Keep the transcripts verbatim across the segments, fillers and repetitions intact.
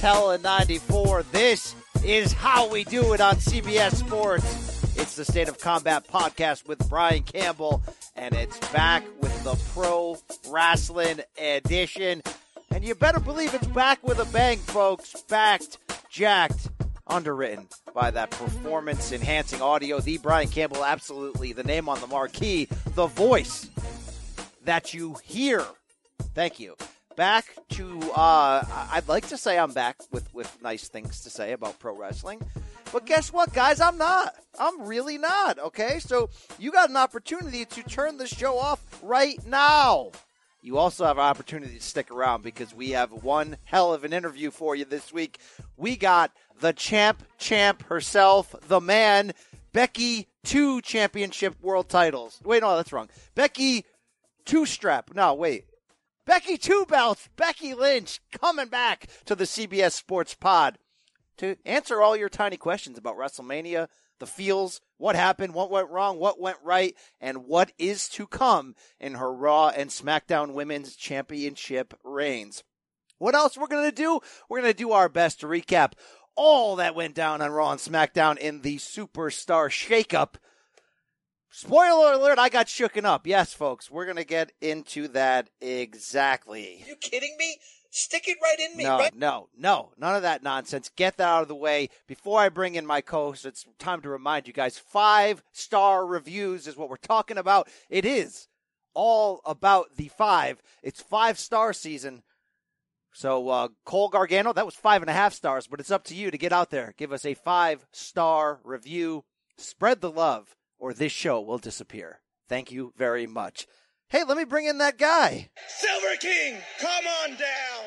Hell in ninety-four. This is how we do it on C B S Sports. It's the State of Combat podcast with Brian Campbell, and it's back with the Pro Wrestling Edition. And you better believe it's back with a bang, folks. Backed, jacked, underwritten by that performance-enhancing audio. The Brian Campbell, absolutely the name on the marquee, the voice that you hear. Thank you. Back to, uh, I'd like to say I'm back with, with nice things to say about pro wrestling. But guess what, guys? I'm not. I'm really not, okay? So you got an opportunity to turn the show off right now. You also have an opportunity to stick around because we have one hell of an interview for you this week. We got the champ, champ herself, the man, Becky, two championship world titles. Wait, no, that's wrong. Becky, two strap. No, wait. Becky Two Belts, Becky Lynch, coming back to the C B S Sports Pod to answer all your tiny questions about WrestleMania, the feels, what happened, what went wrong, what went right, and what is to come in her Raw and SmackDown Women's Championship reigns. What else we're going to do? We're going to do our best to recap all that went down on Raw and SmackDown in the Superstar Shakeup. Spoiler alert, I got shooken up. Yes, folks, we're going to get into that exactly. Are you kidding me? Stick it right in me, no, right? No, no, none of that nonsense. Get that out of the way. Before I bring in my co-host, it's time to remind you guys, five-star reviews is what we're talking about. It is all about the five. It's five-star season. So, uh, Cole Gargano, that was five and a half stars, but it's up to you to get out there. Give us a five-star review. Spread the love, or this show will disappear. Thank you very much. Hey, let me bring in that guy. Silver King, come on down.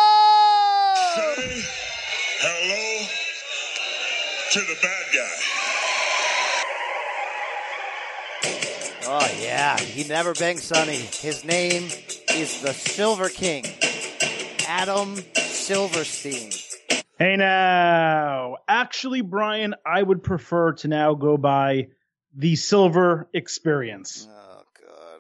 Oh! Say hello to the bad guy. Oh, yeah. He never banged Sonny. His name is the Silver King, Adam Silverstein. Hey, now. Actually, Brian, I would prefer to now go by the Silver Experience. Oh, God.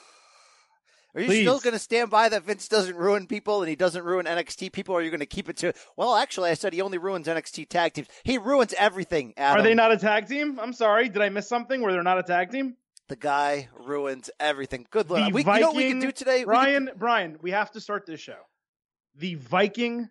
Are you Please. still going to stand by that Vince doesn't ruin people and he doesn't ruin N X T people, or are you going to keep it to, well, actually, I said he only ruins N X T tag teams. He ruins everything, Adam. Are they not a tag team? I'm sorry. Did I miss something where they're not a tag team? The guy ruins everything. Good luck. The We, Viking, you know what we can do today? We Brian, can- Brian, we have to start this show. The Viking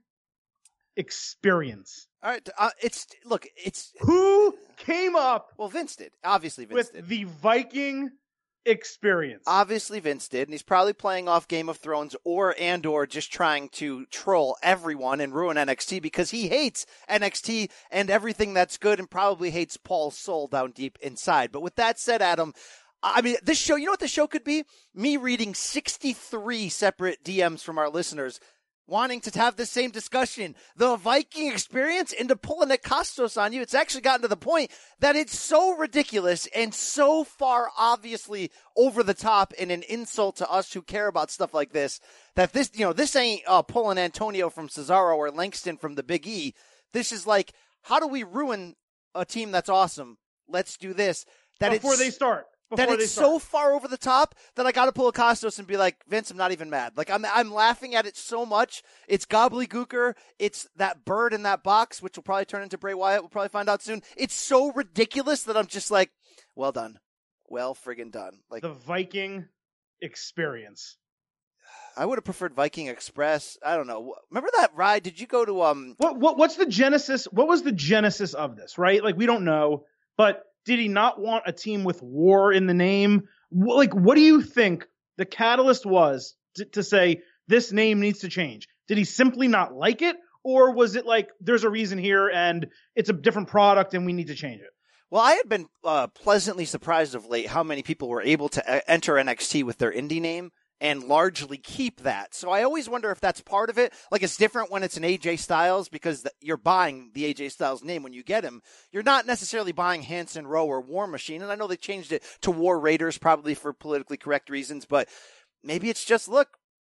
Experience. All right. Uh, it's, look, it's, Who came up well, Vince did. Obviously, Vince with did. the Viking Experience? Obviously, Vince did, and he's probably playing off Game of Thrones or and or just trying to troll everyone and ruin N X T because he hates N X T and everything that's good and probably hates Paul's soul down deep inside. But with that said, Adam, I mean, this show, you know what the show could be? Me reading sixty-three separate D Ms from our listeners wanting to have the same discussion, the Viking Experience, into pulling Nick Costos on you. It's actually gotten to the point that it's so ridiculous and so far obviously over the top and an insult to us who care about stuff like this, that this, you know, this ain't uh, pulling Antonio from Cesaro or Langston from the Big E. This is like, how do we ruin a team that's awesome? Let's do this. That Before it's, they start. that Before it's so far over the top that I got to pull a Costos and be like, Vince, I'm not even mad. Like, I'm I'm laughing at it so much. It's gobbledygooker. It's that bird in that box, which will probably turn into Bray Wyatt. We'll probably find out soon. It's so ridiculous that I'm just like, well done. Well friggin' done. Like The Viking Experience. I would have preferred Viking Express. I don't know. Remember that ride? Did you go to um? What what what's the genesis? What was the genesis of this? Right, like we don't know, but did he not want a team with war in the name? Like, what do you think the catalyst was to, to say this name needs to change? Did he simply not like it, or was it like there's a reason here and it's a different product and we need to change it? Well, I had been uh, pleasantly surprised of late how many people were able to uh, enter N X T with their indie name and largely keep that. So I always wonder if that's part of it. Like, it's different when it's an A J Styles because the, you're buying the A J Styles name when you get him. You're not necessarily buying Hanson Rowe or War Machine. And I know they changed it to War Raiders probably for politically correct reasons, but maybe it's just, look,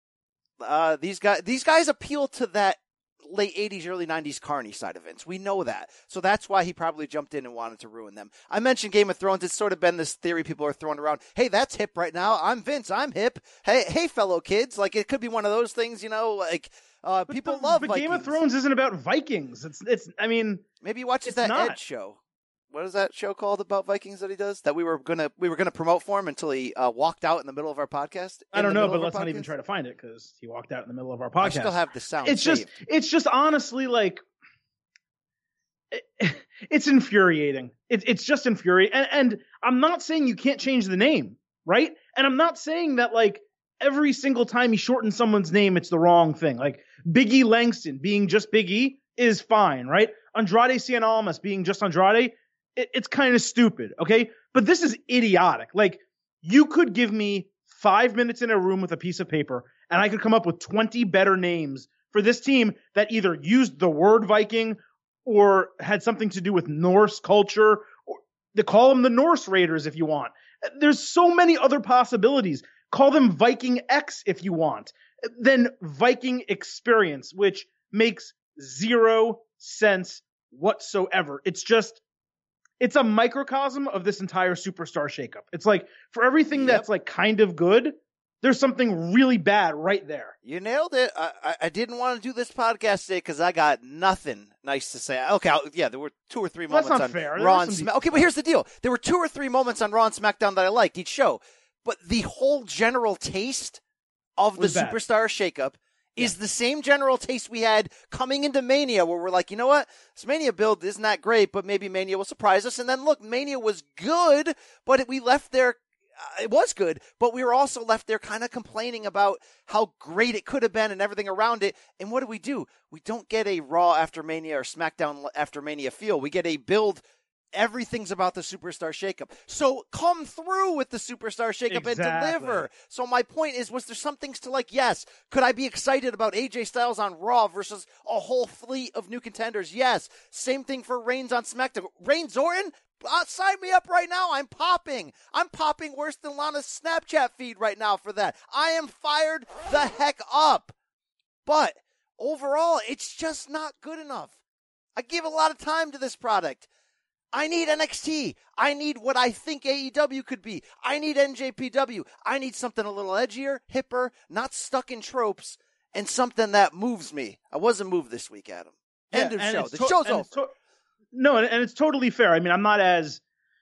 uh, these guys, these guys appeal to that late eighties, early nineties Carney side of Vince. We know that. So that's why he probably jumped in and wanted to ruin them. I mentioned Game of Thrones. It's sort of been this theory people are throwing around. Hey, that's hip right now. I'm Vince. I'm hip. Hey, hey, fellow kids. Like, it could be one of those things, you know, like, Uh, But people the, love but Vikings. Game of Thrones isn't about Vikings. It's it's. I mean, Maybe he watches it's that not. Ed show. What is that show called about Vikings that he does? That we were gonna we were gonna promote for him until he uh, walked out in the middle of our podcast. I don't the know, middle but of our let's not podcast? even try to find it because he walked out in the middle of our I podcast. still have the sound. it's saved. just it's just honestly like it, it's infuriating. It, it's just infuriating. And, and I'm not saying you can't change the name, right? And I'm not saying that like every single time you shorten someone's name, it's the wrong thing. Like Biggie Langston being just Biggie is fine, right? Andrade Cien Almas being just Andrade, it, it's kind of stupid, okay? But this is idiotic. Like you could give me five minutes in a room with a piece of paper and I could come up with twenty better names for this team that either used the word Viking or had something to do with Norse culture, or they call them the Norse Raiders if you want. There's so many other possibilities. Call them Viking X if you want. Then Viking Experience, which makes zero sense whatsoever. It's just, it's a microcosm of this entire superstar shakeup. It's like for everything Yep. that's like kind of good, there's something really bad right there. You nailed it. I, I, I didn't want to do this podcast today because I got nothing nice to say. Okay, I'll, yeah, there were two or three Well, that's moments not on fair. There Raw was and some Smack. Okay, but here's the deal. There were two or three moments on Raw and SmackDown that I liked each show. But the whole general taste of the Was bad. superstar shakeup is the same general taste we had coming into Mania, where we're like, you know what? This Mania build isn't that great, but maybe Mania will surprise us. And then look, Mania was good, but it, we left there. Uh, it was good, but we were also left there kind of complaining about how great it could have been and everything around it. And what do we do? We don't get a Raw after Mania or SmackDown after Mania feel. We get a build. Everything's about the superstar shakeup. So come through with the superstar shakeup Exactly. and deliver. So my point is, was there some things to like? Yes. Could I be excited about A J Styles on Raw versus a whole fleet of new contenders? Yes. Same thing for Reigns on SmackDown. Reigns Orton? Uh, sign me up right now. I'm popping. I'm popping worse than Lana's Snapchat feed right now for that. I am fired the heck up. But overall, it's just not good enough. I give a lot of time to this product. I need N X T. I need what I think A E W could be. I need N J P W. I need something a little edgier, hipper, not stuck in tropes, and something that moves me. I wasn't moved this week, Adam. End of and show. it's The to- show's and over. it's to- no, and, and it's totally fair. I mean, I'm not as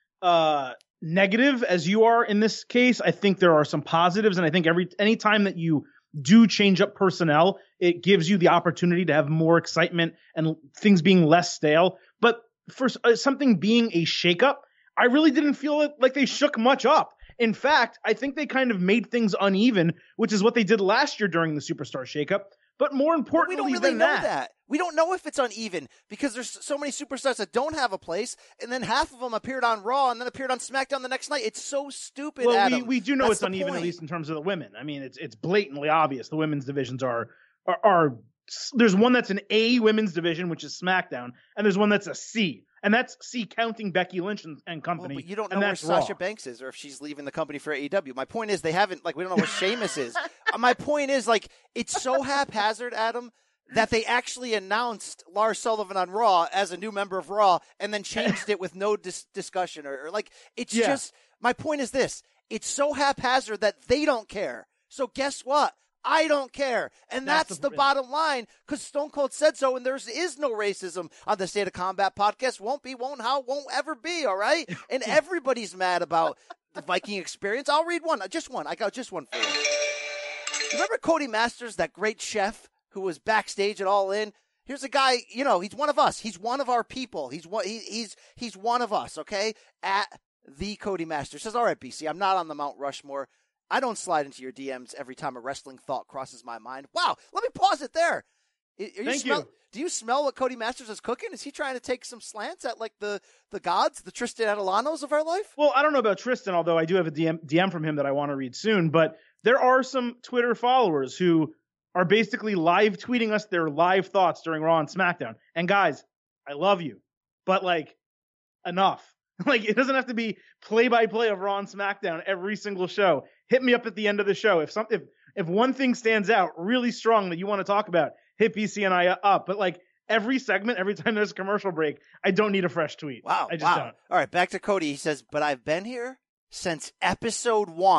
uh, negative as you are in this case. I think there are some positives, and I think every any time that you do change up personnel, it gives you the opportunity to have more excitement and things being less stale. But for uh, something being a shakeup, I really didn't feel it like they shook much up. In fact, I think they kind of made things uneven, which is what they did last year during the Superstar shakeup. But more But we importantly don't really than know that, that. We don't know if it's uneven because there's so many superstars that don't have a place, and then half of them appeared on Raw and then appeared on SmackDown the next night. It's so stupid, well, Adam. we, we do know That's it's the uneven, point. at least in terms of the women. I mean, it's it's blatantly obvious. The women's divisions are, are are there's one that's an A women's division, which is SmackDown, and there's one that's a C, and that's C counting Becky Lynch and, and company. Well, but you don't know and where that's Sasha Raw. Banks is or if she's leaving the company for A E W. My point is they haven't, like, we don't know where Sheamus is. Uh, My point is, like, it's so haphazard, Adam, that they actually announced Lars Sullivan on Raw as a new member of Raw and then changed it with no dis- discussion or, or, like, it's Yeah. just, my point is this. It's so haphazard that they don't care. So guess what? I don't care. And that's, That's the, the- bottom line because Stone Cold said so, and there is no racism on the State of Combat podcast. Won't be, won't how, won't ever be, all right? And everybody's mad about the Viking experience. I'll read one. Just one. I got just one for you. Remember Cody Masters, that great chef who was backstage at All In? Here's a guy, you know, he's one of us. He's one of our people. He's one, he, he's he's one of us, okay? At the Cody Masters. Says, all right, B C, I'm not on the Mount Rushmore. I don't slide into your D Ms every time a wrestling thought crosses my mind. Wow, let me pause it there. Are you Thank smell, you. Do you smell what Cody Masters is cooking? Is he trying to take some slants at like the, the gods, the Tristan Adelanos of our life? Well, I don't know about Tristan, although I do have a D M, D M from him that I want to read soon. But there are some Twitter followers who are basically live tweeting us their live thoughts during Raw and SmackDown. And guys, I love you, but like, enough. Like, it doesn't have to be play by play of Raw and SmackDown every single show. Hit me up at the end of the show if some if if one thing stands out really strong that you want to talk about. Hit B C and I up. But like every segment, every time there's a commercial break, I don't need a fresh tweet. Wow. I just wow. don't. All right, back to Cody. He says, but I've been here since episode one,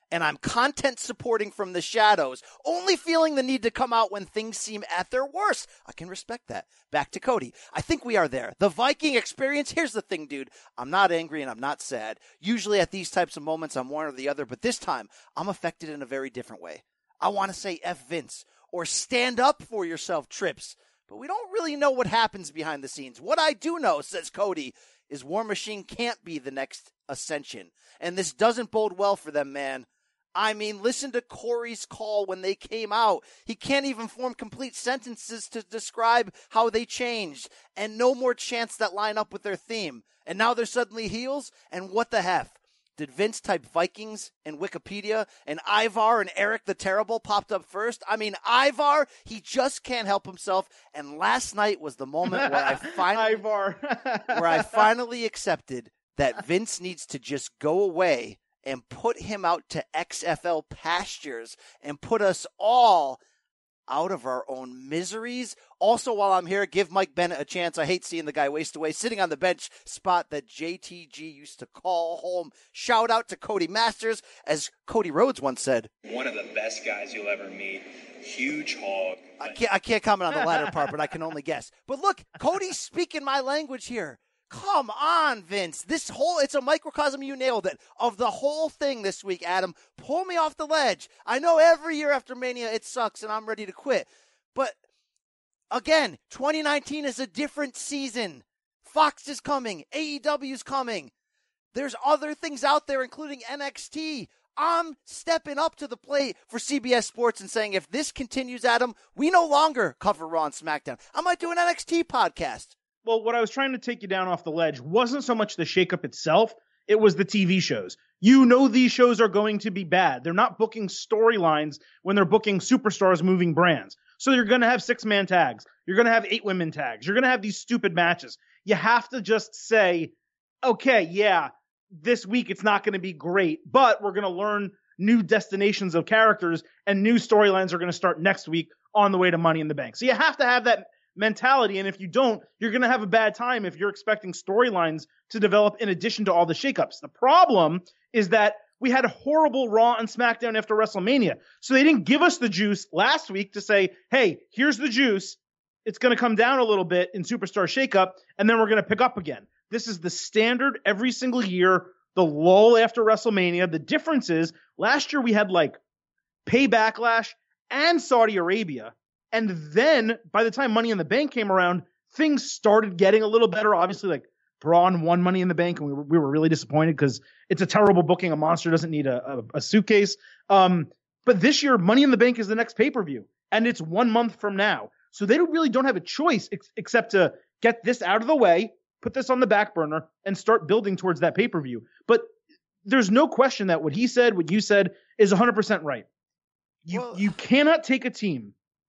and I'm content supporting from the shadows, only feeling the need to come out when things seem at their worst. I can respect that. Back to Cody. I think we are there. The Viking experience, here's the thing, dude. I'm not angry and I'm not sad. Usually at these types of moments, I'm one or the other, but this time, I'm affected in a very different way. I want to say F Vince or stand up for yourself, Trips, but we don't really know what happens behind the scenes. What I do know, says Cody, is War Machine can't be the next Ascension, and this doesn't bode well for them, man. I mean, listen to Corey's call when they came out. He can't even form complete sentences to describe how they changed, and no more chants that line up with their theme. And now they're suddenly heels, and what the heck? Did Vince type Vikings in Wikipedia, and Ivar and Eric the Terrible popped up first? I mean, Ivar, he just can't help himself, and last night was the moment where I finally, Ivar. where I finally accepted that Vince needs to just go away and put him out to X F L pastures and put us all out of our own miseries. Also, while I'm here, give Mike Bennett a chance. I hate seeing the guy waste away sitting on the bench spot that J T G used to call home. Shout out to Cody Masters. As Cody Rhodes once said, one of the best guys you'll ever meet. Huge hog. I can't, I can't comment on the latter part, but I can only guess. But look, Cody's speaking my language here. Come on, Vince. This whole, it's a microcosm, you nailed it, of the whole thing this week, Adam. Pull me off the ledge. I know every year after Mania it sucks and I'm ready to quit. But, again, twenty nineteen is a different season. Fox is coming. A E W is coming. There's other things out there, including N X T. I'm stepping up to the plate for C B S Sports and saying, if this continues, Adam, we no longer cover Raw and SmackDown. I might do an N X T podcast. Well, what I was trying to take you down off the ledge wasn't so much the shakeup itself. It was the T V shows. You know these shows are going to be bad. They're not booking storylines when they're booking superstars moving brands. So you're going to have six-man tags. You're going to have eight-women tags. You're going to have these stupid matches. You have to just say, okay, yeah, this week it's not going to be great, but we're going to learn new destinations of characters and new storylines are going to start next week on the way to Money in the Bank. So you have to have that mentality, and if you don't, you're going to have a bad time if you're expecting storylines to develop in addition to all the shakeups. The problem is that we had a horrible Raw and SmackDown after WrestleMania, so they didn't give us the juice last week to say, hey, here's the juice. It's going to come down a little bit in Superstar Shakeup, and then we're going to pick up again. This is the standard every single year, the lull after WrestleMania. The difference is last year we had like Pay Backlash and Saudi Arabia. And then by the time Money in the Bank came around, things started getting a little better. Obviously, like Braun won Money in the Bank, and we were, we were really disappointed because it's a terrible booking. A monster doesn't need a, a, a suitcase. Um, but this year, Money in the Bank is the next pay-per-view, and it's one month from now. So they don't, really don't have a choice ex- except to get this out of the way, put this on the back burner, and start building towards that pay-per-view. But there's no question that what he said, what you said, is one hundred percent right. You well, you cannot take a team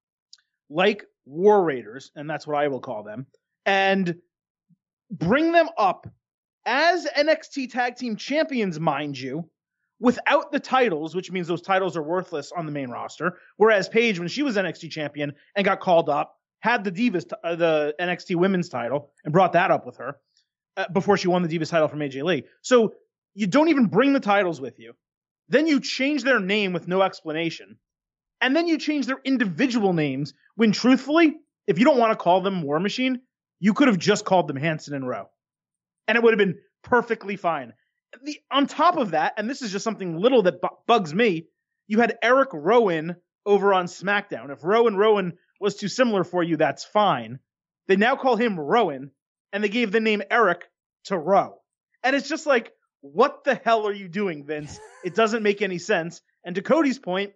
like War Raiders, and that's what I will call them, and bring them up as N X T Tag Team Champions, mind you, without the titles, which means those titles are worthless on the main roster, whereas Paige, when she was N X T Champion and got called up, had the Divas, t- uh, the N X T Women's title, and brought that up with her uh, before she won the Divas title from A J Lee. So you don't even bring the titles with you. Then you change their name with no explanation. And then you change their individual names when, truthfully, if you don't want to call them War Machine, you could have just called them Hanson and Rowe. And it would have been perfectly fine. The, on top of that, and this is just something little that bu- bugs me, you had Eric Rowan over on SmackDown. If Rowan Rowan was too similar for you, that's fine. They now call him Rowan, and they gave the name Eric to Rowe. And it's just like, what the hell are you doing, Vince? It doesn't make any sense. And to Cody's point,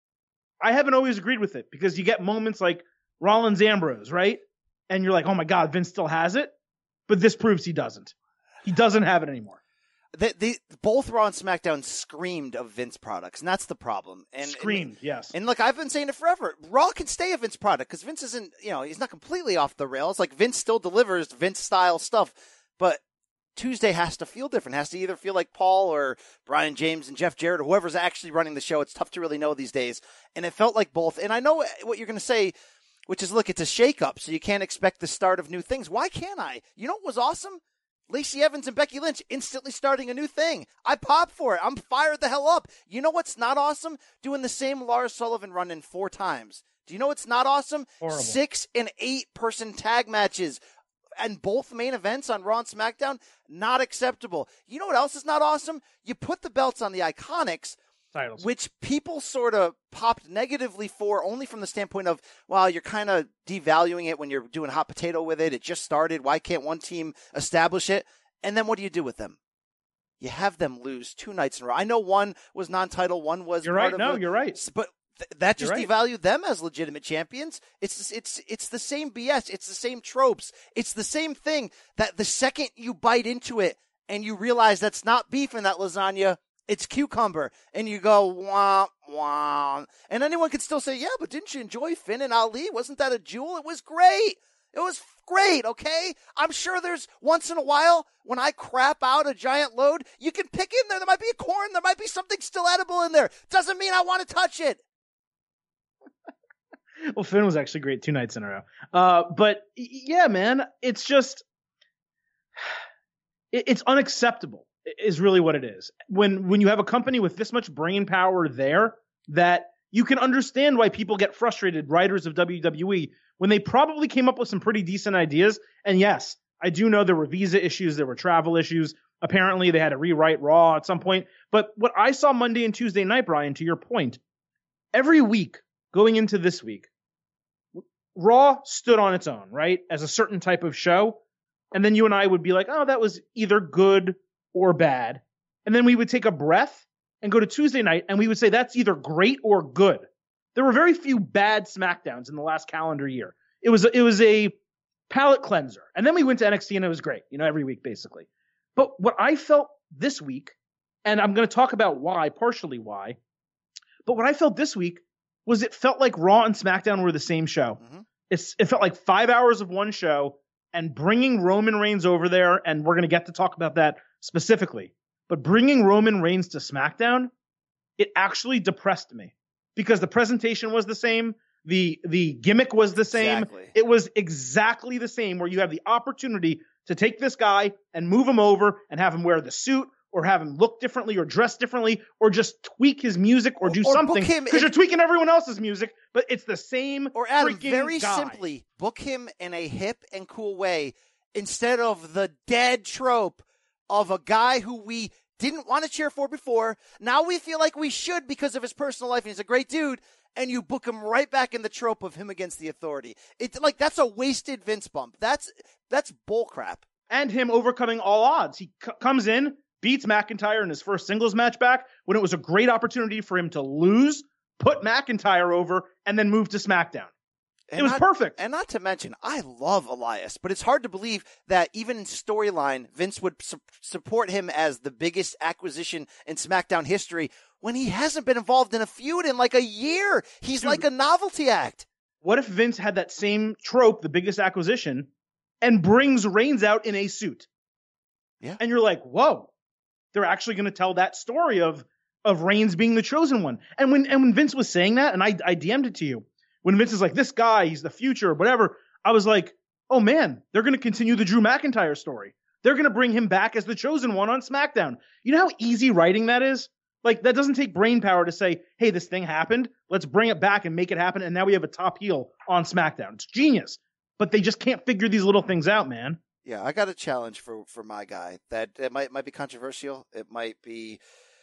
I haven't always agreed with it because you get moments like Rollins Ambrose, right? And you're like, oh my God, Vince still has it. But this proves he doesn't. He doesn't have it anymore. The, the, both Raw and SmackDown screamed of Vince products, and that's the problem. And Screamed, and, yes. And look, I've been saying it forever. Raw can stay a Vince product because Vince isn't, you know, he's not completely off the rails. Like Vince still delivers Vince-style stuff, but Tuesday has to feel different. It has to either feel like Paul or Brian James and Jeff Jarrett or whoever's actually running the show. It's tough to really know these days. And it felt like both. And I know what you're going to say, which is, look, it's a shakeup, so you can't expect the start of new things. Why can't I? You know what was awesome? Lacey Evans and Becky Lynch instantly starting a new thing. I pop for it. I'm fired the hell up. You know what's not awesome? Doing the same Lars Sullivan run in four times. Do you know what's not awesome? Horrible. Six and eight person tag matches and both main events on Raw and SmackDown, not acceptable. You know what else is not awesome? You put the belts on the Iconics, Titles. which people sort of popped negatively for only from the standpoint of, well, you're kind of devaluing it when you're doing hot potato with it. It just started. Why can't one team establish it? And then what do you do with them? You have them lose two nights in a row. I know one was non-title, one was You're part right. of No, a, you're right. But th- that just You're right. devalued them as legitimate champions. It's it's it's the same B S. It's the same tropes. It's the same thing that the second you bite into it and you realize that's not beef in that lasagna, it's cucumber, and you go, wah, wah. And anyone could still say, yeah, but didn't you enjoy Finn and Ali? Wasn't that a jewel? It was great. It was great, okay? I'm sure there's once in a while when I crap out a giant load, you can pick in there. There might be a corn. There might be something still edible in there. Doesn't mean I want to touch it. Well, Finn was actually great two nights in a row. Uh, but yeah, man, it's just, it, it's unacceptable is really what it is. When, when you have a company with this much brain power there, that you can understand why people get frustrated, writers of W W E, when they probably came up with some pretty decent ideas. And yes, I do know there were visa issues, there were travel issues. Apparently they had to rewrite Raw at some point. But what I saw Monday and Tuesday night, Brian, to your point, every week going into this week, Raw stood on its own, right? As a certain type of show. And then you and I would be like, oh, that was either good or bad. And then we would take a breath and go to Tuesday night and we would say that's either great or good. There were very few bad SmackDowns in the last calendar year. It was, it was a palate cleanser. And then we went to N X T and it was great, you know, every week basically. But what I felt this week, and I'm going to talk about why, partially why, but what I felt this week was it felt like Raw and SmackDown were the same show. Mm-hmm. It's, it felt like five hours of one show, and bringing Roman Reigns over there, and we're going to get to talk about that specifically, but bringing Roman Reigns to SmackDown, it actually depressed me because the presentation was the same. The, the gimmick was the same. Exactly. It was exactly the same, where you have the opportunity to take this guy and move him over and have him wear the suit, or have him look differently or dress differently, or just tweak his music or do or something, because you're tweaking everyone else's music, but it's the same. Or Adam, freaking very guy. simply, book him in a hip and cool way instead of the dead trope of a guy who we didn't want to cheer for before. Now we feel like we should because of his personal life, and he's a great dude, and you book him right back in the trope of him against the Authority. It's like, that's a wasted Vince bump. That's, that's bullcrap. And him overcoming all odds. He c- comes in, beats McIntyre in his first singles match back when it was a great opportunity for him to lose, put McIntyre over, and then move to SmackDown. And it was not, perfect. And not to mention, I love Elias, but it's hard to believe that even in storyline, Vince would su- support him as the biggest acquisition in SmackDown history when he hasn't been involved in a feud in like a year. He's Dude, like a novelty act. What if Vince had that same trope, the biggest acquisition, and brings Reigns out in a suit? Yeah. And you're like, whoa. They're actually going to tell that story of of Reigns being the chosen one. And when and when Vince was saying that, and I, I D M'd it to you, when Vince is like, this guy, he's the future, whatever, I was like, oh man, they're going to continue the Drew McIntyre story. They're going to bring him back as the chosen one on SmackDown. You know how easy writing that is? Like, that doesn't take brain power to say, hey, this thing happened. Let's bring it back and make it happen. And now we have a top heel on SmackDown. It's genius. But they just can't figure these little things out, man. Yeah, I got a challenge for, for my guy. That it might might be controversial. It might be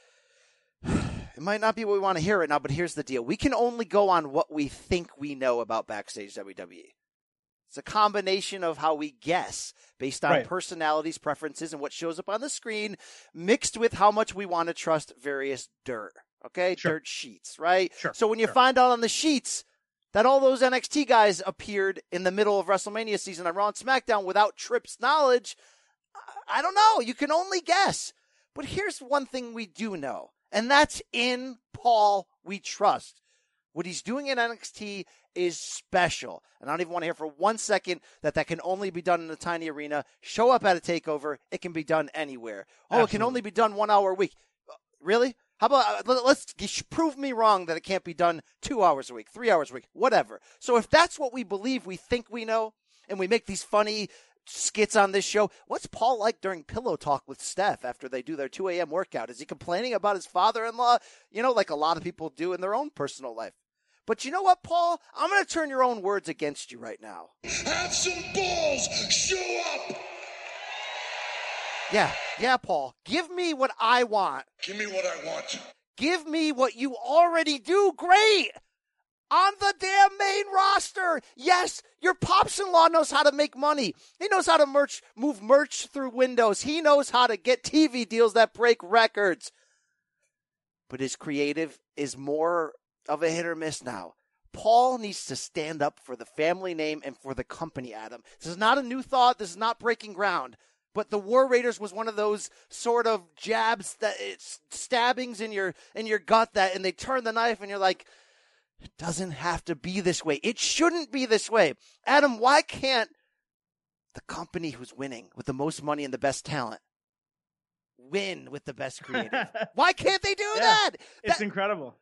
it might not be what we want to hear right now, but here's the deal. We can only go on what we think we know about backstage W W E. It's a combination of how we guess based on right. personalities, preferences, and what shows up on the screen, mixed with how much we want to trust various dirt. Okay? Sure. Dirt sheets, right? Sure. So when you sure. find out on the sheets that all those N X T guys appeared in the middle of WrestleMania season on Raw and SmackDown without Tripp's knowledge, I don't know. You can only guess. But here's one thing we do know, and that's in Paul we trust. What he's doing in N X T is special. And I don't even want to hear for one second that that can only be done in a tiny arena. Show up at a takeover. It can be done anywhere. Oh, Absolutely. It can only be done one hour a week. Really? How about, uh, let's prove me wrong that it can't be done two hours a week, three hours a week, whatever. So if that's what we believe, we think we know, and we make these funny skits on this show. What's Paul like during pillow talk with Steph after they do their two a.m. workout? Is he complaining about his father-in-law? You know, like a lot of people do in their own personal life. But you know what, Paul? I'm going to turn your own words against you right now. Have some balls. Show up. Yeah, yeah, Paul. Give me what I want. Give me what I want. Give me what you already do great. On the damn main roster. Yes, your pops-in-law knows how to make money. He knows how to merch, move merch through windows. He knows how to get T V deals that break records. But his creative is more of a hit or miss now. Paul needs to stand up for the family name and for the company, Adam. This is not a new thought. This is not breaking ground. But the War Raiders was one of those sort of jabs, that it's stabbings in your in your gut, that, and they turn the knife and you're like, it doesn't have to be this way. It shouldn't be this way. Adam, why can't the company who's winning with the most money and the best talent win with the best creative? Why can't they do yeah, that? It's that, incredible.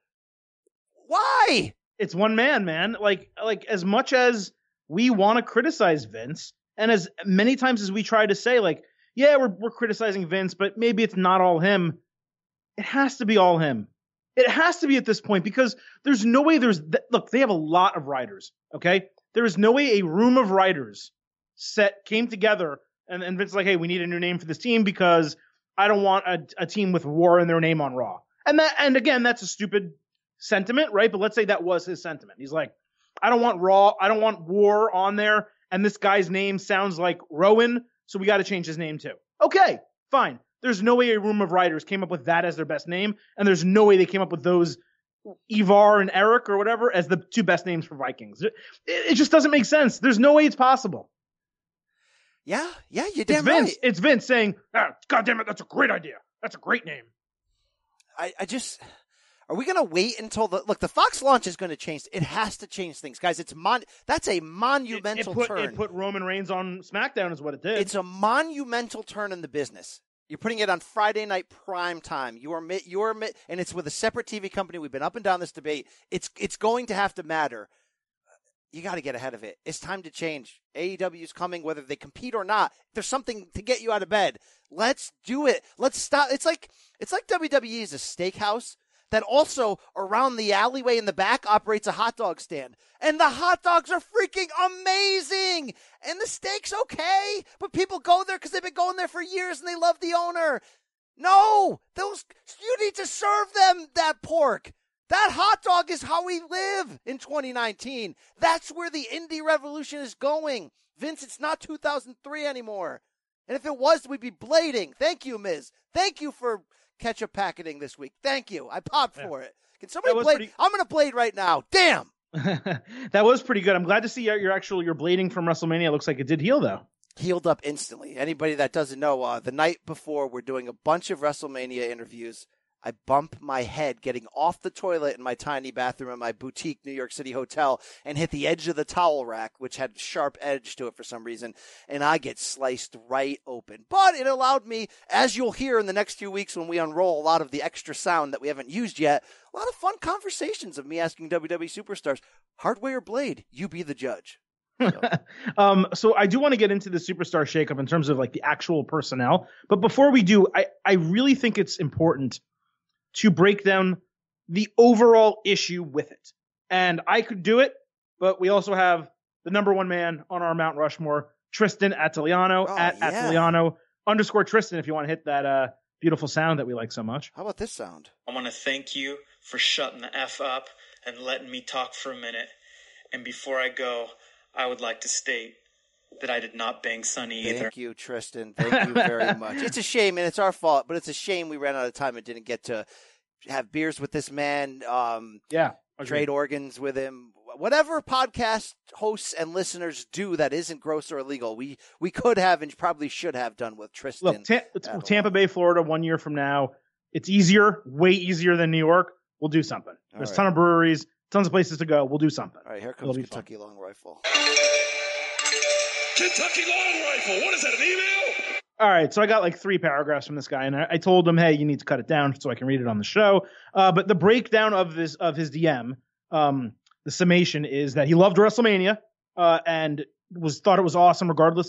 Why? It's one man, man. Like, like as much as we want to criticize Vince, and as many times as we try to say, like, yeah, we're we're criticizing Vince, but maybe it's not all him. It has to be all him. It has to be at this point, because there's no way there's th- look, they have a lot of writers. Okay. There is no way a room of writers set came together and, and Vince's like, hey, we need a new name for this team because I don't want a, a team with War in their name on Raw. And that, and again, that's a stupid sentiment, right? But let's say that was his sentiment. He's like, I don't want Raw, I don't want War on there, and this guy's name sounds like Rowan, so we got to change his name too. Okay, fine. There's no way a room of writers came up with that as their best name, and there's no way they came up with those Ivar and Eric or whatever as the two best names for Vikings. It, it just doesn't make sense. There's no way it's possible. Yeah, yeah, you're damn it's Vince, right. It's Vince saying, ah, God damn it, that's a great idea. That's a great name. I, I just... Are we going to wait until the look? The Fox launch is going to change. It has to change things, guys. It's mon. That's a monumental it, it put, turn. It put Roman Reigns on SmackDown, is what it did. It's a monumental turn in the business. You're putting it on Friday night prime time. You are you are and it's with a separate T V company. We've been up and down this debate. It's it's going to have to matter. You got to get ahead of it. It's time to change. A E W is coming, whether they compete or not. There's something to get you out of bed. Let's do it. Let's stop. It's like it's like W W E is a steakhouse that also around the alleyway in the back operates a hot dog stand. And the hot dogs are freaking amazing. And the steak's okay. But people go there because they've been going there for years and they love the owner. No, those you need to serve them that pork. That hot dog is how we live in twenty nineteen. That's where the indie revolution is going. Vince, it's not two thousand three anymore. And if it was, we'd be blading. Thank you, Miz. Thank you for ketchup packeting this week. Thank you. I popped yeah. for it. Can somebody blade? Pretty... I'm going to blade right now. Damn. That was pretty good. I'm glad to see your, your actual your blading from WrestleMania. It looks like it did heal, though. Healed up instantly. Anybody that doesn't know, uh, the night before, we're doing a bunch of WrestleMania interviews. I bump my head getting off the toilet in my tiny bathroom in my boutique New York City hotel and hit the edge of the towel rack, which had a sharp edge to it for some reason, and I get sliced right open. But it allowed me, as you'll hear in the next few weeks when we unroll a lot of the extra sound that we haven't used yet, a lot of fun conversations of me asking W W E superstars, hardware or blade, you be the judge. So. um, so I do want to get into the superstar shakeup in terms of like the actual personnel. But before we do, I, I really think it's important to break down the overall issue with it. And I could do it, but we also have the number one man on our Mount Rushmore, Tristan Ataliano, oh, at yeah. Ataliano underscore Tristan, if you want to hit that uh, beautiful sound that we like so much. How about this sound? I want to thank you for shutting the F up and letting me talk for a minute. And before I go, I would like to state that I did not bang Sonny either. Thank you, Tristan. Thank you very much. It's a shame, and it's our fault, but it's a shame we ran out of time and didn't get to have beers with this man, um, yeah, trade organs with him. Whatever podcast hosts and listeners do that isn't gross or illegal, we, we could have and probably should have done with Tristan. Look, Ta- it's Tampa Bay, Florida, one year from now. It's easier, way easier than New York. We'll do something. There's a right. ton of breweries, tons of places to go. We'll do something. All right, here comes Kentucky fun. Long Rifle. Kentucky Long Rifle. What is that, an email? All right, so I got like three paragraphs from this guy, and I, I told him, hey, you need to cut it down so I can read it on the show. Uh, but the breakdown of his of his D M, um, the summation is that he loved WrestleMania uh, and was thought it was awesome, regardless of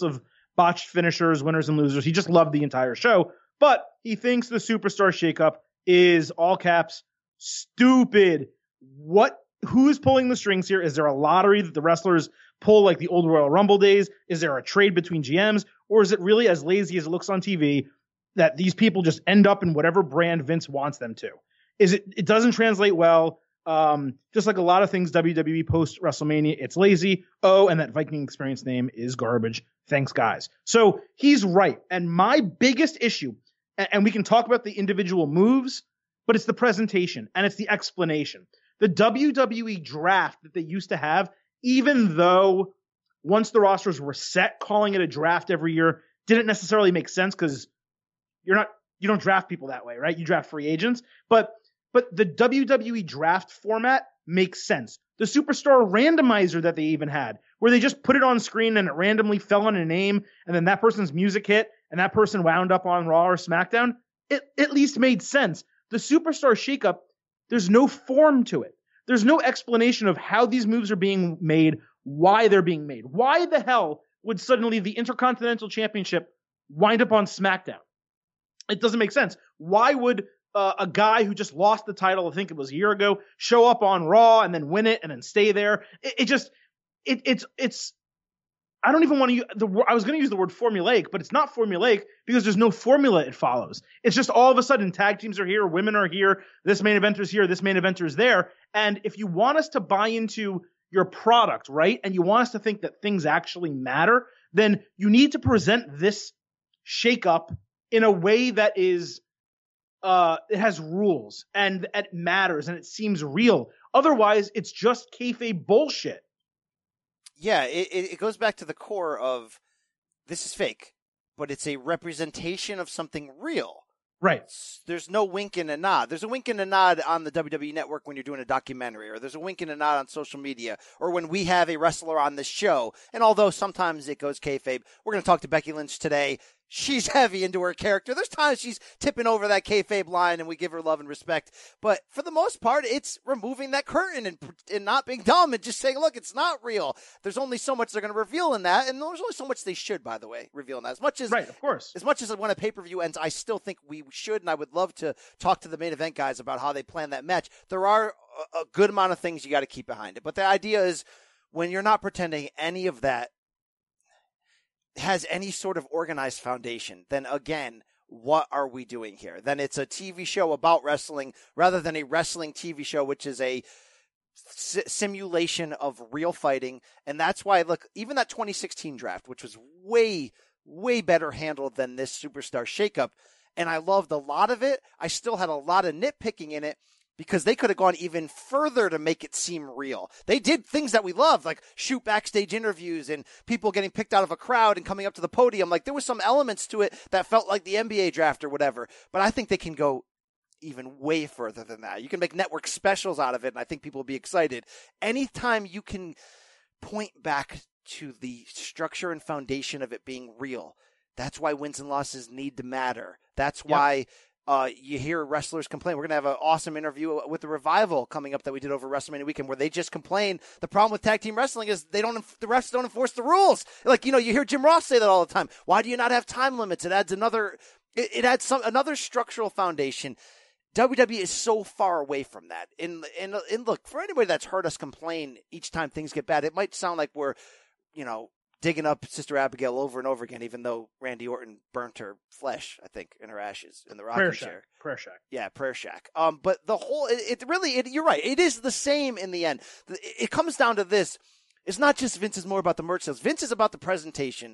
botched finishers, winners and losers. He just loved the entire show. But he thinks the Superstar Shakeup is, all caps, stupid. What? Who's pulling the strings here? Is there a lottery that the wrestlers pull like the old Royal Rumble days? Is there a trade between G Ms? Or is it really as lazy as it looks on T V that these people just end up in whatever brand Vince wants them to? Is it? It doesn't translate well. Um, just like a lot of things W W E post WrestleMania, it's lazy. Oh, and that Viking Experience name is garbage. Thanks, guys. So he's right. And my biggest issue, and, and we can talk about the individual moves, but it's the presentation and it's the explanation. The W W E draft that they used to have, even though once the rosters were set, calling it a draft every year didn't necessarily make sense because you're not, you don't draft people that way, right? You draft free agents. But But the W W E draft format makes sense. The Superstar randomizer that they even had, where they just put it on screen and it randomly fell on a name, and then that person's music hit, and that person wound up on Raw or SmackDown, it at least made sense. The Superstar Shakeup, there's no form to it. There's no explanation of how these moves are being made, why they're being made. Why the hell would suddenly the Intercontinental Championship wind up on SmackDown? It doesn't make sense. Why would Uh, a guy who just lost the title, I think it was a year ago, show up on Raw and then win it and then stay there? It, it just, it, it's, it's, I don't even want to use the I was going to use the word formulaic, but it's not formulaic because there's no formula it follows. It's just all of a sudden tag teams are here, women are here, this main eventer is here, this main eventer is there. And if you want us to buy into your product, right, and you want us to think that things actually matter, then you need to present this shakeup in a way that is, Uh, it has rules and it matters and it seems real. Otherwise, it's just kayfabe bullshit. Yeah, it, it goes back to the core of this is fake, but it's a representation of something real. Right. There's no wink and a nod. There's a wink and a nod on the W W E Network when you're doing a documentary, or there's a wink and a nod on social media, or when we have a wrestler on this show. And although sometimes it goes kayfabe, we're going to talk to Becky Lynch today. She's heavy into her character. There's times she's tipping over that kayfabe line, and we give her love and respect. But for the most part, it's removing that curtain and, and not being dumb and just saying, look, it's not real. There's only so much they're going to reveal in that, and there's only so much they should, by the way, reveal in that. As much as, right, of course. As much as when a pay-per-view ends, I still think we should, and I would love to talk to the main event guys about how they plan that match. There are a, a good amount of things you got to keep behind it. But the idea is when you're not pretending any of that has any sort of organized foundation, then again, what are we doing here? Then it's a T V show about wrestling rather than a wrestling T V show, which is a s- simulation of real fighting. And that's why, look, even that twenty sixteen draft, which was way, way better handled than this Superstar Shakeup, and I loved a lot of it, I still had a lot of nitpicking in it, because they could have gone even further to make it seem real. They did things that we love, like shoot backstage interviews and people getting picked out of a crowd and coming up to the podium. Like there was some elements to it that felt like the N B A draft or whatever. But I think they can go even way further than that. You can make network specials out of it, and I think people will be excited. Anytime you can point back to the structure and foundation of it being real, that's why wins and losses need to matter. That's why... Yep. Uh, you hear wrestlers complain. We're going to have an awesome interview with the Revival coming up that we did over WrestleMania weekend, where they just complain. The problem with tag team wrestling is they don't, the refs don't enforce the rules. Like, you know, you hear Jim Ross say that all the time. Why do you not have time limits? It adds another, it, it adds some, another structural foundation. W W E is so far away from that. And, and, and look, for anybody that's heard us complain each time things get bad, it might sound like we're, you know, digging up Sister Abigail over and over again, even though Randy Orton burnt her flesh, I think, in her ashes in the rocking Prayer chair. Shack. Prayer Shack. Yeah, Prayer Shack. Um, but the whole, it, it really, it, you're right. It is the same in the end. It, it comes down to this. It's not just Vince is more about the merch sales. Vince is about the presentation,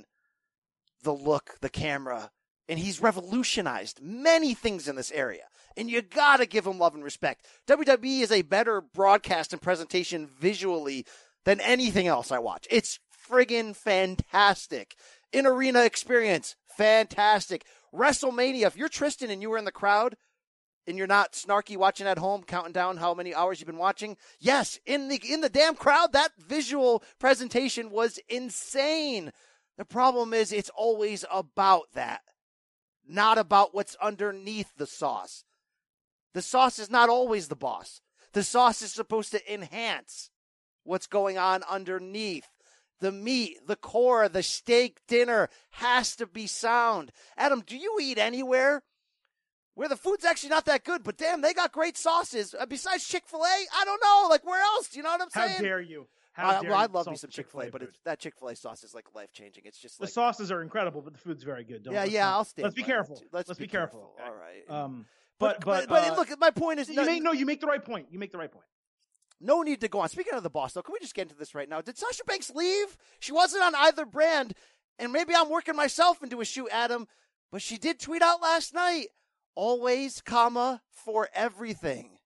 the look, the camera, and he's revolutionized many things in this area. And you gotta give him love and respect. W W E is a better broadcast and presentation visually than anything else I watch. It's friggin' fantastic. In-arena experience, fantastic. WrestleMania, if you're Tristan and you were in the crowd and you're not snarky watching at home, counting down how many hours you've been watching, yes, in the in the damn crowd, that visual presentation was insane. The problem is it's always about that, not about what's underneath the sauce. The sauce is not always the boss. The sauce is supposed to enhance what's going on underneath. The meat, the core, the steak dinner has to be sound. Adam, do you eat anywhere where the food's actually not that good, but damn, they got great sauces? Uh, besides Chick-fil-A, I don't know. Like, where else? You know what I'm saying? How dare you? How Uh, dare well, you I'd love me insult some Chick-fil-A, Chick-fil-A but food. it's, that Chick-fil-A sauce is like life-changing. It's just The like, sauces are incredible, but the food's very good. Don't, yeah, let's yeah, not- I'll stand Let's be by that, careful. too. Let's, Let's be, be careful. All right. Um, but but but, but uh, look, my point is, you no, make, no, you make the right point. You make the right point. no need to go on. Speaking of the boss, though, can we just get into this right now? Did Sasha Banks leave? She wasn't on either brand, and maybe I'm working myself into a shoot, Adam, but she did tweet out last night, always, comma, for everything.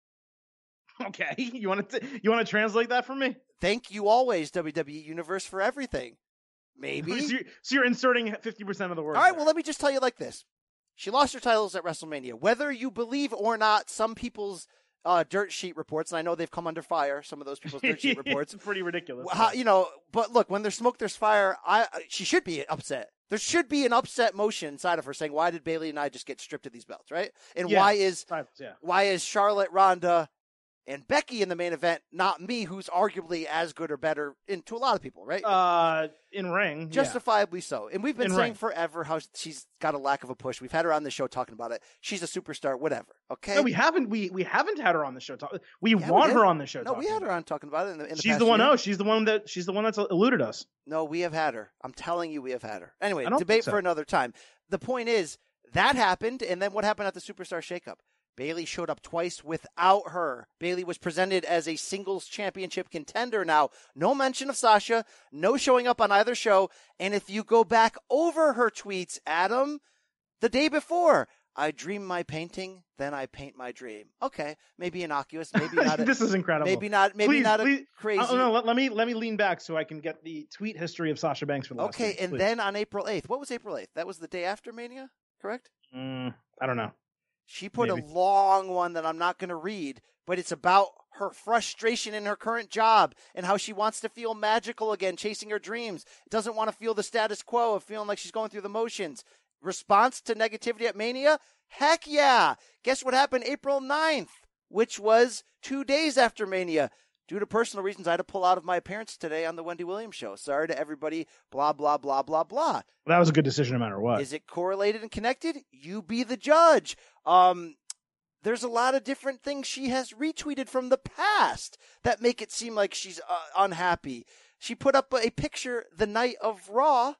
Okay, you want to you want to translate that for me? Thank you always, W W E Universe, for everything. Maybe. so, you're, so you're inserting fifty percent of the words. All right, there. well, let me just tell you like this. She lost her titles at WrestleMania. Whether you believe or not, some people's uh, dirt sheet reports, and I know they've come under fire, some of those people's dirt sheet reports. It's pretty ridiculous. How, you know, but look, when there's smoke, there's fire. I She should be upset. There should be an upset motion inside of her saying, why did Bayley and I just get stripped of these belts, right? And Yeah, why is titles, yeah. why is Charlotte, Ronda, and Becky in the main event, not me, who's arguably as good or better in, to a lot of people, right? Uh, in ring, yeah. Justifiably so. And we've been In saying ring. forever how she's got a lack of a push. We've had her on the show talking about it. She's a superstar, whatever. Okay. No, we haven't. We we haven't had her on the show. Talk, we Yeah, we want did. her on the show. No, we talking had her about on talking about it in the, in it. the She's past the one. year. No, she's the one that she's the one that's eluded us. No, we have had her. I'm telling you, we have had her. Anyway, I don't debate think so. for another time. The point is, that happened, and then what happened at the Superstar Shakeup? Bayley showed up twice without her. Bayley was presented as a singles championship contender now. No mention of Sasha, no showing up on either show. And if you go back over her tweets, Adam, the day before, I dream my painting, then I paint my dream. Okay, maybe innocuous, maybe not. A, This is incredible. maybe not. Maybe Please, not please- a crazy. Oh, no, let, let me let me lean back so I can get the tweet history of Sasha Banks for the last Okay, week, and please. then on April eighth, what was April eighth? That was the day after Mania, correct? Mm, I don't know. She put Maybe. a long one that I'm not going to read, but it's about her frustration in her current job and how she wants to feel magical again, chasing her dreams. Doesn't want to feel the status quo of feeling like she's going through the motions. Response to negativity at Mania? Heck yeah. Guess what happened April ninth, which was two days after Mania. Due to personal reasons, I had to pull out of my appearance today on the Wendy Williams show. Sorry to everybody, blah, blah, blah, blah, blah. That was a good decision no matter what. Is it correlated and connected? You be the judge. Um, there's a lot of different things she has retweeted from the past that make it seem like she's uh, unhappy. She put up a picture the night of Raw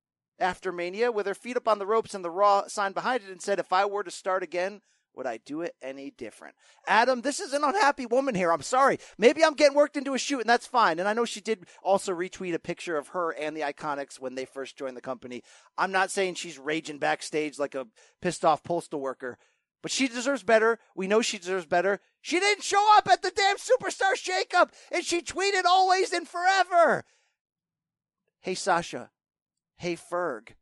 after Mania with her feet up on the ropes and the Raw sign behind it and said, if I were to start again, would I do it any different? Adam, this is an unhappy woman here. I'm sorry. Maybe I'm getting worked into a shoot, and that's fine. And I know she did also retweet a picture of her and the Iconics when they first joined the company. I'm not saying she's raging backstage like a pissed-off postal worker, but she deserves better. We know she deserves better. She didn't show up at the damn Superstar Shakeup, and she tweeted always and forever. Hey, Sasha. Hey, Ferg.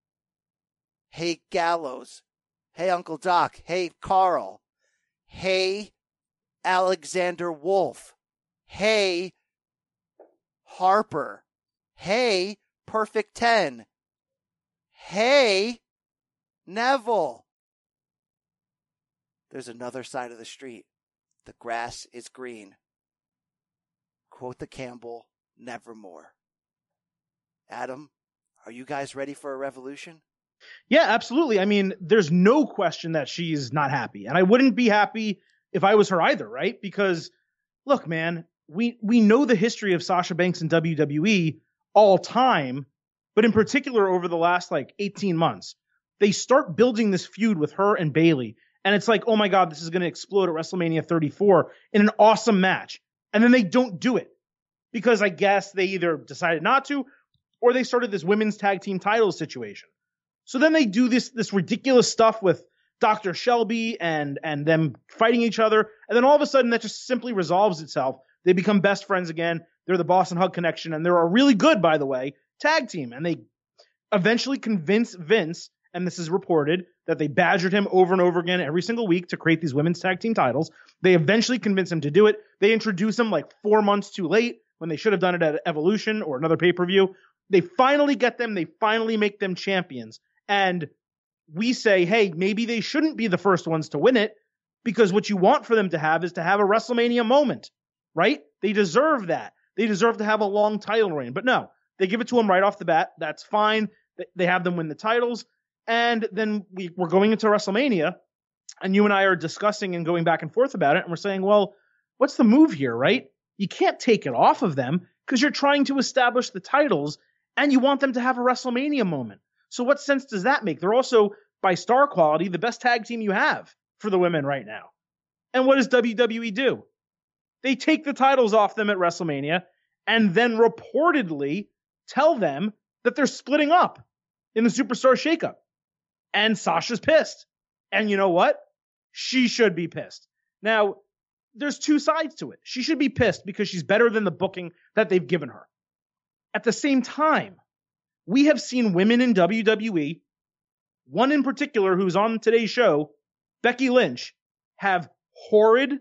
Hey, Gallows. Hey, Uncle Doc. Hey, Carl. Hey, Alexander Wolf. Hey, Harper. Hey, Perfect Ten. Hey, Neville. There's another side of the street. The grass is green. Quote the Campbell, nevermore. Adam, are you guys ready for a revolution? Yeah, absolutely. I mean, there's no question that she's not happy. And I wouldn't be happy if I was her either, right? Because, look, man, we, we know the history of Sasha Banks in W W E all time, but in particular over the last, like, eighteen months. They start building this feud with her and Bayley, and it's like, oh my God, this is going to explode at WrestleMania thirty-four in an awesome match. And then they don't do it because I guess they either decided not to or they started this women's tag team title situation. So then they do this this ridiculous stuff with Doctor Shelby and and them fighting each other. And then all of a sudden that just simply resolves itself. They become best friends again. They're the Boston Hug Connection. And they're a really good, by the way, tag team. And they eventually convince Vince, and this is reported, that they badgered him over and over again every single week to create these women's tag team titles. They eventually convince him to do it. They introduce him like four months too late when they should have done it at Evolution or another pay-per-view. They finally get them. They finally make them champions. And we say, hey, maybe they shouldn't be the first ones to win it because what you want for them to have is to have a WrestleMania moment, right? They deserve that. They deserve to have a long title reign. But no, they give it to them right off the bat. That's fine. They have them win the titles. And then we, we're going into WrestleMania, and you and I are discussing and going back and forth about it. And we're saying, well, what's the move here, right? You can't take it off of them because you're trying to establish the titles and you want them to have a WrestleMania moment. So what sense does that make? They're also, by star quality, the best tag team you have for the women right now. And what does W W E do? They take the titles off them at WrestleMania and then reportedly tell them that they're splitting up in the Superstar Shakeup. And Sasha's pissed. And you know what? She should be pissed. Now, there's two sides to it. She should be pissed because she's better than the booking that they've given her. At the same time, we have seen women in W W E, one in particular who's on today's show, Becky Lynch, have horrid,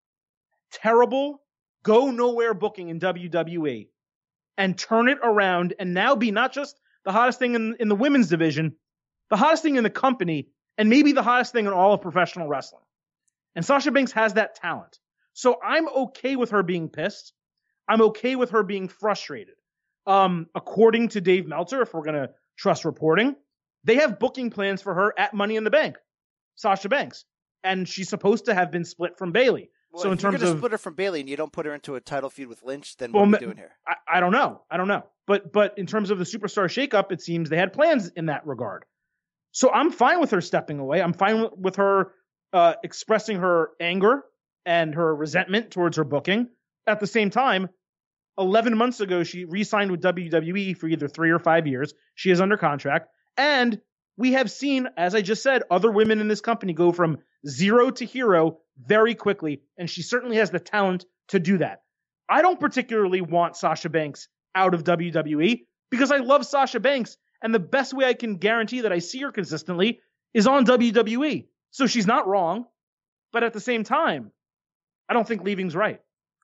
terrible, go nowhere booking in W W E and turn it around and now be not just the hottest thing in, in the women's division, the hottest thing in the company, and maybe the hottest thing in all of professional wrestling. And Sasha Banks has that talent. So I'm okay with her being pissed. I'm okay with her being frustrated. Um, according to Dave Meltzer, if we're going to trust reporting, they have booking plans for her at Money in the Bank, Sasha Banks. And she's supposed to have been split from Bayley. Well, so in if you're terms gonna of split her from Bayley and you don't put her into a title feud with Lynch, then well, what are we doing here? I, I don't know. I don't know. But but in terms of the Superstar Shakeup, it seems they had plans in that regard. So I'm fine with her stepping away. I'm fine with, with her uh, expressing her anger and her resentment towards her booking. At the same time, eleven months ago, she re-signed with W W E for either three or five years. She is under contract. And we have seen, as I just said, other women in this company go from zero to hero very quickly. And she certainly has the talent to do that. I don't particularly want Sasha Banks out of W W E because I love Sasha Banks. And the best way I can guarantee that I see her consistently is on W W E. So she's not wrong. But at the same time, I don't think leaving's right.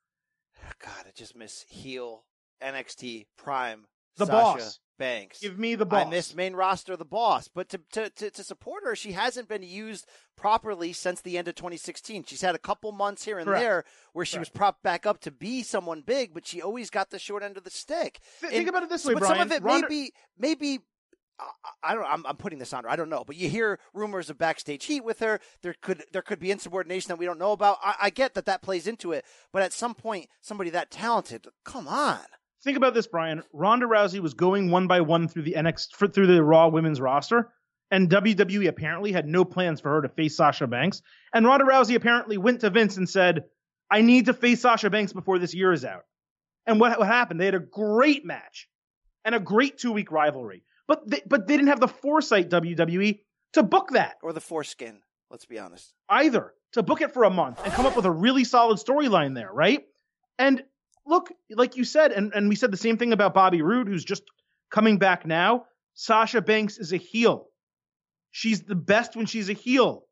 God, I just miss heel N X T Prime the Sasha boss. Banks. Give me the boss. I miss main roster the boss. But to, to, to, to support her, she hasn't been used properly since the end of twenty sixteen. She's had a couple months here and Correct. there where she Correct. was propped back up to be someone big, but she always got the short end of the stick. Th- And- think about it this way, but Brian. some of it Ronda- maybe, maybe, I, I don't. I'm, I'm putting this on her. I don't know, but you hear rumors of backstage heat with her. There could there could be insubordination that we don't know about. I, I get that that plays into it, but at some point, somebody that talented, come on. Think about this, Brian. Ronda Rousey was going one by one through the N X T, through the Raw women's roster, and W W E apparently had no plans for her to face Sasha Banks. And Ronda Rousey apparently went to Vince and said, "I need to face Sasha Banks before this year is out." And what, what happened? They had a great match and a great two-week rivalry, but they, but they didn't have the foresight, W W E, to book that Or the foreskin. Let's be honest. either, to book it for a month and come up with a really solid storyline there, right? And look, like you said, and, and we said the same thing about Bobby Roode, who's just coming back now. Sasha Banks is a heel. She's the best when she's a heel.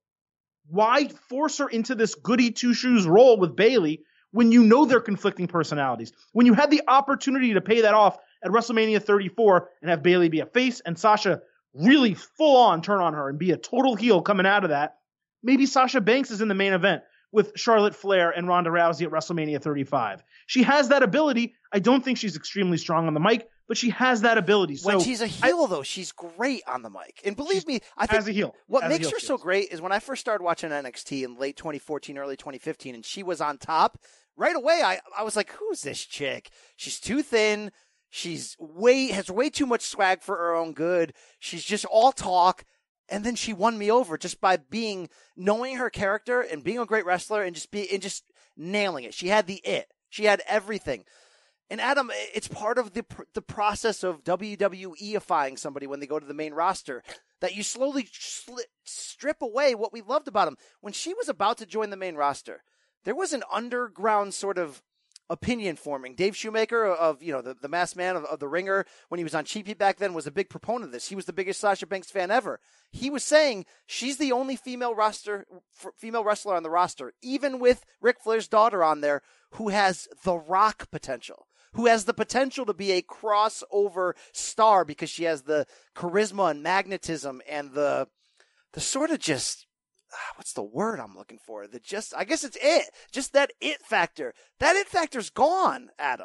Why force her into this goody two-shoes role with Bayley when you know they're conflicting personalities? When you had the opportunity to pay that off at WrestleMania thirty-four and have Bayley be a face and Sasha really full-on turn on her and be a total heel coming out of that, maybe Sasha Banks is in the main event with Charlotte Flair and Ronda Rousey at WrestleMania thirty-five. She has that ability. I don't think she's extremely strong on the mic, but she has that ability. So When she's a heel, though, she's great on the mic. And believe me, I think as a heel. what As a makes heel her she so is. great is when I first started watching N X T in late twenty fourteen, early twenty fifteen, and she was on top, right away I, I was like, who's this chick? She's too thin. She's way has way too much swag for her own good. She's just all talk. And then she won me over just by being, knowing her character and being a great wrestler and just be, and just nailing it. She had the it. She had everything. And Adam, it's part of the the process of W W E-ifying somebody when they go to the main roster, that you slowly sli- strip away what we loved about them. When she was about to join the main roster, there was an underground sort of opinion forming. Dave Shoemaker of, you know, the, the masked man of, of the Ringer, when he was on Cheap Heat back then, was a big proponent of this. He was the biggest Sasha Banks fan ever. He was saying she's the only female roster, f- female wrestler on the roster, even with Ric Flair's daughter on there, who has the Rock potential, who has the potential to be a crossover star because she has the charisma and magnetism and the, the sort of just, what's the word I'm looking for? The just, I guess it's it. Just that it factor. That it factor's gone, Adam.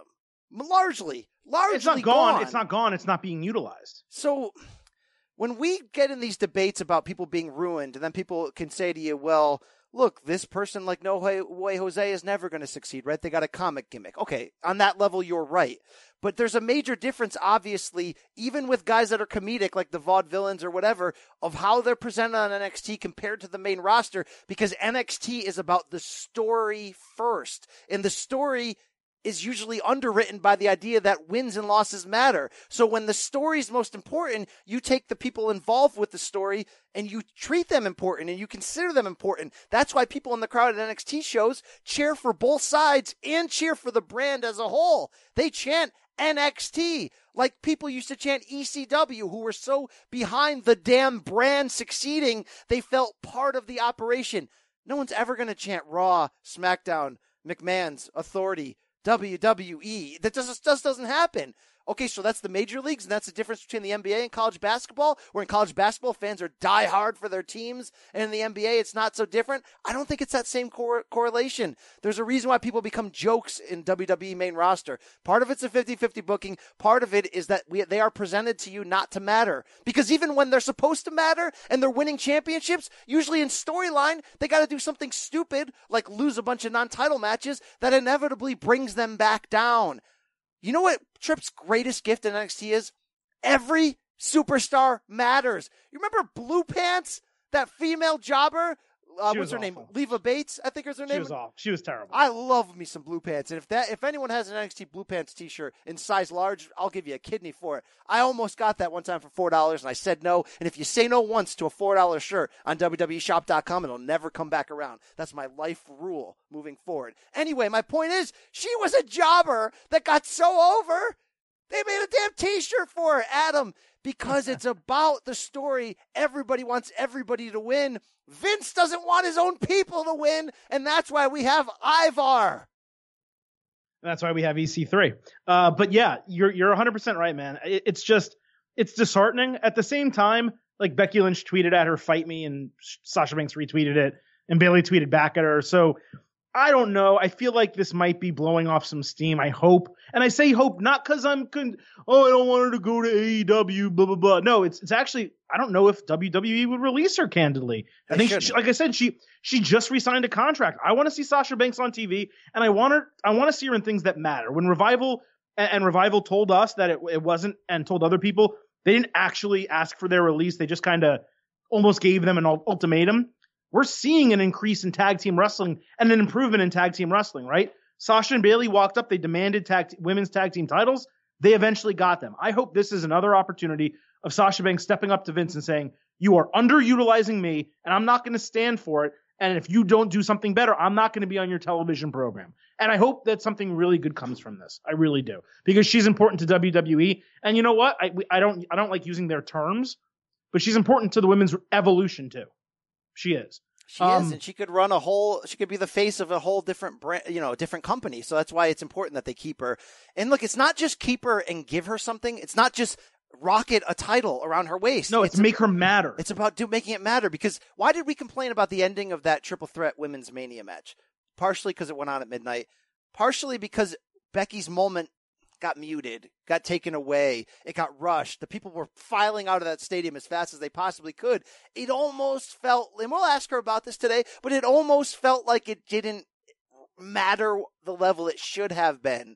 Largely, largely It's not gone. gone. It's not gone. It's not being utilized. So when we get in these debates about people being ruined, and then people can say to you, well, look, this person like No Way Jose is never going to succeed, right? They got a comic gimmick. Okay, on that level, you're right. But there's a major difference, obviously, even with guys that are comedic, like the vaudevillains or whatever, of how they're presented on N X T compared to the main roster, because N X T is about the story first. And the story is usually underwritten by the idea that wins and losses matter. So when the story is most important, you take the people involved with the story and you treat them important and you consider them important. That's why people in the crowd at N X T shows cheer for both sides and cheer for the brand as a whole. They chant N X T like people used to chant E C W, who were so behind the damn brand succeeding, they felt part of the operation. No one's ever going to chant Raw, SmackDown, McMahon's Authority, W W E. That just, just doesn't happen. Okay, so that's the major leagues, and that's the difference between the N B A and college basketball, where in college basketball, fans are diehard for their teams, and in the N B A, it's not so different. I don't think it's that same cor- correlation. There's a reason why people become jokes in W W E main roster. Part of it's a fifty-fifty booking. Part of it is that we, they are presented to you not to matter. Because even when they're supposed to matter, and they're winning championships, usually in storyline, they got to do something stupid, like lose a bunch of non-title matches, that inevitably brings them back down. You know what Tripp's greatest gift in N X T is? Every superstar matters. You remember Blue Pants, that female jobber? Uh, what's her awful. name? Leva Bates, I think is her name. She was awful. She was terrible. I love me some Blue Pants. And if that, if anyone has an N X T Blue Pants t-shirt in size large, I'll give you a kidney for it. I almost got that one time for four dollars, and I said no. And if you say no once to a four dollar shirt on W W E shop dot com, it'll never come back around. That's my life rule moving forward. Anyway, my point is, she was a jobber that got so over, they made a damn t-shirt for her, Adam, because it's about the story. Everybody wants everybody to win. Vince doesn't want his own people to win, and that's why we have Ivar. That's why we have E C three. Uh, but yeah, you're you're one hundred percent right, man. It, it's just, it's disheartening. At the same time, like Becky Lynch tweeted at her, "Fight me," and Sasha Banks retweeted it, and Bayley tweeted back at her. So I don't know. I feel like this might be blowing off some steam. I hope. And I say hope not because I'm, con- oh, I don't want her to go to A E W, blah, blah, blah. No, it's it's actually, I don't know if W W E would release her candidly. I they think, she, like I said, she she just re-signed a contract. I want to see Sasha Banks on T V, and I want her, I want to see her in things that matter. When Revival and, and Revival told us that it, it wasn't, and told other people, they didn't actually ask for their release. They just kind of almost gave them an ultimatum. We're seeing an increase in tag team wrestling and an improvement in tag team wrestling, right? Sasha and Bayley walked up. They demanded tag t- women's tag team titles. They eventually got them. I hope this is another opportunity of Sasha Banks stepping up to Vince and saying, you are underutilizing me, and I'm not going to stand for it. And if you don't do something better, I'm not going to be on your television program. And I hope that something really good comes from this. I really do. Because she's important to W W E. And you know what? I, I don't I don't like using their terms, but she's important to the women's evolution too. She is. She um, is, and she could run a whole, she could be the face of a whole different brand, you know, different company. So that's why it's important that they keep her. And look, it's not just keep her and give her something. It's not just rocket a title around her waist. No, it's, it's make a, her matter. It's about do, making it matter, because why did we complain about the ending of that triple threat women's Mania match? Partially because it went on at midnight. Partially because Becky's moment got muted, got taken away. It got rushed. The people were filing out of that stadium as fast as they possibly could. It almost felt, and we'll ask her about this today, but it almost felt like it didn't matter the level it should have been.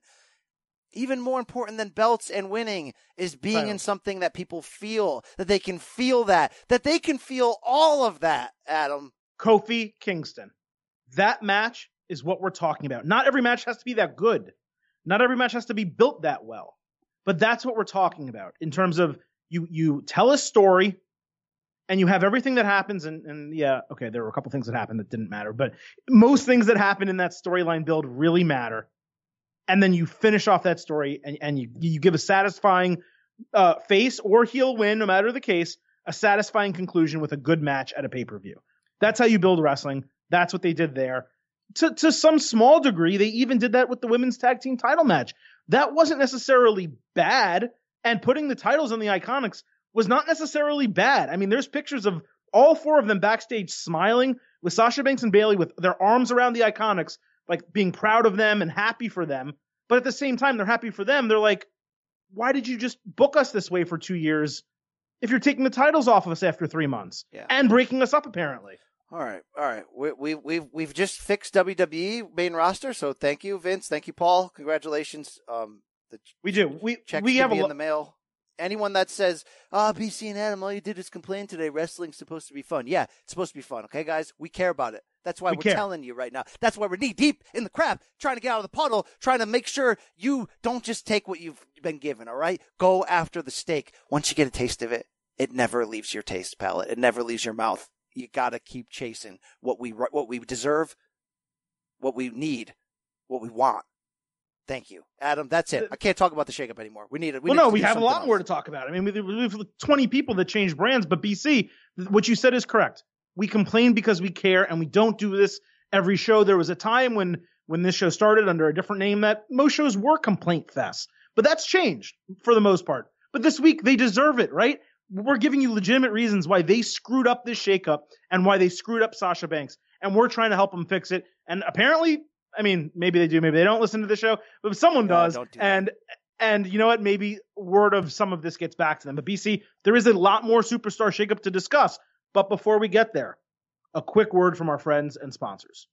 Even more important than belts and winning is being right. in something that people feel, that they can feel that, that they can feel all of that, Adam. Kofi Kingston. That match is what we're talking about. Not every match has to be that good. Not every match has to be built that well, but that's what we're talking about in terms of you, you tell a story and you have everything that happens. And, and yeah, okay, there were a couple things that happened that didn't matter, but most things that happen in that storyline build really matter. And then you finish off that story and, and you, you give a satisfying uh, face or heel win, no matter the case, a satisfying conclusion with a good match at a pay-per-view. That's how you build wrestling. That's what they did there. To to some small degree, they even did that with the women's tag team title match. That wasn't necessarily bad, and putting the titles on the Iconics was not necessarily bad. I mean, there's pictures of all four of them backstage smiling with Sasha Banks and Bayley with their arms around the Iconics, like being proud of them and happy for them. But at the same time, they're happy for them. They're like, why did you just book us this way for two years if you're taking the titles off of us after three months Yeah. and breaking us up, apparently? All right, all right. We, we, we've we've just fixed W W E main roster, so thank you, Vince. Thank you, Paul. Congratulations. Um, the We do. We checks we could have be a in lo- the mail. Anyone that says, "Ah, B C and Adam, all you did is complain today. Wrestling's supposed to be fun." Yeah, it's supposed to be fun. Okay, guys, we care about it. That's why We we're care. telling you right now. That's why we're knee deep in the crap, trying to get out of the puddle, trying to make sure you don't just take what you've been given. All right, go after the steak. Once you get a taste of it, it never leaves your taste palate. It never leaves your mouth. You gotta keep chasing what we what we deserve, what we need, what we want. Thank you, Adam. That's it. I can't talk about the shakeup anymore. We need it. We well, need no, to we do have a something lot else. more to talk about. I mean, we, we have twenty people that changed brands, but B C, what you said is correct. We complain because we care, and we don't do this every show. There was a time when when this show started under a different name that most shows were complaint fests, but that's changed for the most part. But this week, they deserve it, right? We're giving you legitimate reasons why they screwed up this shakeup and why they screwed up Sasha Banks, and we're trying to help them fix it. And apparently, I mean, maybe they do, maybe they don't listen to the show, but someone No, does. don't do that. and and you know what? Maybe word of some of this gets back to them. But B C, there is a lot more superstar shakeup to discuss. But before we get there, a quick word from our friends and sponsors.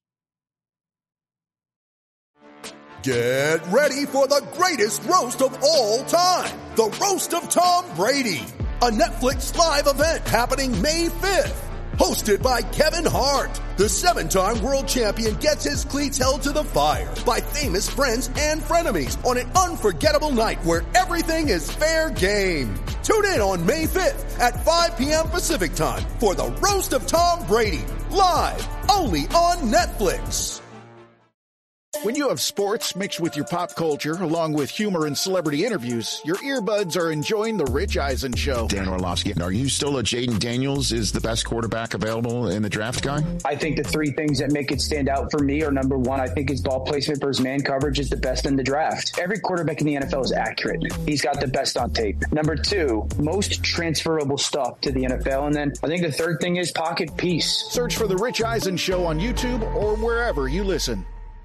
Get ready for the greatest roast of all time, the Roast of Tom Brady, a Netflix live event happening May fifth. Hosted by Kevin Hart, the seven-time world champion gets his cleats held to the fire by famous friends and frenemies on an unforgettable night where everything is fair game. Tune in on May fifth at five p.m. Pacific time for the Roast of Tom Brady, live only on Netflix. When you have sports mixed with your pop culture, along with humor and celebrity interviews, your earbuds are enjoying The Rich Eisen Show. Dan Orlovsky, are you still a Jaden Daniels is the best quarterback available in the draft guy? I think the three things that make it stand out for me are, number one, I think his ball placement versus man coverage is the best in the draft. Every quarterback in the N F L is accurate. He's got the best on tape. Number two, most transferable stuff to the N F L. And then I think the third thing is pocket peace. Search for The Rich Eisen Show on YouTube or wherever you listen.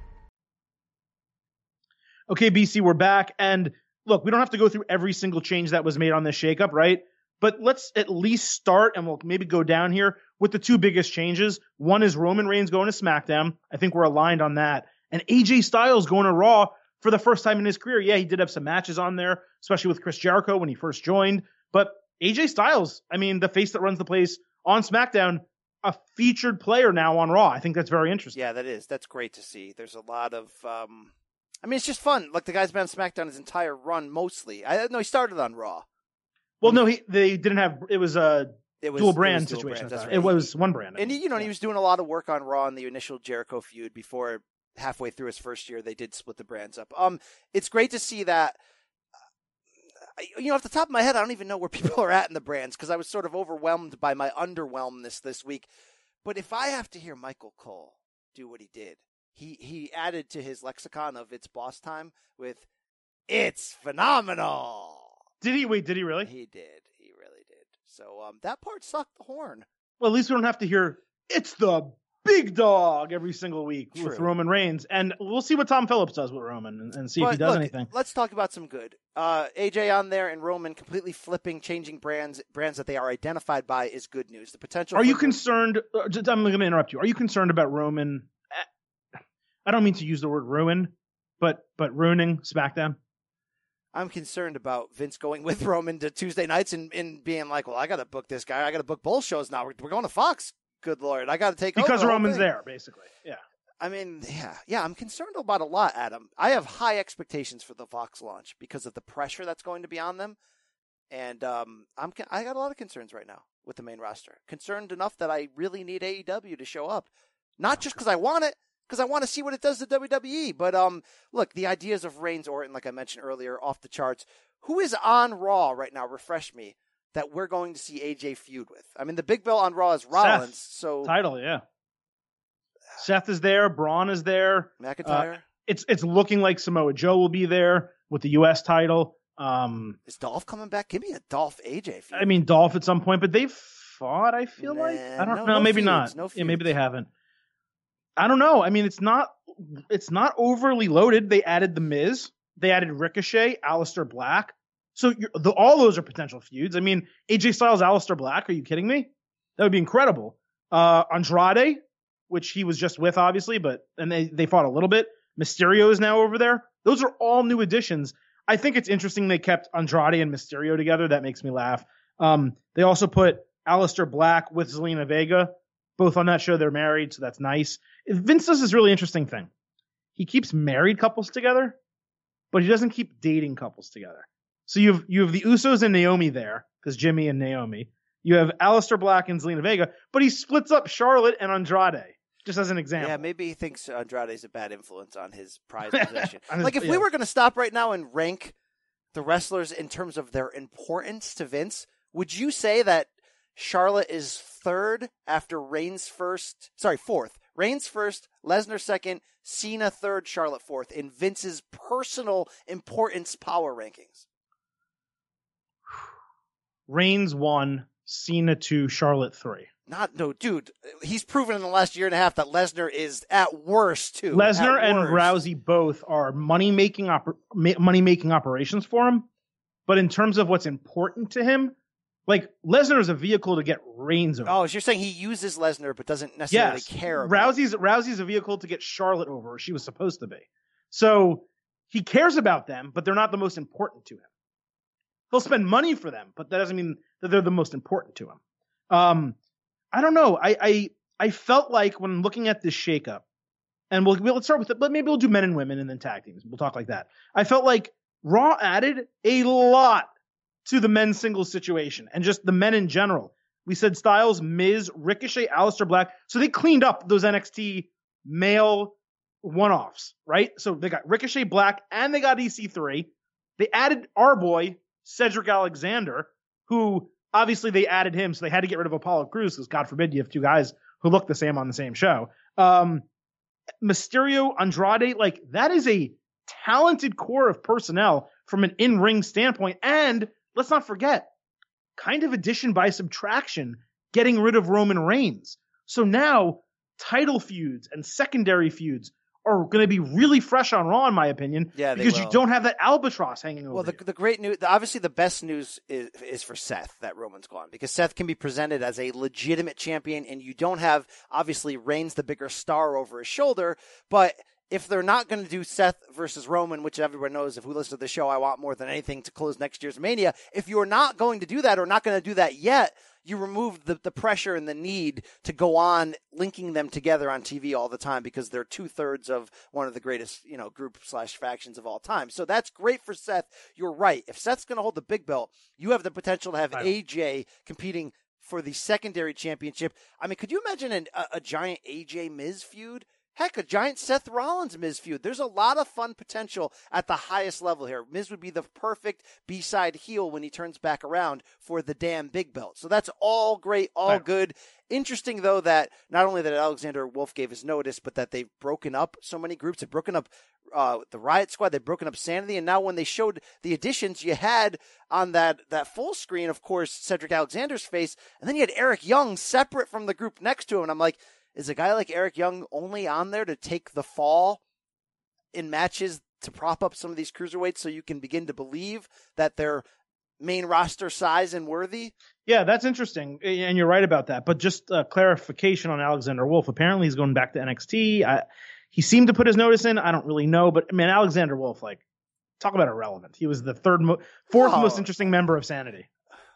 Okay, B C, we're back. And look, we don't have to go through every single change that was made on this shakeup, right? But let's at least start, and we'll maybe go down here with the two biggest changes. One is Roman Reigns going to SmackDown. I think we're aligned on that. And A J Styles going to Raw for the first time in his career. Yeah, he did have some matches on there, especially with Chris Jericho when he first joined. But A J Styles, I mean, the face that runs the place on SmackDown, a featured player now on Raw. I think that's very interesting. Yeah, that is. That's great to see. There's a lot of, um, I mean, it's just fun. Like the guy's been on SmackDown his entire run, mostly. I know he started on Raw. Well, no, he they didn't have. It was a It was dual it brand was dual situation. brand, that's It right. was one brand. And he, you know, he was doing a lot of work on Raw in the initial Jericho feud before halfway through his first year they did split the brands up. Um, it's great to see that. Uh, you know, off the top of my head, I don't even know where people are at in the brands because I was sort of overwhelmed by my underwhelmness this week. But if I have to hear Michael Cole do what he did, he he added to his lexicon of "It's Boss Time" with "It's phenomenal." Did he? Wait, did he really? He did. He really did. So um, that part sucked the horn. Well, at least we don't have to hear "It's the big dog" every single week True. with Roman Reigns. And we'll see what Tom Phillips does with Roman and, and see But if he does look, anything. Let's talk about some good. Uh, A J on there and Roman completely flipping, changing brands brands that they are identified by is good news. The potential. Are for you good- concerned? uh, just- I'm going to interrupt you. Are you concerned about Roman? eh, I don't mean to use the word ruin, but but ruining SmackDown. I'm concerned about Vince going with Roman to Tuesday nights and, and being like, well, I got to book this guy. I got to book both shows now. We're, we're going to Fox. Good Lord. I got to take over Because the whole Roman's thing. there, basically. Yeah. I mean, yeah, yeah, I'm concerned about a lot, Adam. I have high expectations for the Fox launch because of the pressure that's going to be on them. And um, I'm I got a lot of concerns right now with the main roster. Concerned enough that I really need A E W to show up. Not just because I want it, because I want to see what it does to W W E. But um, look, the ideas of Reigns Orton, like I mentioned earlier, off the charts. Who is on Raw right now? Refresh me. That we're going to see A J feud with. I mean, the big bell on Raw is Rollins. Seth. So Title, yeah. Seth is there. Braun is there. McIntyre. Uh, it's it's looking like Samoa Joe will be there with the U S title. Um, Is Dolph coming back? Give me a Dolph A J feud. I mean, Dolph at some point, but they've fought, I feel like. Nah, I don't no- know. no maybe feuds, not. no Yeah, maybe feuds. they haven't. I don't know. I mean, it's not it's not overly loaded. They added The Miz, They added Ricochet, Aleister Black. So you're, the, all those are potential feuds. I mean, A J Styles, Aleister Black. Are you kidding me? That would be incredible. Uh, Andrade, which he was just with, obviously, but and they, they fought a little bit. Mysterio is now over there. Those are all new additions. I think it's interesting they kept Andrade and Mysterio together. That makes me laugh. Um, they also put Aleister Black with Zelina Vega, both on that show. They're married, so that's nice. Vince does this really interesting thing. He keeps married couples together, but he doesn't keep dating couples together. So you have you have the Usos and Naomi there, because Jimmy and Naomi. You have Aleister Black and Zelina Vega, but he splits up Charlotte and Andrade, just as an example. Yeah, maybe he thinks Andrade's a bad influence on his prized possession. his, like, if yeah. we were going to stop right now and rank the wrestlers in terms of their importance to Vince, would you say that Charlotte is third after Reigns first? Sorry, fourth. Reigns first, Lesnar second, Cena third, Charlotte fourth in Vince's personal importance power rankings. Reigns one, Cena two, Charlotte three. Not no, dude. He's proven in the last year and a half that Lesnar is at worst too. Lesnar at and worst. Rousey both are money making oper- ma- money making operations for him, but in terms of what's important to him, like Lesnar is a vehicle to get Reigns over. Oh, so you're saying he uses Lesnar but doesn't necessarily yes. care about Rousey's Rousey's a vehicle to get Charlotte over, or she was supposed to be. So he cares about them, but they're not the most important to him. He'll spend money for them, but that doesn't mean that they're the most important to him. Um, I don't know. I, I I felt like when looking at this shakeup, and we'll, we'll let's start with it, but maybe we'll do men and women and then tag teams. We'll talk like that. I felt like Raw added a lot to the men's singles situation and just the men in general. We said Styles, Miz, Ricochet, Aleister Black. So they cleaned up those N X T male one-offs, right? So they got Ricochet, Black, and they got E C three. They added our boy, Cedric Alexander, who obviously they added him, so they had to get rid of Apollo Crews because God forbid you have two guys who look the same on the same show. Um, Mysterio, Andrade, like that is a talented core of personnel from an in-ring standpoint. And let's not forget, kind of addition by subtraction, getting rid of Roman Reigns. So now title feuds and secondary feuds are going to be really fresh on Raw, in my opinion, yeah, because will. you don't have that albatross hanging over Well, the, you. the great news, obviously the best news is, is for Seth that Roman's gone, because Seth can be presented as a legitimate champion, and you don't have, obviously, Reigns the bigger star over his shoulder, but if they're not going to do Seth versus Roman, which everyone knows, if we listen to the show, I want more than anything to close next year's Mania. If you're not going to do that or not going to do that yet, you removed the, the pressure and the need to go on linking them together on T V all the time because they're two thirds of one of the greatest, you know, group slash factions of all time. So that's great for Seth. You're right. If Seth's going to hold the big belt, you have the potential to have A J competing for the secondary championship. I mean, could you imagine an, a, a giant A J Miz feud? Heck, a giant Seth Rollins Miz feud. There's a lot of fun potential at the highest level here. Miz would be the perfect B-side heel when he turns back around for the damn big belt. So that's all great, all right. Good. Interesting, though, that not only that Alexander Wolf gave his notice, but that they've broken up so many groups. They've broken up uh, the Riot Squad. They've broken up Sanity. And now when they showed the additions, you had on that, that full screen, of course, Cedric Alexander's face. And then you had Eric Young separate from the group next to him. And I'm like, is a guy like Eric Young only on there to take the fall in matches to prop up some of these cruiserweights so you can begin to believe that they're main roster size and worthy? Yeah, that's interesting. And you're right about that. But just uh, clarification on Alexander Wolf. Apparently he's going back to N X T. I, he seemed to put his notice in. I don't really know. But, I mean, Alexander Wolf, like, talk about irrelevant. He was the third, mo- fourth oh. most interesting member of Sanity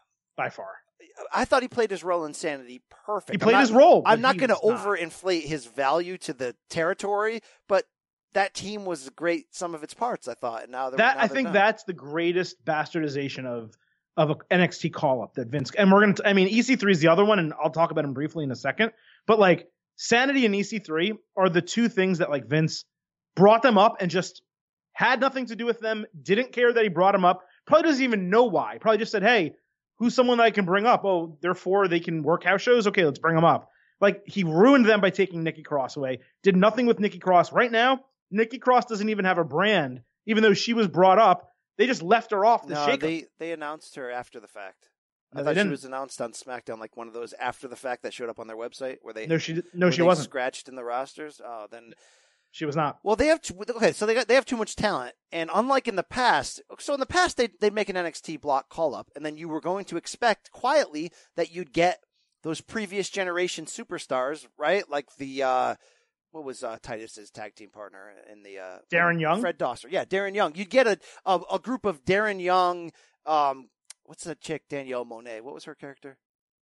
by far. I thought he played his role in Sanity perfect. He played not, his role. I'm not going to overinflate his value to the territory, but that team was great. Some of its parts, I thought. And now that now I think done. That's the greatest bastardization of of an N X T call up that Vince. And we're gonna. I mean, E C three is the other one, and I'll talk about him briefly in a second. But like Sanity and E C three are the two things that like Vince brought them up and just had nothing to do with them. Didn't care that he brought them up. Probably doesn't even know why. Probably just said, "Hey, who's someone that I can bring up? Oh, they're four. They can work house shows. Okay, let's bring them up." Like, he ruined them by taking Nikki Cross away. Did nothing with Nikki Cross. Right now, Nikki Cross doesn't even have a brand, even though she was brought up. They just left her off the no, shake. They they announced her after the fact. No, I thought she was announced on SmackDown, like one of those after the fact that showed up on their website where they no she no where she they wasn't scratched in the rosters. Oh, then She was not. Well, they have too, okay, so they got they have too much talent, and unlike in the past, so in the past they they'd make an N X T block call up, and then you were going to expect quietly that you'd get those previous generation superstars, right? Like the uh, what was uh, Titus's tag team partner in the uh, Darren Young, Fred Dosser, yeah, Darren Young. You'd get a a, a group of Darren Young. Um, what's that chick Danielle Monet? What was her character?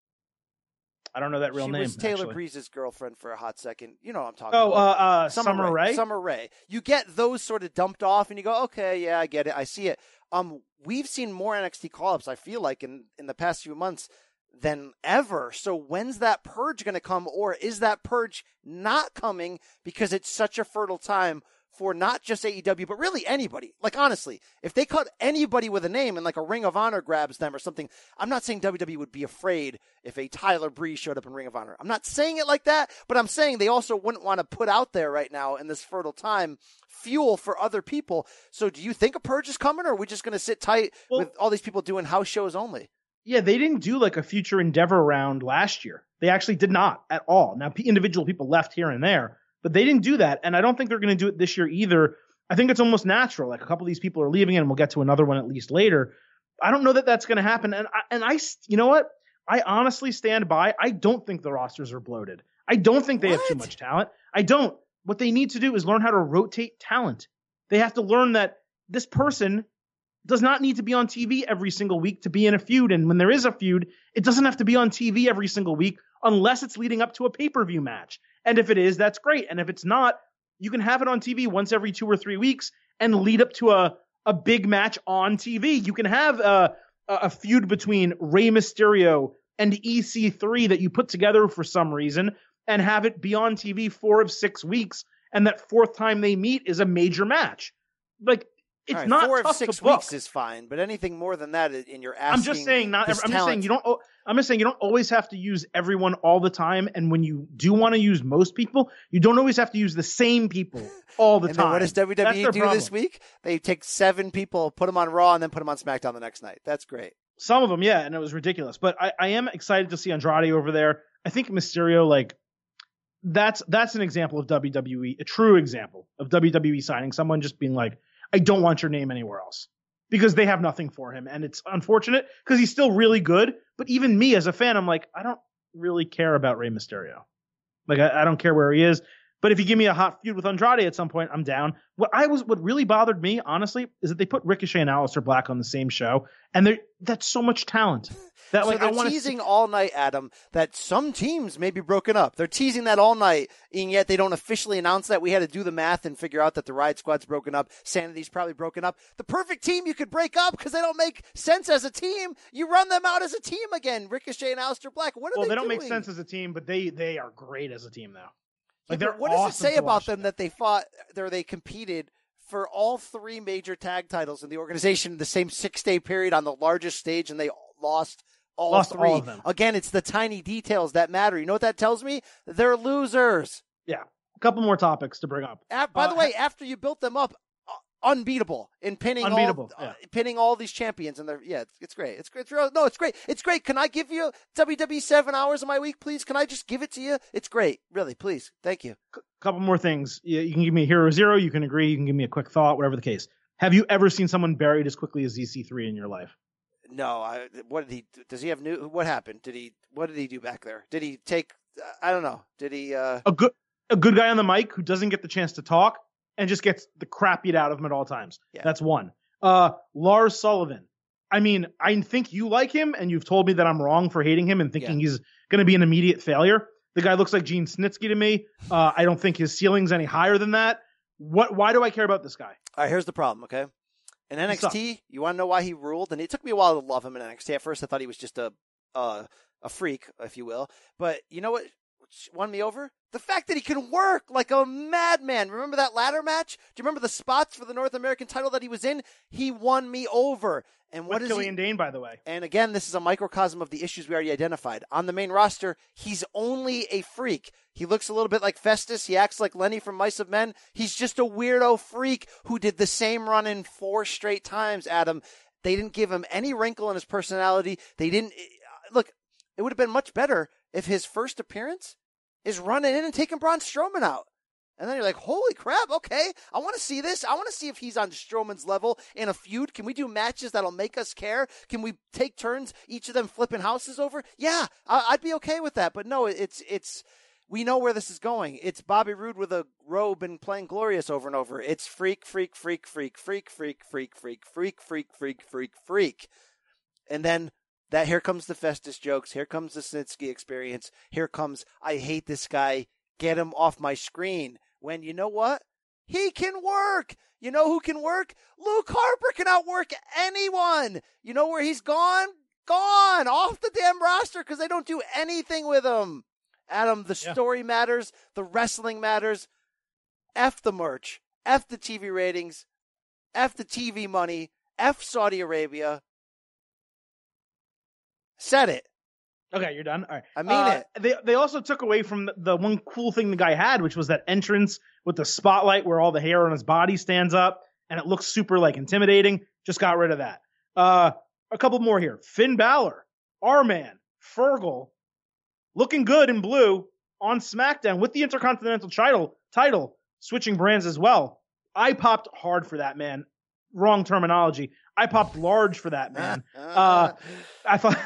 I don't know that real she name. She was Taylor actually. Breeze's girlfriend for a hot second. You know what I'm talking oh, about. Oh, uh, uh, Summer, Summer Rae. Rae? Summer Rae. You get those sort of dumped off, and you go, okay, yeah, I get it. I see it. Um, we've seen more N X T call-ups, I feel like, in, in the past few months than ever. So when's that purge going to come, or is that purge not coming because it's such a fertile time for not just A E W, but really anybody? Like, honestly, if they cut anybody with a name and like a Ring of Honor grabs them or something, I'm not saying W W E would be afraid if a Tyler Breeze showed up in Ring of Honor. I'm not saying it like that, but I'm saying they also wouldn't want to put out there right now in this fertile time fuel for other people. So do you think a purge is coming, or are we just going to sit tight well, with all these people doing house shows only? Yeah, they didn't do like a future endeavor round last year. They actually did not at all. Now, individual people left here and there, but they didn't do that, and I don't think they're going to do it this year either. I think it's almost natural. Like, a couple of these people are leaving, and we'll get to another one at least later. I don't know that that's going to happen, and I, and I, you know what? I honestly stand by. I don't think the rosters are bloated. I don't think they what? have too much talent. I don't. What they need to do is learn how to rotate talent. They have to learn that this person does not need to be on T V every single week to be in a feud, and when there is a feud, it doesn't have to be on T V every single week unless it's leading up to a pay-per-view match. And if it is, that's great. And if it's not, you can have it on T V once every two or three weeks and lead up to a, a big match on T V. You can have a, a feud between Rey Mysterio and E C three that you put together for some reason and have it be on T V four of six weeks. And that fourth time they meet is a major match. Like, it's right, not four tough of six to book. weeks is fine, but anything more than that, and you're asking. I'm just saying, not. this I'm talent. just saying you don't. I'm just saying you don't always have to use everyone all the time, and when you do want to use most people, you don't always have to use the same people all the and time. Then what does W W E That's do their this week? They take seven people, put them on Raw, and then put them on SmackDown the next night. That's great. Some of them, yeah, and it was ridiculous. But I, I am excited to see Andrade over there. I think Mysterio, like, that's that's an example of W W E, a true example of W W E signing someone just being like, I don't want your name anywhere else, because they have nothing for him. And it's unfortunate because he's still really good. But even me as a fan, I'm like, I don't really care about Rey Mysterio. Like, I, I don't care where he is. But if you give me a hot feud with Andrade at some point, I'm down. What I was, what really bothered me, honestly, is that they put Ricochet and Aleister Black on the same show, and they that's so much talent. That, like, so they're I wanna teasing see- all night, Adam, that some teams may be broken up. They're teasing that all night, and yet they don't officially announce that. We had to do the math and figure out that the Riot Squad's broken up. Sanity's probably broken up. The perfect team you could break up because they don't make sense as a team. You run them out as a team again, Ricochet and Aleister Black. What are well, they, they don't doing? make sense as a team, but they they are great as a team, though. Like, Yeah, they're what does it awesome say to about watch. them that they fought, or they competed for all three major tag titles in the organization in the same six-day period on the largest stage, and they lost all Lost three? all of them. Again, it's the tiny details that matter. You know what that tells me? They're losers. Yeah, a couple more topics to bring up. A- by Uh, the way, after you built them up, uh, unbeatable in pinning Unbeatable, all, yeah. uh, pinning all these champions, and they're yeah, it's, it's great. It's great. It's real, no, it's great. It's great. Can I give you W W E seven hours of my week, please? Can I just give it to you? It's great, really, please. Thank you. Couple more things. You, you can give me a hero zero. You can agree. You can give me a quick thought, whatever the case. Have you ever seen someone buried as quickly as E C three in your life? No, I, what did he? Does he have new? What happened? Did he? What did he do back there? Did he take? I don't know. Did he? Uh, A good a good guy on the mic who doesn't get the chance to talk and just gets the crap beat out of him at all times. Yeah. That's one. Uh, Lars Sullivan. I mean, I think you like him, and you've told me that I'm wrong for hating him and thinking Yeah. he's going to be an immediate failure. The guy looks like Gene Snitsky to me. Uh, I don't think his ceiling's any higher than that. What? Why do I care about this guy? all right, here's the problem. Okay, in N X T, you want to know why he ruled? And it took me a while to love him in N X T. At first, I thought he was just a uh, a freak, if you will. But you know what won me over? The fact that he can work like a madman. Remember that ladder match? Do you remember the spots for the North American title that he was in? He won me over. And what With is Killian he? Dane, by the way. And again, this is a microcosm of the issues we already identified. On the main roster, he's only a freak. He looks a little bit like Festus. He acts like Lenny from Mice of Men. He's just a weirdo freak who did the same run in four straight times, Adam. They didn't give him any wrinkle in his personality. They didn't. Look, it would have been much better if his first appearance is running in and taking Braun Strowman out. And then you're like, holy crap, okay, I want to see this. I want to see if he's on Strowman's level in a feud. Can we do matches that'll make us care? Can we take turns, each of them flipping houses over? Yeah, I'd be okay with that. But no, it's it's we know where this is going. It's Bobby Roode with a robe and playing Glorious over and over. It's freak, freak, freak, freak, freak, freak, freak, freak, freak, freak, freak, freak, freak. And then that here comes the Festus jokes. Here comes the Snitsky experience. Here comes, I hate this guy. Get him off my screen. When you know what? He can work. You know who can work? Luke Harper can outwork anyone. You know where he's gone? Gone. Off the damn roster because they don't do anything with him. Adam, the yeah. story matters. The wrestling matters. F the merch. F the T V ratings. F the T V money. F Saudi Arabia. Said it. Okay, you're done. All right. I mean uh, it. They they also took away from the, the one cool thing the guy had, which was that entrance with the spotlight where all the hair on his body stands up and it looks super like intimidating. Just got rid of that. Uh, a couple more here. Finn Balor, our man, Fergal, looking good in blue on SmackDown with the Intercontinental title, title switching brands as well. I popped hard for that, man. Wrong terminology. I popped large for that, man. Uh, I thought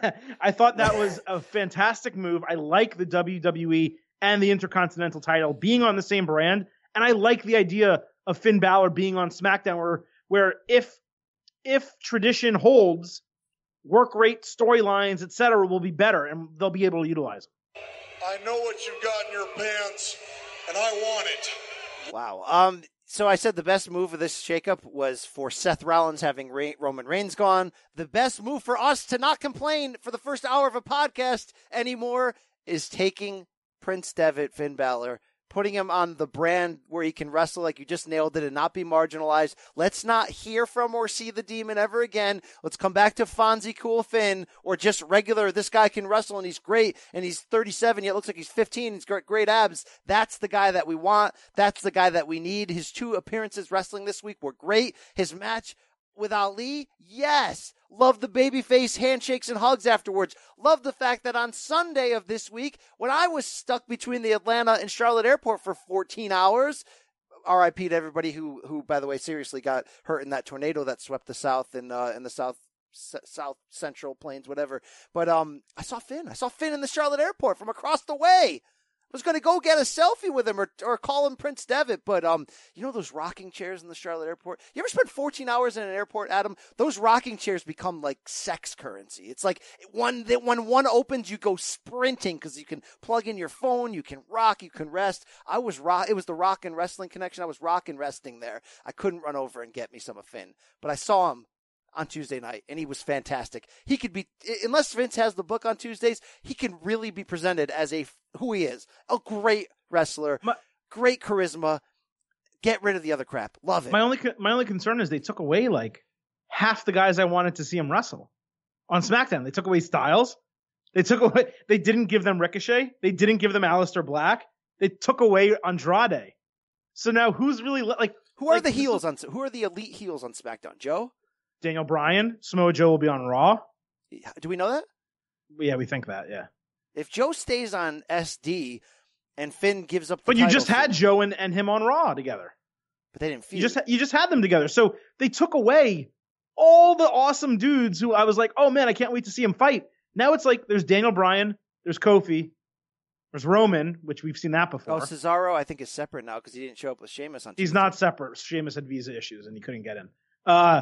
I thought that was a fantastic move. I like the W W E and the Intercontinental title being on the same brand, and I like the idea of Finn Balor being on SmackDown, where where if if tradition holds, work rate, storylines, et cetera, will be better, and they'll be able to utilize them. I know what you've got in your pants, and I want it. Wow. Um. So I said the best move of this shakeup was for Seth Rollins having Re- Roman Reigns gone. The best move for us to not complain for the first hour of a podcast anymore is taking Prince Devitt, Finn Balor, putting him on the brand where he can wrestle like you just nailed it and not be marginalized. Let's not hear from or see the demon ever again. Let's come back to Fonzie Cool Finn or just regular, this guy can wrestle and he's great and he's thirty-seven, yet looks like he's fifteen. He's got great abs. That's the guy that we want. That's the guy that we need. His two appearances wrestling this week were great. His match with Ali, yes. Love the babyface handshakes and hugs afterwards. Love the fact that on Sunday of this week, when I was stuck between the Atlanta and Charlotte airport for fourteen hours, R I P to everybody who, who by the way, seriously got hurt in that tornado that swept the South and uh, in the South S- South Central Plains, whatever. But um, I saw Finn. I saw Finn in the Charlotte airport from across the way. I was going to go get a selfie with him or or call him Prince Devitt, but um, you know those rocking chairs in the Charlotte airport? You ever spend fourteen hours in an airport, Adam? Those rocking chairs become like sex currency. It's like when, when one opens, you go sprinting because you can plug in your phone, you can rock, you can rest. I was rock. It was the Rock and Wrestling Connection. I was rock and resting there. I couldn't run over and get me some of Finn, but I saw him on Tuesday night, and he was fantastic. He could be, unless Vince has the book on Tuesdays, he can really be presented as a who he is. A great wrestler, my, great charisma. Get rid of the other crap. Love it. My only my only concern is they took away like half the guys I wanted to see him wrestle on SmackDown. They took away Styles. They took away. They didn't give them Ricochet. They didn't give them Aleister Black. They took away Andrade. So now who's really like? Who are like, the heels on? Who are the elite heels on SmackDown? Joe. Daniel Bryan, Samoa Joe will be on Raw. Do we know that? Yeah, we think that, yeah. If Joe stays on S D and Finn gives up the But you just Finn, had Joe and, and him on Raw together. But they didn't feud. You just, you just had them together. So they took away all the awesome dudes who I was like, oh man, I can't wait to see him fight. Now it's like there's Daniel Bryan, there's Kofi, there's Roman, which we've seen that before. Oh, Cesaro I think is separate now because he didn't show up with Sheamus on Tuesday. He's not separate. Sheamus had visa issues and he couldn't get in. Uh,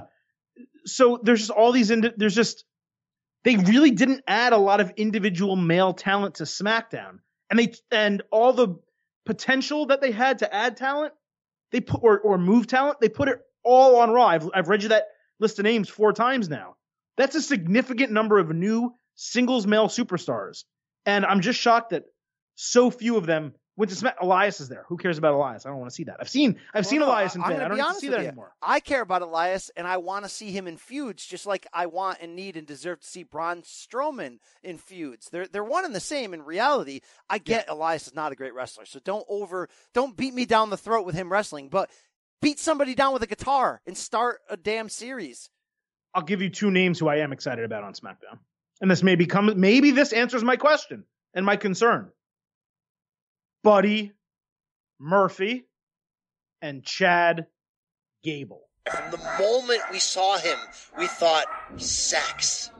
So there's just all these, indi- there's just, they really didn't add a lot of individual male talent to SmackDown. And they, and all the potential that they had to add talent, they put, or, or move talent, they put it all on Raw. I've, I've read you that list of names four times now. That's a significant number of new singles male superstars. And I'm just shocked that so few of them went to Smack. Elias is there. Who cares about Elias? I don't want to see that. I've seen I've well, seen no, Elias in Finn. I don't need to see that you. anymore. I care about Elias, and I want to see him in feuds, just like I want and need and deserve to see Braun Strowman in feuds. They're they're one and the same in reality. I get yeah. Elias is not a great wrestler, so don't over don't beat me down the throat with him wrestling, but beat somebody down with a guitar and start a damn series. I'll give you two names who I am excited about on SmackDown, and this may become maybe this answers my question and my concern. Buddy Murphy and Chad Gable. From the moment we saw him, we thought, sex.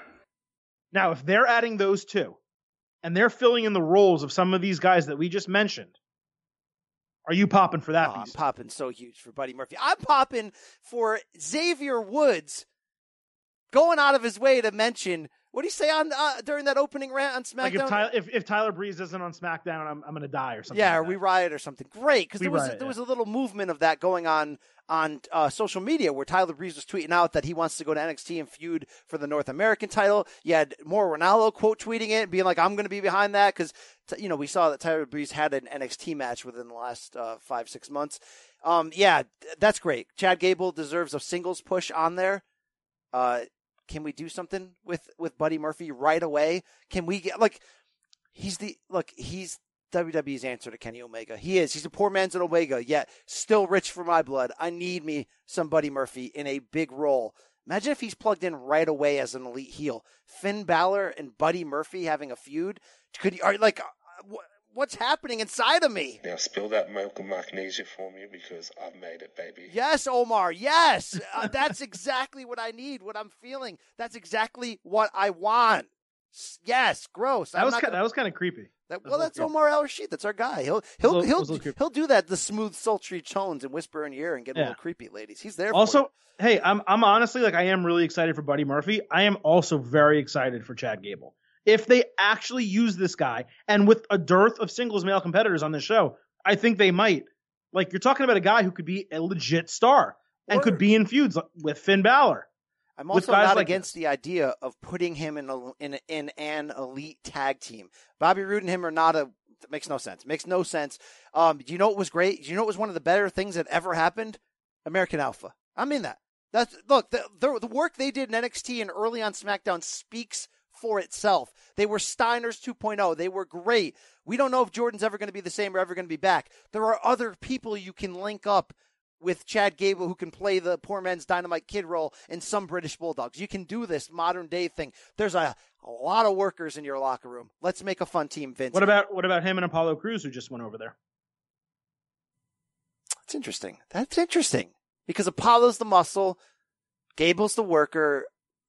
Now, if they're adding those two, and they're filling in the roles of some of these guys that we just mentioned, are you popping for that Oh, I'm piece? popping so huge for Buddy Murphy. I'm popping for Xavier Woods going out of his way to mention, what did he say on uh, during that opening rant on SmackDown? Like if Tyler, if, if Tyler Breeze isn't on SmackDown, I'm I'm gonna die or something. Yeah, like or that. We Riot or something. Great, because We there was Riot, there yeah. was a little movement of that going on on uh, social media where Tyler Breeze was tweeting out that he wants to go to N X T and feud for the North American title. You had Mauro Ranallo quote tweeting it, being like, "I'm going to be behind that," because you know we saw that Tyler Breeze had an N X T match within the last uh, five six months. Um, yeah, that's great. Chad Gable deserves a singles push on there. Uh, can we do something with with Buddy Murphy right away? Can we get like he's the look he's W W E's answer to Kenny Omega. He is. He's a poor man's Omega, yet still rich for my blood. I need me some Buddy Murphy in a big role. Imagine if he's plugged in right away as an elite heel. Finn Balor and Buddy Murphy having a feud. Could you, are like, uh, what's happening inside of me? Now spill that milk and magnesia for me because I've made it, baby. Yes, Omar. Yes, uh, that's exactly what I need. What I'm feeling. That's exactly what I want. Yes, gross. That I'm was not kind, gonna... that was kind of creepy. That, That well, was that's creepy. Omar Al-Rashid. That's our guy. He'll he'll little- he'll was a little creepy. he'll do that. The smooth, sultry tones and whisper in your ear and get a Yeah. little creepy, ladies. He's there. For Also, it. hey, I'm I'm honestly like I am really excited for Buddy Murphy. I am also very excited for Chad Gable. If they actually use this guy, and with a dearth of singles male competitors on this show, I think they might. Like you're talking about a guy who could be a legit star and Or- could be in feuds with Finn Balor. I'm with also guys not like against the idea of putting him in a, in in an elite tag team. Bobby Roode and him are not a. It makes no sense. Makes no sense. Um, do you know what was great? Do you know what was one of the better things that ever happened? American Alpha. I mean that. That's look the the, the work they did in N X T and early on SmackDown speaks for itself. They were Steiner's two point oh. They were great. We don't know if Jordan's ever going to be the same or ever going to be back. There are other people you can link up with Chad Gable who can play the poor man's Dynamite Kid role in some British Bulldogs. You can do this modern day thing. There's a, a lot of workers in your locker room. Let's make a fun team, Vince. What about what about him and Apollo Crews who just went over there? That's interesting. That's interesting. Because Apollo's the muscle, Gable's the worker.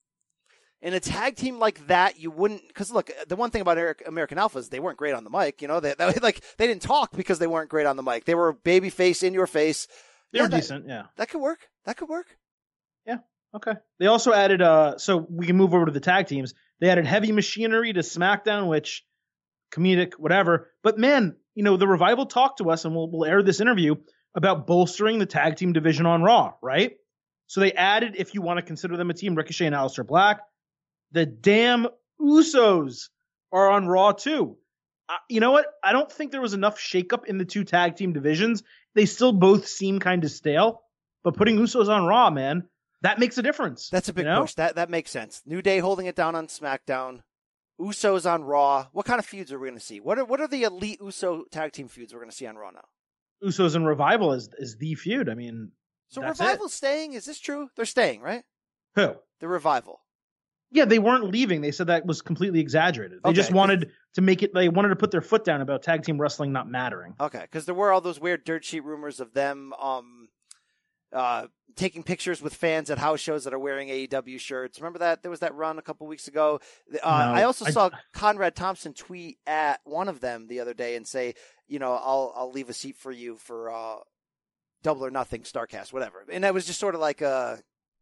In a tag team like that, you wouldn't, because look, the one thing about Eric, American Alpha is they weren't great on the mic. You know, they, they like they didn't talk because they weren't great on the mic. They were baby face in your face. They Yeah, were that- decent, yeah. That could work. That could work. Okay. They also added, uh, so we can move over to the tag teams. They added Heavy Machinery to SmackDown, which comedic, whatever. But man, you know, the Revival talked to us, and we'll, we'll air this interview about bolstering the tag team division on Raw, right? So they added, if you want to consider them a team, Ricochet and Aleister Black. The damn Usos are on Raw too. Uh, you know what? I don't think there was enough shakeup in the two tag team divisions. They still both seem kind of stale, but putting Usos on Raw, man, that makes a difference. That's a big you know? push. That that makes sense. New Day holding it down on SmackDown. Usos on Raw. What kind of feuds are we going to see? What are what are the elite Uso tag team feuds we're going to see on Raw now? Usos and Revival is is the feud. I mean, So that's Revival's staying? Is this true? They're staying, right? it. Who? The Revival. Yeah, they weren't leaving. They said that was completely exaggerated. They Okay. just wanted to make it. They wanted to put their foot down about tag team wrestling not mattering. Okay, because there were all those weird dirt sheet rumors of them um, uh, taking pictures with fans at house shows that are wearing A E W shirts. Remember that? There was that run a couple weeks ago. Uh, No, I also I- saw Conrad Thompson tweet at one of them the other day and say, you know, I'll I'll leave a seat for you for uh, Double or Nothing, Starcast, whatever. And that was just sort of like a,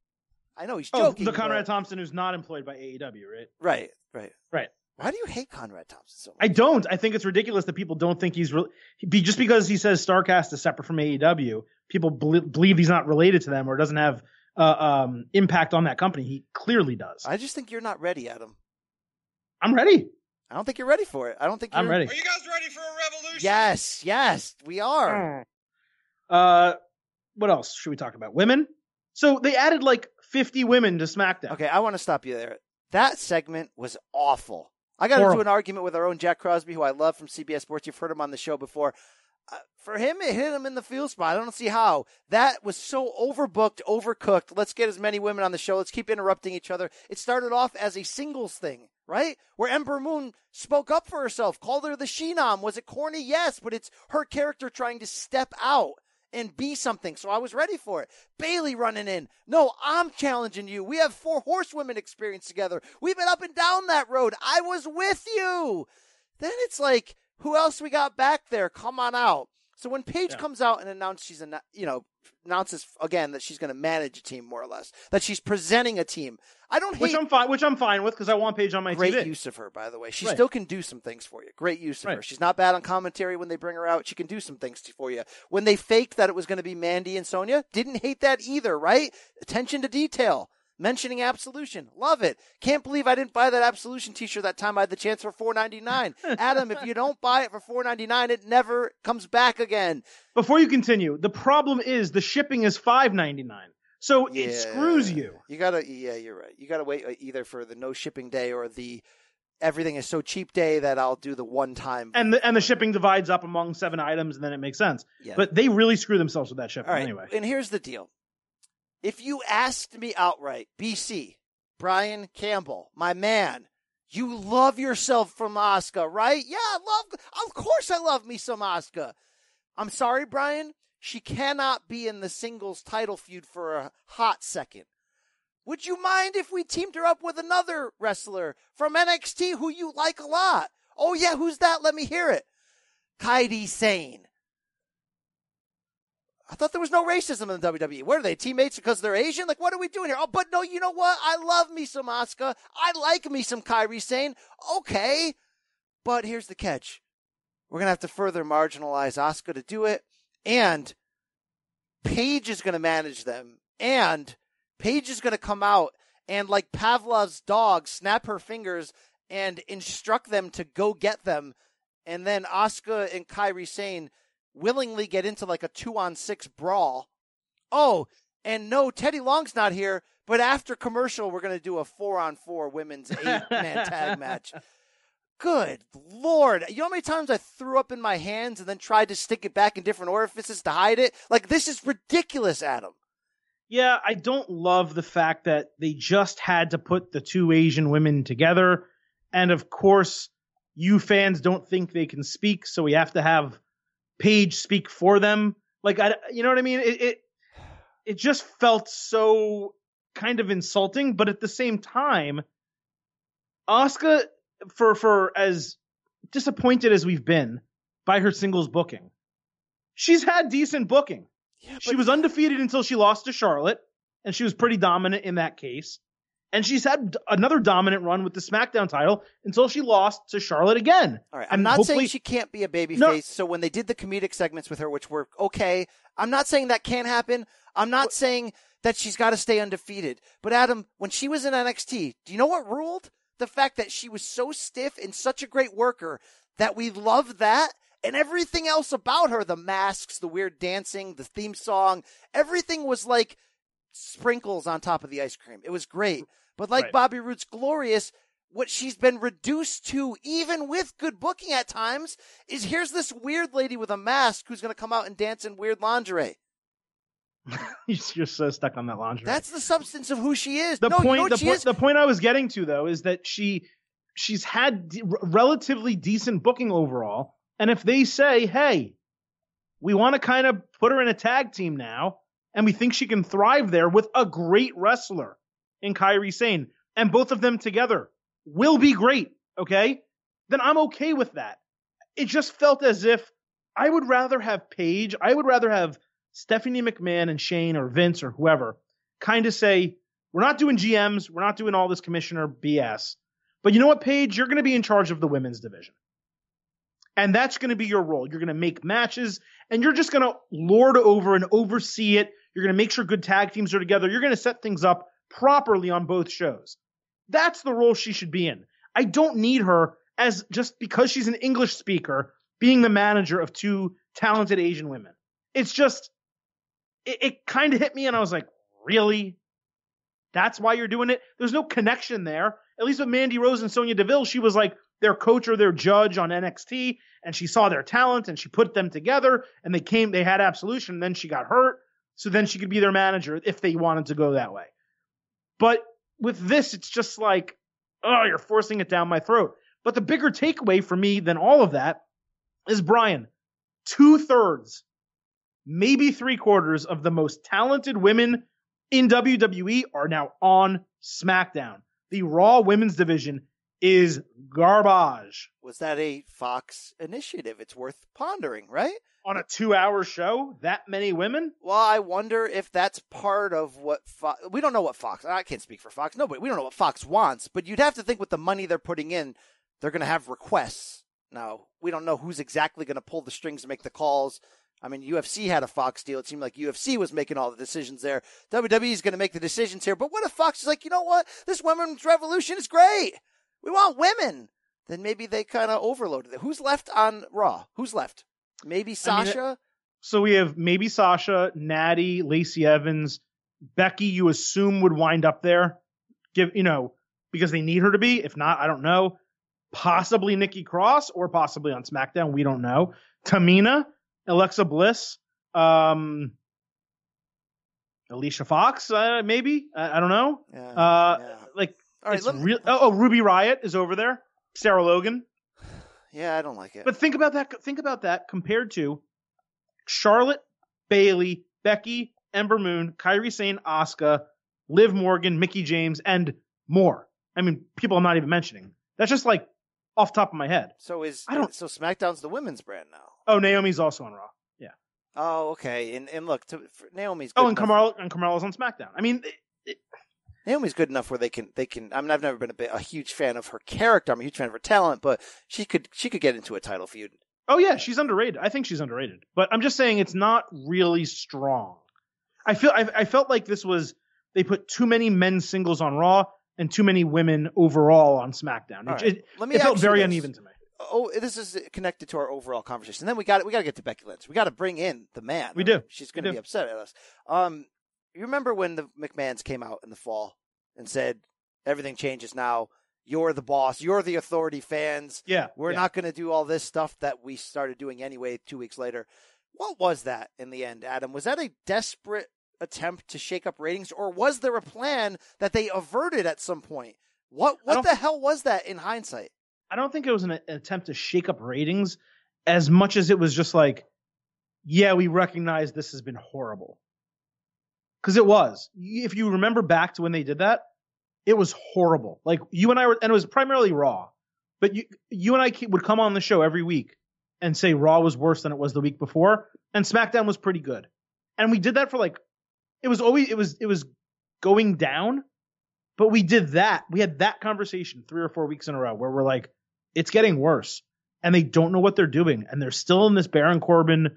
I know he's Oh, joking. the Conrad but- Thompson who's not employed by A E W, right? Right, right. Right. Why do you hate Conrad Thompson so much? I don't. I think it's ridiculous that people don't think he's re- be just because he says Starcast is separate from A E W. People bel believe he's not related to them or doesn't have uh, um, impact on that company. He clearly does. I just think you're not ready, Adam. I'm ready. I don't think you're ready for it. I don't think you're I'm ready. Are you guys ready for a revolution? Yes, yes, we are. Uh, what else should we talk about? Women. So they added like fifty women to SmackDown. Okay, I want to stop you there. That segment was awful. I got into Horrible. an argument with our own Jack Crosby, who I love from C B S Sports. You've heard him on the show before. Uh, for him, it hit him in the field spot. I don't see how. That was so overbooked, overcooked. Let's get as many women on the show. Let's keep interrupting each other. It started off as a singles thing. right? Where Ember Moon spoke up for herself, called her the Sheenom. Was it corny? Yes, but it's her character trying to step out and be something. So I was ready for it. Bayley running in. No, I'm challenging you. We have four horsewomen experience together. We've been up and down that road. I was with you. Then it's like, who else we got back there? Come on out. So when Paige yeah. comes out and announces she's, a, you know, announces again that she's going to manage a team more or less, that she's presenting a team. I don't hate. Which I'm fine. Which I'm fine with because I want Paige on my Great T V. Great use of her, by the way. She right. still can do some things for you. Great use of right. her. She's not bad on commentary when they bring her out. She can do some things for you. When they faked that it was going to be Mandy and Sonya, didn't hate that either, right? Attention to detail. Mentioning Absolution. Love it. Can't believe I didn't buy that Absolution t-shirt that time I had the chance for four ninety-nine. Adam, if you don't buy it for four ninety-nine, it never comes back again. Before you continue, the problem is the shipping is five ninety-nine. So yeah. it screws you. You gotta, yeah, you're right. You gotta wait either for the no shipping day or the everything is so cheap day that I'll do the one time. And the, and the shipping divides up among seven items and then it makes sense. Yeah. But they really screw themselves with that shipping All right. anyway. And here's the deal. If you asked me outright, B C, Brian Campbell, my man, you love yourself from Asuka, right? Yeah, I love, of course I love me some Asuka. I'm sorry, Brian, she cannot be in the singles title feud for a hot second. Would you mind if we teamed her up with another wrestler from N X T who you like a lot? Oh yeah, who's that? Let me hear it. Kairi Sane. I thought there was no racism in the W W E. What are they, teammates because they're Asian? Like, what are we doing here? Oh, but no, you know what? I love me some Asuka. I like me some Kairi Sane. Okay. But here's the catch. We're going to have to further marginalize Asuka to do it. And Paige is going to manage them. And Paige is going to come out and, like Pavlov's dog, snap her fingers and instruct them to go get them. And then Asuka and Kairi Sane willingly get into like a two on six brawl. Oh, and no, Teddy Long's not here, but after commercial, we're going to do a four on four women's eight man tag match. Good Lord. You know how many times I threw up in my hands and then tried to stick it back in different orifices to hide it? Like, this is ridiculous, Adam. Yeah, I don't love the fact that they just had to put the two Asian women together. And of course, you fans don't think they can speak, so we have to have Paige speak for them. Like, I, you know what I mean? It, it, it just felt so kind of insulting, but at the same time, Asuka, for, for as disappointed as we've been by her singles booking, she's had decent booking. Yeah, she was undefeated until she lost to Charlotte, and she was pretty dominant in that case. And she's had another dominant run with the SmackDown title until she lost to Charlotte again. All right, I'm and not saying she can't be a babyface. No. So when they did the comedic segments with her, which were okay, I'm not saying that can't happen. I'm not what? saying that she's got to stay undefeated. But Adam, when she was in N X T, do you know what ruled? The fact that she was so stiff and such a great worker that we loved that. And everything else about her, the masks, the weird dancing, the theme song, everything was like sprinkles on top of the ice cream. It was great. But like right. Bobby Roode's Glorious, what she's been reduced to, even with good booking at times, is here's this weird lady with a mask who's going to come out and dance in weird lingerie. You're so stuck on that lingerie. That's the substance of who she is. The no, point, you know the, she po- is? the point I was getting to, though, is that she she's had d- relatively decent booking overall. And if they say, hey, we want to kind of put her in a tag team now, and we think she can thrive there with a great wrestler in Kairi Sane, and both of them together will be great, okay? Then I'm okay with that. It just felt as if I would rather have Paige, I would rather have Stephanie McMahon and Shane or Vince or whoever kind of say, we're not doing G Ms, we're not doing all this commissioner B S, but you know what, Paige? You're going to be in charge of the women's division. And that's going to be your role. You're going to make matches, and you're just going to lord over and oversee it. You're going to make sure good tag teams are together. You're going to set things up properly on both shows. That's the role she should be in. I don't need her as just because she's an English speaker being the manager of two talented Asian women. It's just, it, it kind of hit me, and I was like, really? That's why you're doing it? There's no connection there. At least with Mandy Rose and Sonya Deville, she was like their coach or their judge on N X T, and she saw their talent, and she put them together, and they came, they had Absolution, and then she got hurt, so then she could be their manager if they wanted to go that way. But with this, it's just like, oh, you're forcing it down my throat. But the bigger takeaway for me than all of that is, Brian, two thirds, maybe three quarters of the most talented women in W W E are now on SmackDown. The Raw women's division is garbage. Was that a Fox initiative? It's worth pondering, right? On a two-hour show, that many women? Well, I wonder if that's part of what Fox... We don't know what Fox... I can't speak for Fox. Nobody. We don't know what Fox wants, but you'd have to think with the money they're putting in, they're going to have requests. Now, we don't know who's exactly going to pull the strings to make the calls. I mean, U F C had a Fox deal. It seemed like U F C was making all the decisions there. W W E is going to make the decisions here. But what if Fox is like, you know what? This women's revolution is great. We want women. Then maybe they kind of overloaded it. Who's left on Raw? Who's left? Maybe Sasha? I mean, so we have maybe Sasha, Natty, Lacey Evans, Becky, you assume would wind up there. Give, you know, because they need her to be. If not, I don't know. Possibly Nikki Cross or possibly on SmackDown. We don't know. Tamina, Alexa Bliss, um, Alicia Fox, uh, maybe. I, I don't know. Yeah, uh, yeah. Like, all right, it's let me... real. Oh, oh, Ruby Riott is over there. Sarah Logan. Yeah, I don't like it. But think about that. Think about that compared to Charlotte, Bayley, Becky, Ember Moon, Kairi Sane, Asuka, Liv Morgan, Mickie James, and more. I mean, people I'm not even mentioning. That's just like off the top of my head. So is I don't. So SmackDown's the women's brand now. Oh, Naomi's also on Raw. Yeah. Oh, okay. And and look, to, Naomi's. Good oh, and enough. Carmella and Carmella's on SmackDown. I mean. It, it, Naomi's good enough where they can, they can, I mean, I've never been a, bit, a huge fan of her character. I'm a huge fan of her talent, but she could, she could get into a title feud. Oh yeah, she's underrated. I think she's underrated, but I'm just saying it's not really strong. I feel, I, I felt like this was, they put too many men's singles on Raw and too many women overall on SmackDown. It, Right. it, Let me it felt ask you very this. uneven to me. Oh, this is connected to our overall conversation. And then we got, we got to get to Becky Lynch. We got to bring in the man. We do. She's going We to do. be upset at us. Um, you remember when the McMahons came out in the fall and said, everything changes now. You're the boss. You're the authority, fans. Yeah. We're yeah. not going to do all this stuff that we started doing anyway two weeks later. What was that in the end, Adam? Was that a desperate attempt to shake up ratings, or was there a plan that they averted at some point? What what the hell was that in hindsight? I don't think it was an, an attempt to shake up ratings as much as it was just like, yeah, we recognize this has been horrible. Because it was. If you remember back to when they did that, it was horrible. Like, you and I were, and it was primarily Raw, but you, you and I would come on the show every week and say Raw was worse than it was the week before, and SmackDown was pretty good. And we did that for like, it was always, it was, it was going down, but we did that. We had that conversation three or four weeks in a row where we're like, it's getting worse, and they don't know what they're doing, and they're still in this Baron Corbin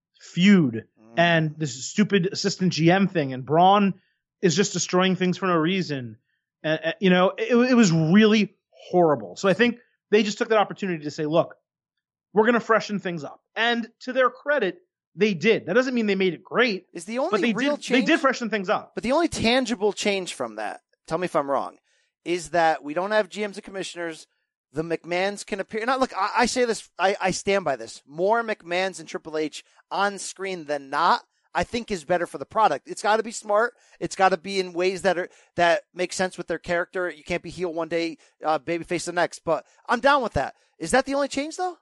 feud mm. and this stupid assistant G M thing, and Braun is just destroying things for no reason. And, uh, you know, it, it was really horrible. So I think they just took that opportunity to say, look, we're going to freshen things up. And to their credit, they did. That doesn't mean they made it great. Is the only but they real did, change? They did freshen things up. But the only tangible change from that, tell me if I'm wrong, is that we don't have G Ms and commissioners. The McMahons can appear. Now, look, I, I say this, I, I stand by this. More McMahons and Triple H on screen than not, I think is better for the product. It's got to be smart. It's got to be in ways that are that make sense with their character. You can't be heel one day, uh, babyface the next. But I'm down with that. Is that the only change, though?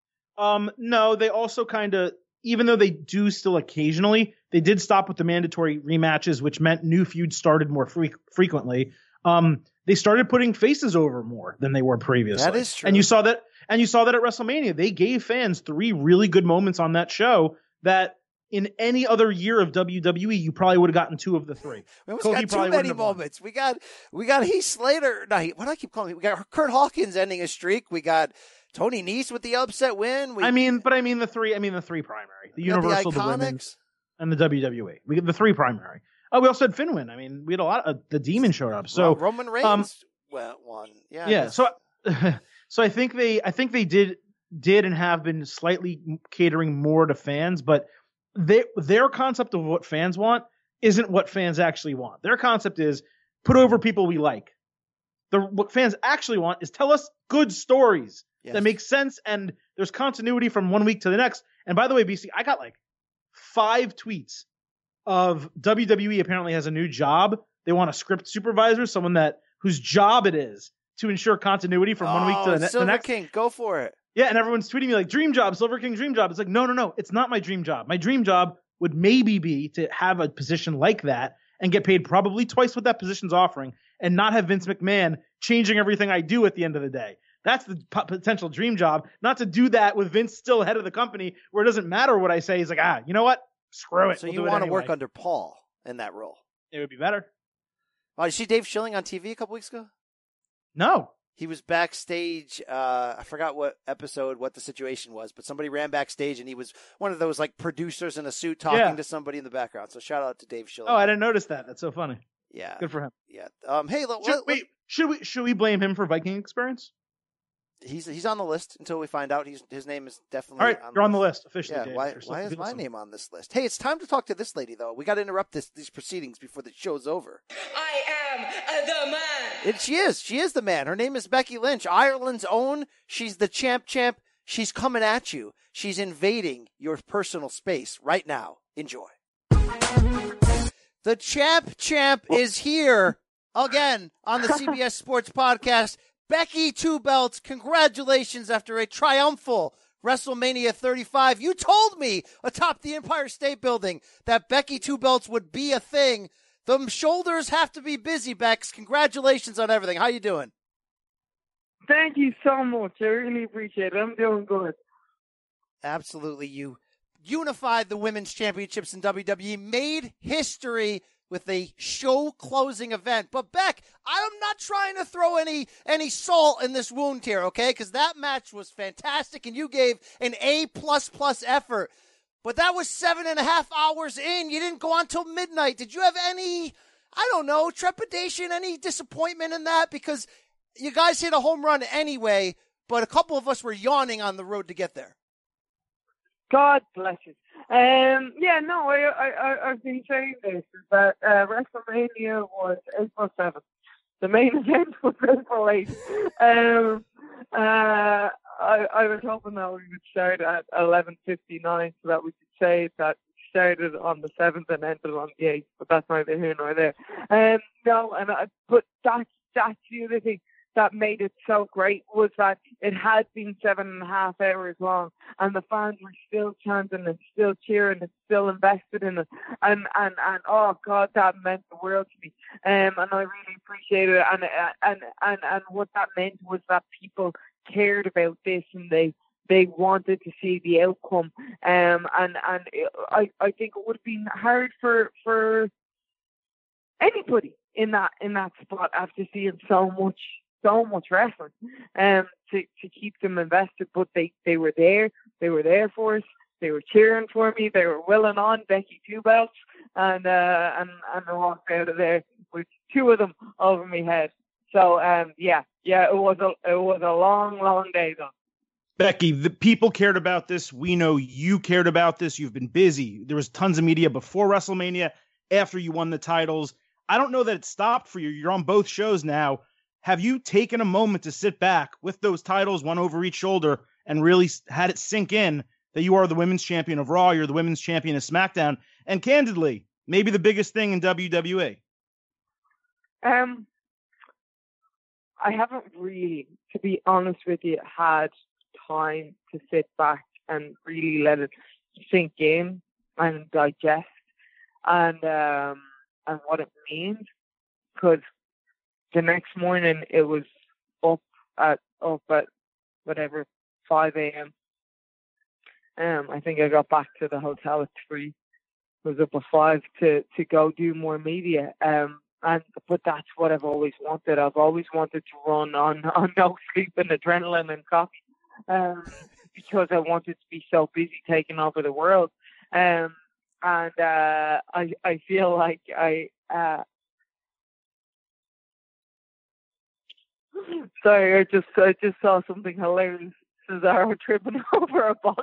Um, no, they also kind of, even though they do still occasionally, they did stop with the mandatory rematches, which meant new feuds started more fre- frequently. Um, they started putting faces over more than they were previously. That is true. And you saw that, and you saw that at WrestleMania. They gave fans three really good moments on that show that in any other year of W W E, you probably would have gotten two of the three. We almost Cody got too many moments. We got we got Heath Slater. No, what do I keep calling him? We got Kurt Hawkins ending a streak. We got Tony Nese with the upset win. We, I mean, but I mean the three. I mean the three primary: the Universal, the, the Women's, and the W W E. We get the three primary. Oh, we also had Finn win. I mean, we had a lot of the Demon showed up. So well, Roman Reigns um, went one. Yeah. Yeah. So, so I think they, I think they did, did and have been slightly catering more to fans, but they, their concept of what fans want isn't what fans actually want. Their concept is put over people we like. The what fans actually want is tell us good stories yes. that make sense and there's continuity from one week to the next. And by the way, B C, I got like five tweets of W W E apparently has a new job. They want a script supervisor, someone that whose job it is to ensure continuity from one week to the, ne- Silver the next. King, go for it. Yeah, and everyone's tweeting me like, dream job, Silver King, dream job. It's like, no, no, no, it's not my dream job. My dream job would maybe be to have a position like that and get paid probably twice what that position's offering and not have Vince McMahon changing everything I do at the end of the day. That's the p- potential dream job, not to do that with Vince still head of the company where it doesn't matter what I say. He's like, ah, you know what? Screw it. So we'll you want to anyway. work under Paul in that role? It would be better. Oh, you see Dave Schilling on T V a couple weeks ago? No. He was backstage. Uh, I forgot what episode, what the situation was, but somebody ran backstage and he was one of those like producers in a suit talking Yeah. to somebody in the background. So shout out to Dave Schilling. Oh, I didn't notice that. That's so funny. Yeah. Good for him. Yeah. Um, hey, let, Should, let, wait, should we should we blame him for Viking experience? He's he's on the list until we find out. He's his name is definitely All right. on You're the on the list. list officially. Yeah. Dave. Why You're why is my awesome. name on this list? Hey, it's time to talk to this lady though. We got to interrupt this these proceedings before the show's over. I am the man. And she is. She is the man. Her name is Becky Lynch, Ireland's own. She's the champ champ. She's coming at you. She's invading your personal space right now. Enjoy. The champ champ is here again on the C B S Sports Podcast. Becky Two Belts, congratulations after a triumphal WrestleMania thirty-five. You told me atop the Empire State Building that Becky Two Belts would be a thing. The shoulders have to be busy, Bex. Congratulations on everything. How you doing? Thank you so much. I really appreciate it. I'm doing good. Absolutely. You unified the women's championships in W W E, made history with a show-closing event. But, Beck, I'm not trying to throw any any salt in this wound here, okay? Because that match was fantastic, and you gave an A plus plus effort. But that was seven and a half hours in. You didn't go on till midnight. Did you have any, I don't know, trepidation, any disappointment in that? Because you guys hit a home run anyway, but a couple of us were yawning on the road to get there. God bless you. Um, yeah, no, I, I, I, I've been saying this, that uh, WrestleMania was April seventh. The main event was April eighth. Um, uh, I, I was hoping that we would start at eleven fifty-nine so that we could say that we started on the seventh and ended on the eighth, but that's neither here nor there. Um, no, and I, but that's, that's the other thing that made it so great was that it had been seven and a half hours long, and the fans were still chanting and still cheering and still invested in it. And and, and oh God, that meant the world to me. Um, and I really appreciated it. And and and and what that meant was that people cared about this and they they wanted to see the outcome. Um, and and I I think it would have been hard for for anybody in that in that spot after seeing so much. so much wrestling um, to, to keep them invested, but they, they were there. They were there for us. They were cheering for me. They were willing on Becky Two Belts, and uh, and and I walked out of there with two of them over my head. So um, yeah, yeah, it was a it was a long, long day though. Becky, the people cared about this. We know you cared about this. You've been busy. There was tons of media before WrestleMania, after you won the titles. I don't know that it stopped for you. You're on both shows now. Have you taken a moment to sit back with those titles, one over each shoulder, and really had it sink in that you are the women's champion of Raw, you're the women's champion of SmackDown, and candidly, maybe the biggest thing in W W E? Um, I haven't really, to be honest with you, had time to sit back and really let it sink in and digest and um, and what it means, because the next morning it was up at up at whatever five a.m. Um, I think I got back to the hotel at three. I was up at five to, to go do more media. Um, and but that's what I've always wanted. I've always wanted to run on, on no sleep and adrenaline and coffee. Um, because I wanted to be so busy taking over the world. Um, and uh, I I feel like I. Uh, Sorry, I just I just saw something hilarious. Cesaro tripping over a box.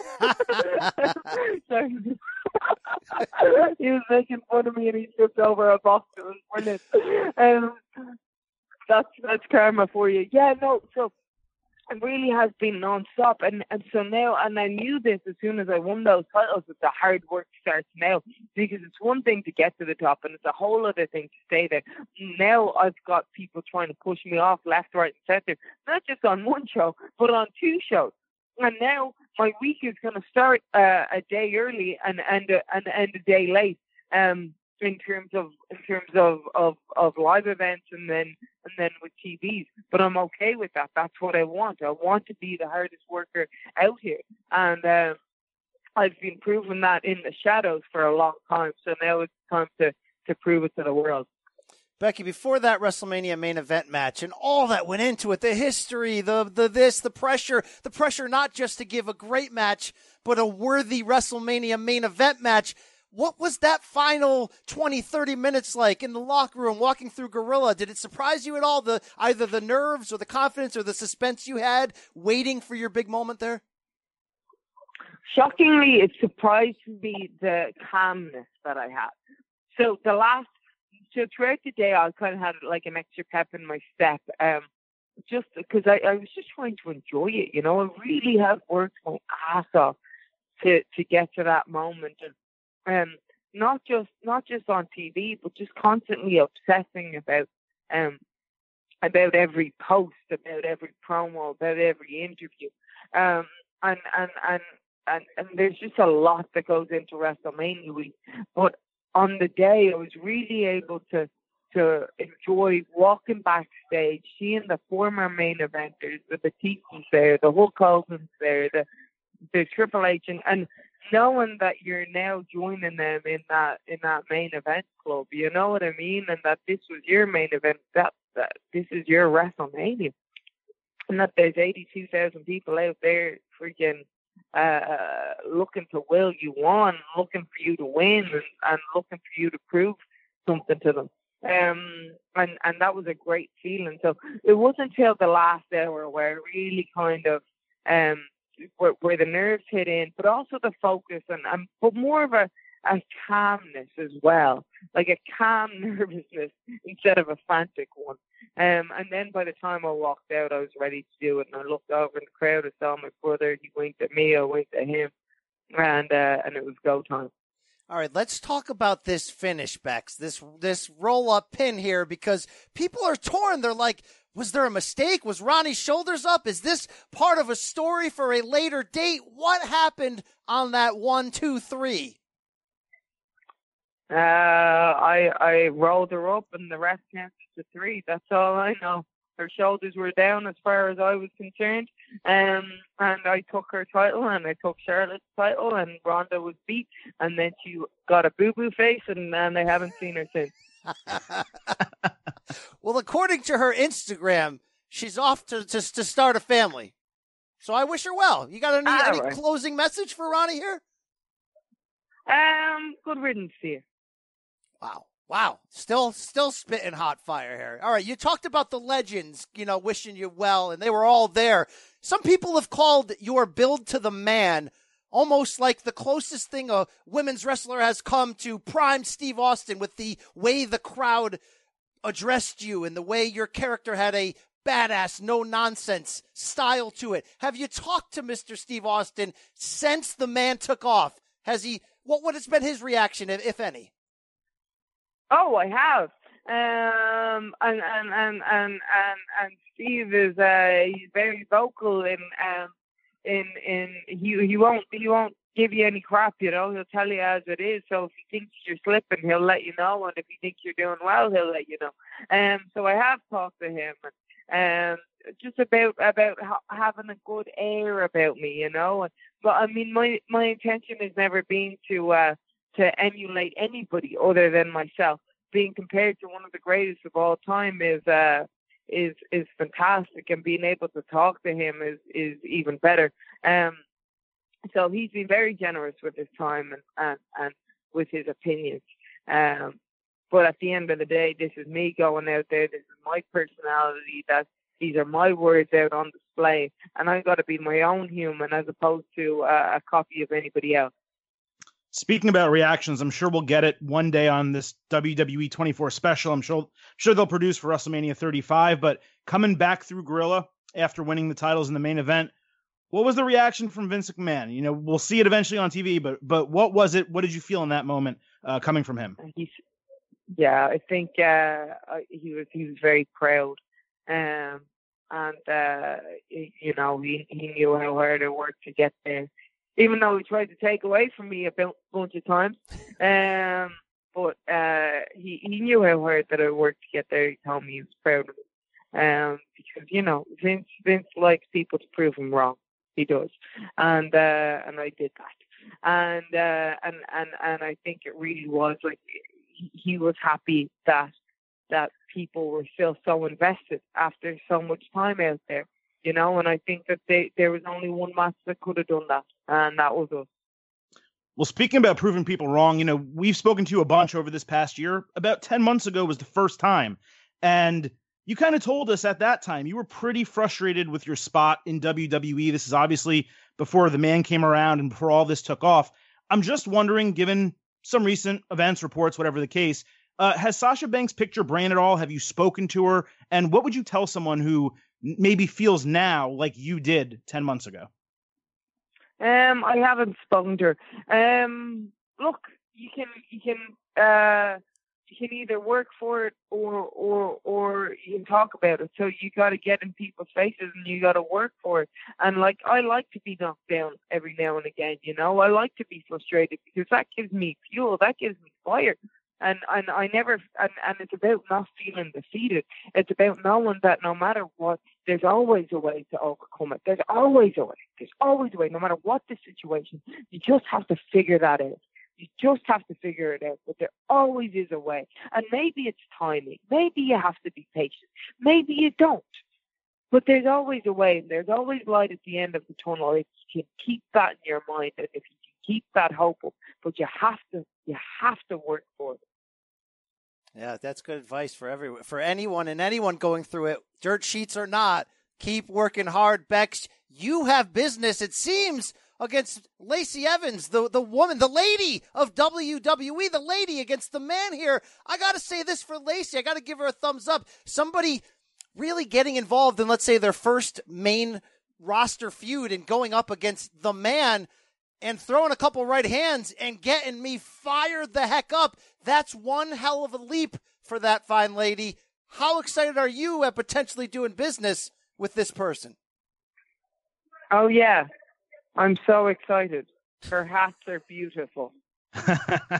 Sorry. He was making fun of me and he tripped over a box. It was brilliant. Um, that's that's karma for you. Yeah, no. So it really has been non-stop. And, and so now, and I knew this as soon as I won those titles, that the hard work starts now, because it's one thing to get to the top and it's a whole other thing to stay there. Now I've got people trying to push me off left, right and center, not just on one show, but on two shows. And now my week is going to start uh, a day early and end a, and end a day late. Um, in terms of in terms of, of, of live events and then and then with T Vs. But I'm okay with that. That's what I want. I want to be the hardest worker out here. And uh, I've been proving that in the shadows for a long time. So now it's time to, to prove it to the world. Becky, before that WrestleMania main event match and all that went into it, the history, the the this, the pressure, the pressure not just to give a great match, but a worthy WrestleMania main event match. What was that final twenty, thirty minutes like in the locker room walking through Gorilla? Did it surprise you at all, the either the nerves or the confidence or the suspense you had waiting for your big moment there? Shockingly, it surprised me the calmness that I had. So the last, so throughout the day, I kind of had like an extra pep in my step, um, just because I, I was just trying to enjoy it. You know, I really have worked my ass off to, to get to that moment. And Um, not just not just on T V, but just constantly obsessing about um about every post, about every promo, about every interview, um, and and and and and there's just a lot that goes into WrestleMania week. But on the day, I was really able to to enjoy walking backstage, seeing the former main eventers, the Batistas there, the Hulk Hogan's there, the the Triple H, and, and knowing that you're now joining them in that in that main event club, you know what I mean, and that this was your main event, that, that this is your WrestleMania, and that there's eighty-two thousand people out there freaking uh, looking to will you on, looking for you to win, and, and looking for you to prove something to them. Um, and and that was a great feeling. So it wasn't until the last hour where it really kind of um. Where, where the nerves hit in, but also the focus and, and but more of a, a calmness as well, like a calm nervousness instead of a frantic one. Um, and then by the time I walked out, I was ready to do it, and I looked over in the crowd, I saw my brother, he winked at me, I winked at him, and uh, and it was go time. All right, let's talk about this finish, Bex, this this roll-up pin here, because people are torn. They're like, was there a mistake? Was Ronnie's shoulders up? Is this part of a story for a later date? What happened on that one, two, three? Uh, I I rolled her up and the rest counted to three. That's all I know. Her shoulders were down as far as I was concerned. Um, and I took her title and I took Charlotte's title, and Ronda was beat, and then she got a boo-boo face, and, and I haven't seen her since. Well, according to her Instagram, she's off to, to to start a family. So I wish her well. You got any, ah, any right. closing message for Ronnie here? Um, good riddance to you. Wow. Wow. Still still spitting hot fire here. All right, you talked about the legends, you know, wishing you well, and they were all there. Some people have called your build to the man almost like the closest thing a women's wrestler has come to prime Steve Austin, with the way the crowd addressed you and the way your character had a badass, no-nonsense style to it. Have you talked to Mister Steve Austin since the man took off? Has he? What would has been his reaction, if, if any? Oh, I have. Um, and and and and and, and Steve is uh, he's very vocal in um in in he he won't he won't give you any crap, you know. He'll tell you as it is. So if he thinks you're slipping, he'll let you know, and if he thinks you're doing well, he'll let you know. Um, so I have talked to him, and um, just about about ha- having a good air about me, you know. But I mean, my my intention has never been to uh to emulate anybody other than myself. Being compared to one of the greatest of all time is uh is is fantastic, and being able to talk to him is is even better. Um, so he's been very generous with his time and and, and with his opinions. Um, but at the end of the day, this is me going out there. This is my personality. That these are my words out on display, and I've got to be my own human as opposed to uh, a copy of anybody else. Speaking about reactions, I'm sure we'll get it one day on this W W E twenty-four special. I'm sure, sure they'll produce for WrestleMania thirty-five. But coming back through Gorilla, after winning the titles in the main event. What was the reaction from Vince McMahon? You know, we'll see it eventually on T V, but but what was it? What did you feel in that moment uh, coming from him? He's, yeah, I think uh, he was he was very proud, um, and uh, you know he, he knew how hard it worked to get there, even though he tried to take away from me a bunch of times. Um, but uh, he he knew how hard that it worked to get there. He told me he was proud of it, um, because you know Vince Vince likes people to prove him wrong. He does, and uh, and I did that, and uh, and and and I think it really was like he, he was happy that that people were still so invested after so much time out there, you know. And I think that they there was only one match that could have done that, and that was us. Well, speaking about proving people wrong, you know, we've spoken to you a bunch over this past year. About ten months ago was the first time, and you kind of told us at that time you were pretty frustrated with your spot in W W E. This is obviously before the man came around and before all this took off. I'm just wondering, given some recent events, reports, whatever the case, uh, has Sasha Banks picked your brain at all? Have you spoken to her? And what would you tell someone who maybe feels now like you did ten months ago? Um, I haven't spoken to her. Um, look, you can, you can, uh, you can either work for it or or or you can talk about it. So you got to get in people's faces and you got to work for it. And like I like to be knocked down every now and again, you know. I like to be frustrated because that gives me fuel, that gives me fire. And and I never and, and it's about not feeling defeated. It's about knowing that no matter what, there's always a way to overcome it. There's always a way. There's always a way, no matter what the situation. You just have to figure that out. You just have to figure it out, but there always is a way. And maybe it's timing. Maybe you have to be patient. Maybe you don't. But there's always a way. There's always light at the end of the tunnel. If you can keep that in your mind, and if you can keep that hope up, but you have to, you have to work for it. Yeah, that's good advice for everyone, for anyone and anyone going through it, dirt sheets or not. Keep working hard, Bex. You have business, it seems, against Lacey Evans, the, the woman, the lady of W W E, the lady against the man here. I got to say this for Lacey. I got to give her a thumbs up. Somebody really getting involved in, let's say, their first main roster feud and going up against the man and throwing a couple right hands and getting me fired the heck up. That's one hell of a leap for that fine lady. How excited are you at potentially doing business with this person? Oh, yeah. I'm so excited. Her hats are beautiful. I,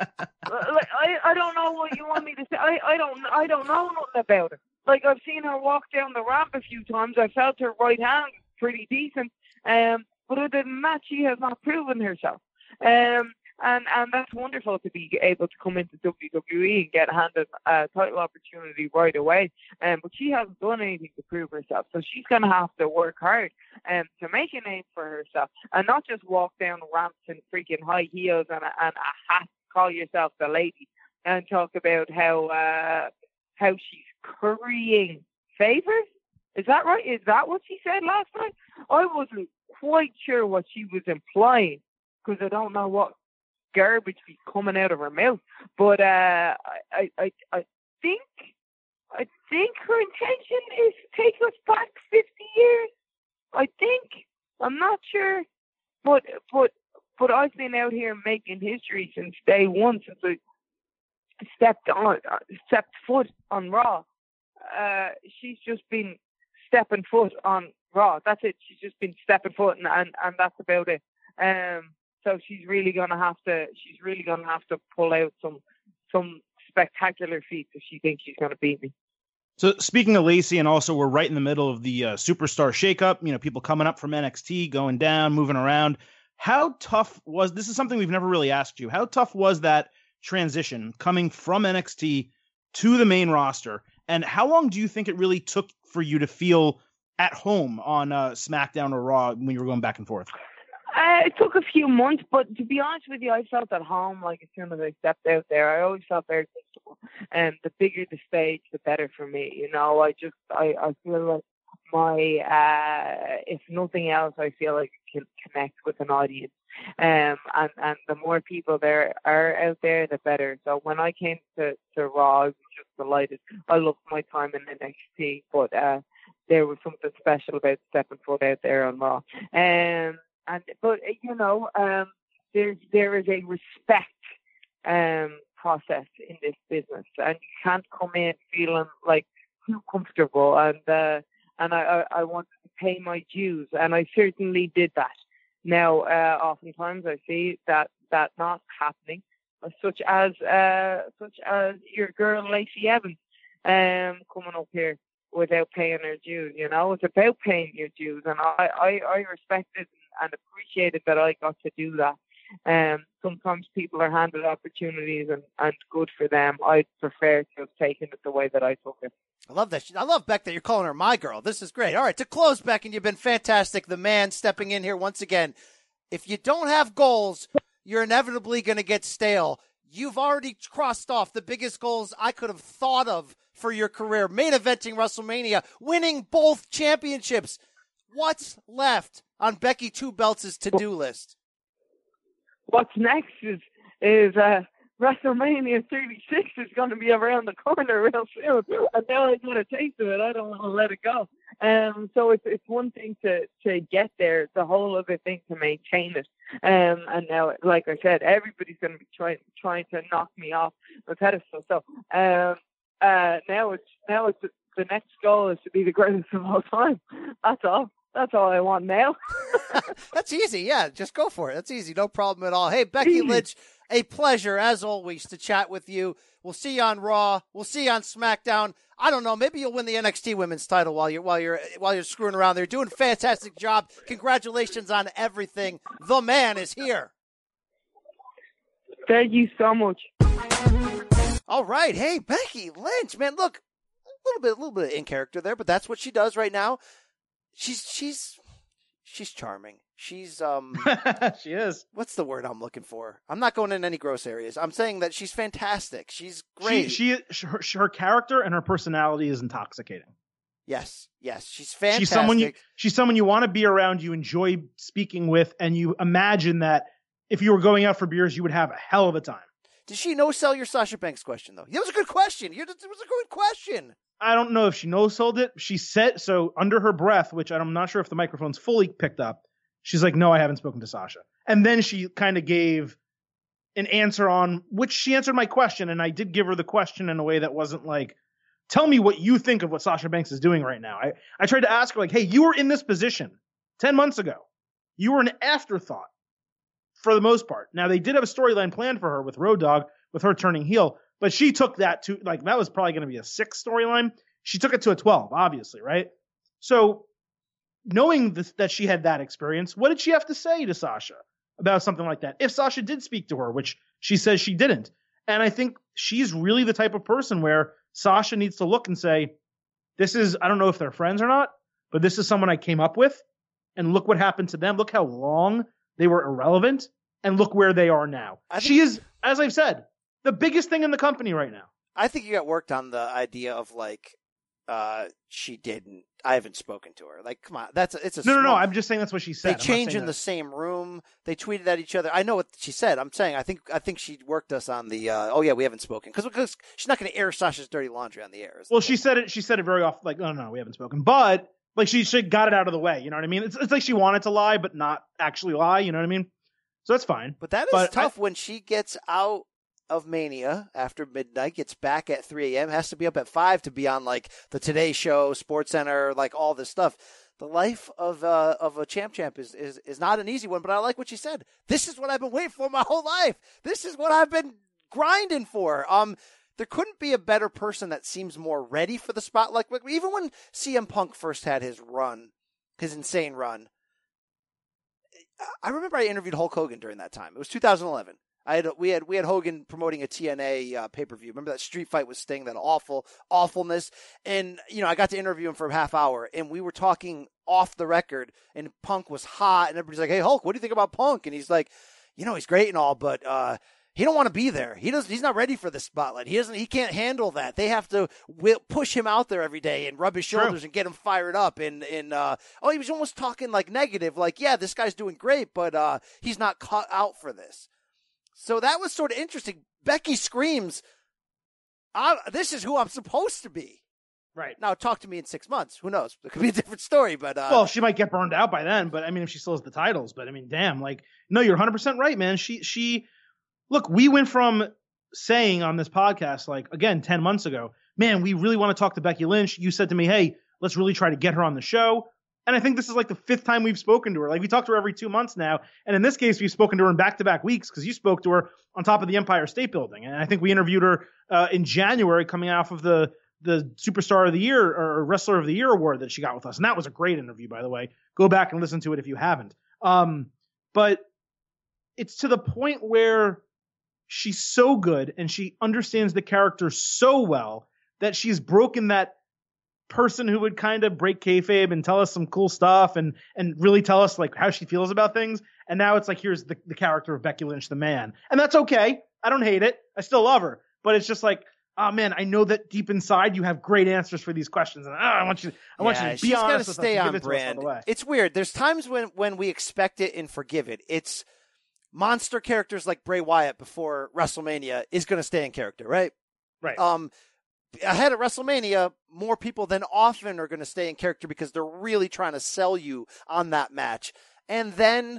I don't know what you want me to say. I, I don't I don't know nothing about her. Like, I've seen her walk down the ramp a few times. I felt her right hand pretty decent. Um, but other than that, she has not proven herself. Um, and and that's wonderful to be able to come into W W E and get handed a title opportunity right away. Um, but she hasn't done anything to prove herself, so she's going to have to work hard um, to make a name for herself, and not just walk down ramps in freaking high heels and a, and a hat, call yourself the lady, and talk about how uh, how she's currying favors. Is that right? Is that what she said last night? I wasn't quite sure what she was implying because I don't know what garbage be coming out of her mouth. But uh, I, I, I think, I think her intention is to take us back fifty years. I think. I'm not sure, but but but I've been out here making history since day one, since I stepped on, stepped foot on Raw. Uh, she's just been stepping foot on Raw. That's it. She's just been stepping foot, and and, and that's about it. Um. So she's really gonna have to. She's really gonna have to pull out some some spectacular feats if she thinks she's gonna beat me. So speaking of Lacey, and also we're right in the middle of the uh, superstar shakeup. You know, people coming up from N X T, going down, moving around. How tough was this? Is something we've never really asked you. How tough was that transition coming from N X T to the main roster? And how long do you think it really took for you to feel at home on uh, SmackDown or Raw when you were going back and forth? Uh, it took a few months, but to be honest with you, I felt at home like as soon as I stepped out there. I always felt very comfortable. And the bigger the stage, the better for me. You know, I just, I, I feel like my, uh, if nothing else, I feel like I can connect with an audience. Um, and, and the more people there are out there, the better. So when I came to, to Raw, I was just delighted. I loved my time in N X T, but, uh, there was something special about stepping foot out there on Raw. Um, and but you know, um, there's there is a respect um process in this business, and you can't come in feeling like too comfortable. And uh, and I, I I wanted to pay my dues, and I certainly did that. Now, uh, oftentimes I see that that not happening, such as uh, such as your girl Lacey Evans, um, coming up here without paying her dues. You know, it's about paying your dues, and I, I, I respected and appreciated that I got to do that. Um, sometimes people are handed opportunities, and, and good for them. I prefer to have taken it the way that I took it. I love that. I love, Beck, that you're calling her my girl. This is great. All right, to close, Beck, and you've been fantastic. The man stepping in here once again. If you don't have goals, you're inevitably going to get stale. You've already crossed off the biggest goals I could have thought of for your career. Main eventing WrestleMania, winning both championships. What's left on Becky Two Belts' to-do list? What's next is is uh, WrestleMania thirty-six is going to be around the corner real soon, and now I got a taste of it. I don't want to let it go. Um, so it's it's one thing to, to get there; it's a whole other thing to maintain it. Um, and now, like I said, everybody's going to be trying trying to knock me off the pedestal. So um, uh, now it's now it's the next goal is to be the greatest of all time. That's all. That's all I want now. That's easy. Yeah, just go for it. That's easy. No problem at all. Hey, Becky Lynch, a pleasure, as always, to chat with you. We'll see you on Raw. We'll see you on SmackDown. I don't know. Maybe you'll win the N X T Women's title while you're while you're while you're screwing around there. Doing a fantastic job. Congratulations on everything. The man is here. Thank you so much. All right. Hey, Becky Lynch, man. Look, a little bit, a little bit in character there, but that's what she does right now. She's she's she's charming. She's um she is. What's the word I'm looking for? I'm not going in any gross areas. I'm saying that she's fantastic. She's great. She, she her, her character and her personality is intoxicating. Yes, yes, she's fantastic. She's someone you she's someone you want to be around, you enjoy speaking with, and you imagine that if you were going out for beers, you would have a hell of a time. Did she no sell your Sasha Banks question though? That was a good question. It was a good question. I don't know if she no-sold it. She said, so under her breath, which I'm not sure if the microphone's fully picked up, she's like, no, I haven't spoken to Sasha. And then she kind of gave an answer on, which she answered my question, and I did give her the question in a way that wasn't like, tell me what you think of what Sasha Banks is doing right now. I, I tried to ask her, like, hey, you were in this position ten months ago. You were an afterthought for the most part. Now, they did have a storyline planned for her with Road Dogg, with her turning heel. But she took that to, like, that was probably going to be a six storyline. She took it to a twelve, obviously, right? So knowing this, that she had that experience, what did she have to say to Sasha about something like that? If Sasha did speak to her, which she says she didn't. And I think she's really the type of person where Sasha needs to look and say, this is, I don't know if they're friends or not, but this is someone I came up with. And look what happened to them. Look how long they were irrelevant. And look where they are now. She is, as I've said, the biggest thing in the company right now. I think you got worked on the idea of like, uh, she didn't. I haven't spoken to her. Like, come on, that's a, it's a no, small, no, no. I'm just saying that's what she said. They changed in that. The same room. They tweeted at each other. I know what she said. I'm saying I think I think she worked us on the. Uh, oh yeah, we haven't spoken because because she's not going to air Sasha's dirty laundry on the air. Well, she said it. She said it very often. Like, no, no, no, we haven't spoken. But like she she got it out of the way. You know what I mean? It's it's like she wanted to lie, but not actually lie. You know what I mean? So that's fine. But that is but tough I, when she gets out of Mania after midnight, gets back at three a.m., has to be up at five to be on like the Today Show, SportsCenter, like all this stuff. The life of uh, of a champ champ is, is is not an easy one, but I like what she said. This is what I've been waiting for my whole life. This is what I've been grinding for. Um, there couldn't be a better person that seems more ready for the spotlight. Like, even when C M Punk first had his run, his insane run, I remember I interviewed Hulk Hogan during that time. It was two thousand eleven. I had we had we had Hogan promoting a T N A uh, pay per view. Remember that street fight with Sting, that awful awfulness, and you know I got to interview him for a half hour, and we were talking off the record, and Punk was hot, and everybody's like, "Hey Hulk, what do you think about Punk?" And he's like, "You know, he's great and all, but uh, he don't want to be there. He doesn't. He's not ready for the spotlight. He doesn't. He can't handle that. They have to w- push him out there every day and rub his shoulders True. and get him fired up. And and uh, oh, he was almost talking like negative, like yeah, this guy's doing great, but uh, he's not cut out for this." So that was sort of interesting. Becky screams, I, this is who I'm supposed to be, Right. Now, talk to me in six months. Who knows? It could be a different story, but uh, well, she might get burned out by then. But I mean, if she still has the titles, but I mean, damn, like, no, you're one hundred percent right, man. She, she, look, we went from saying on this podcast, like, again, ten months ago, man, we really want to talk to Becky Lynch. You said to me, hey, let's really try to get her on the show. And I think this is like the fifth time we've spoken to her. Like, we talk to her every two months now. And in this case, we've spoken to her in back-to-back weeks because you spoke to her on top of the Empire State Building. And I think we interviewed her uh, in January coming off of the the Superstar of the Year or Wrestler of the Year award that she got with us. And that was a great interview, by the way. Go back and listen to it if you haven't. Um, but it's to the point where she's so good and she understands the character so well that she's broken that person who would kind of break kayfabe and tell us some cool stuff and and really tell us like how she feels about things. And now it's like, here's the, the character of Becky Lynch, the man. And that's okay. I don't hate it. I still love her. But it's just like, oh man, I know that deep inside you have great answers for these questions. And oh, I want you, I want yeah, you to be honest with us. Stay and on give it brand. To us all the way. It's weird. There's times when, when we expect it and forgive it. It's monster characters like Bray Wyatt before WrestleMania is going to stay in character, right? Right. Um, ahead of WrestleMania, more people than often are going to stay in character because they're really trying to sell you on that match. And then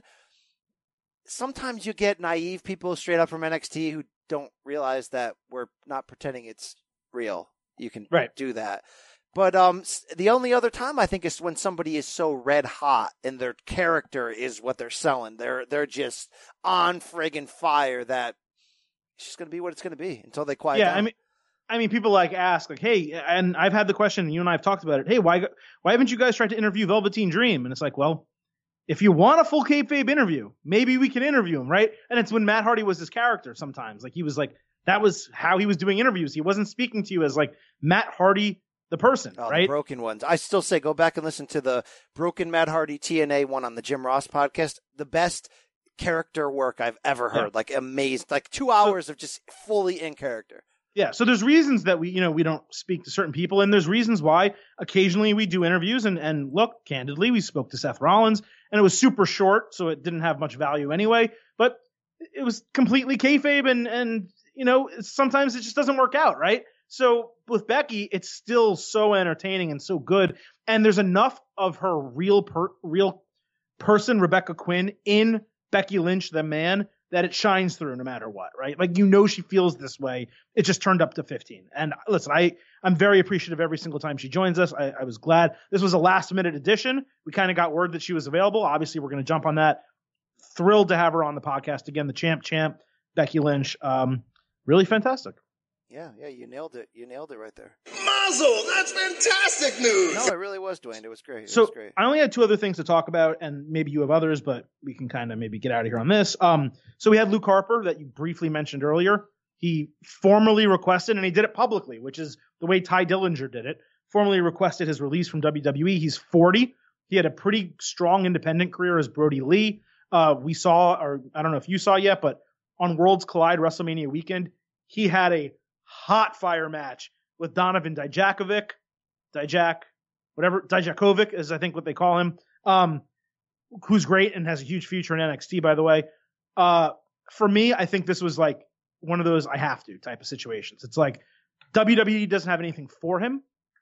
sometimes you get naive people straight up from N X T who don't realize that we're not pretending it's real. You can right. do that. But um, the only other time I think is when somebody is so red hot and their character is what they're selling. They're they're just on friggin' fire that it's just going to be what it's going to be until they quiet yeah, down. I mean, I mean, people like ask like, hey, and I've had the question, and you and I have talked about it. Hey, why why haven't you guys tried to interview Velveteen Dream? And it's like, well, if you want a full kayfabe interview, maybe we can interview him, right? And it's when Matt Hardy was his character sometimes. Like, he was like, that was how he was doing interviews. He wasn't speaking to you as like Matt Hardy, the person, oh, right? The broken ones. I still say go back and listen to the Broken Matt Hardy T N A one on the Jim Ross podcast. The best character work I've ever heard. Yeah. Like, amazed. Like, two hours so, of just fully in character. Yeah, so there's reasons that we, you know, we don't speak to certain people, and there's reasons why occasionally we do interviews. And, and look, candidly, we spoke to Seth Rollins, and it was super short, so it didn't have much value anyway. But it was completely kayfabe, and and you know, sometimes it just doesn't work out, right? So with Becky, it's still so entertaining and so good, and there's enough of her real per, real person, Rebecca Quinn, in Becky Lynch, the man, that it shines through no matter what, right? Like, you know, she feels this way. It just turned up to fifteen. And listen, I, I'm very appreciative every single time she joins us. I, I was glad. This was a last minute addition. We kind of got word that she was available. Obviously, we're going to jump on that. Thrilled to have her on the podcast again. The champ, champ, Becky Lynch. Um, really fantastic. Yeah, yeah, you nailed it. You nailed it right there. Mazel, that's fantastic news. No, it really was, Dwayne. It was great. It so was great. I only had two other things to talk about, and maybe you have others, but we can kind of maybe get out of here on this. Um, so we had Luke Harper that you briefly mentioned earlier. He formally requested, and he did it publicly, which is the way Ty Dillinger did it, formally requested his release from W W E. He's forty. He had a pretty strong independent career as Brody Lee. Uh, we saw, or I don't know if you saw yet, but on Worlds Collide WrestleMania weekend, he had a hot fire match with Donovan Dijakovic, Dijak, whatever, Dijakovic is I think what they call him, um, who's great and has a huge future in N X T, by the way. Uh, for me, I think this was like one of those I have to type of situations. It's like W W E doesn't have anything for him,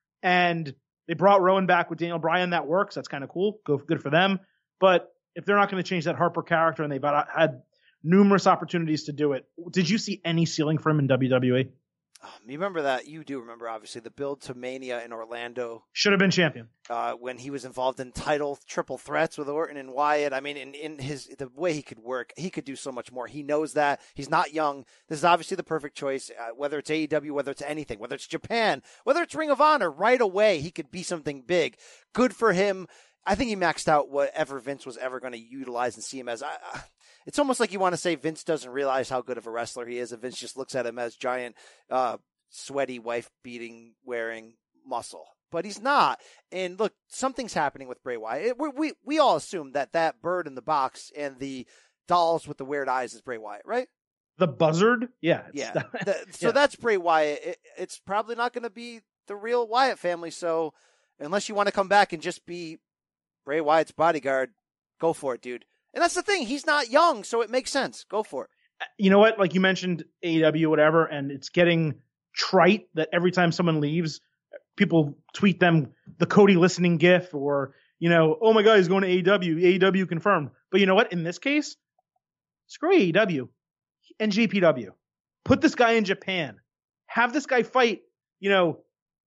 and they brought Rowan back with Daniel Bryan. That works. That's kind of cool. Go good for them. But if they're not going to change that Harper character, and they've had numerous opportunities to do it, did you see any ceiling for him in W W E? Oh, you remember that? You do remember, obviously, the build to Mania in Orlando. Should have been champion. Uh, when he was involved in title triple threats with Orton and Wyatt. I mean, in, in his the way he could work, he could do so much more. He knows that. He's not young. This is obviously the perfect choice, uh, whether it's A E W, whether it's anything, whether it's Japan, whether it's Ring of Honor. Right away, he could be something big. Good for him. I think he maxed out whatever Vince was ever going to utilize and see him as. I, I, it's almost like you want to say Vince doesn't realize how good of a wrestler he is, and Vince just looks at him as giant, uh, sweaty, wife-beating, wearing muscle. But he's not. And look, something's happening with Bray Wyatt. It, we, we we all assume that that bird in the box and the dolls with the weird eyes is Bray Wyatt, right? The buzzard? Yeah. Yeah. the, so yeah. That's Bray Wyatt. It, it's probably not going to be the real Wyatt family. So unless you want to come back and just be Bray Wyatt's bodyguard, go for it, dude. And that's the thing. He's not young, so it makes sense. Go for it. You know what? Like you mentioned A E W, whatever, and it's getting trite that every time someone leaves, people tweet them the Cody listening gif or, you know, oh my God, he's going to A E W, A E W confirmed. But you know what? In this case, screw A E W and J P W. Put this guy in Japan. Have this guy fight, you know,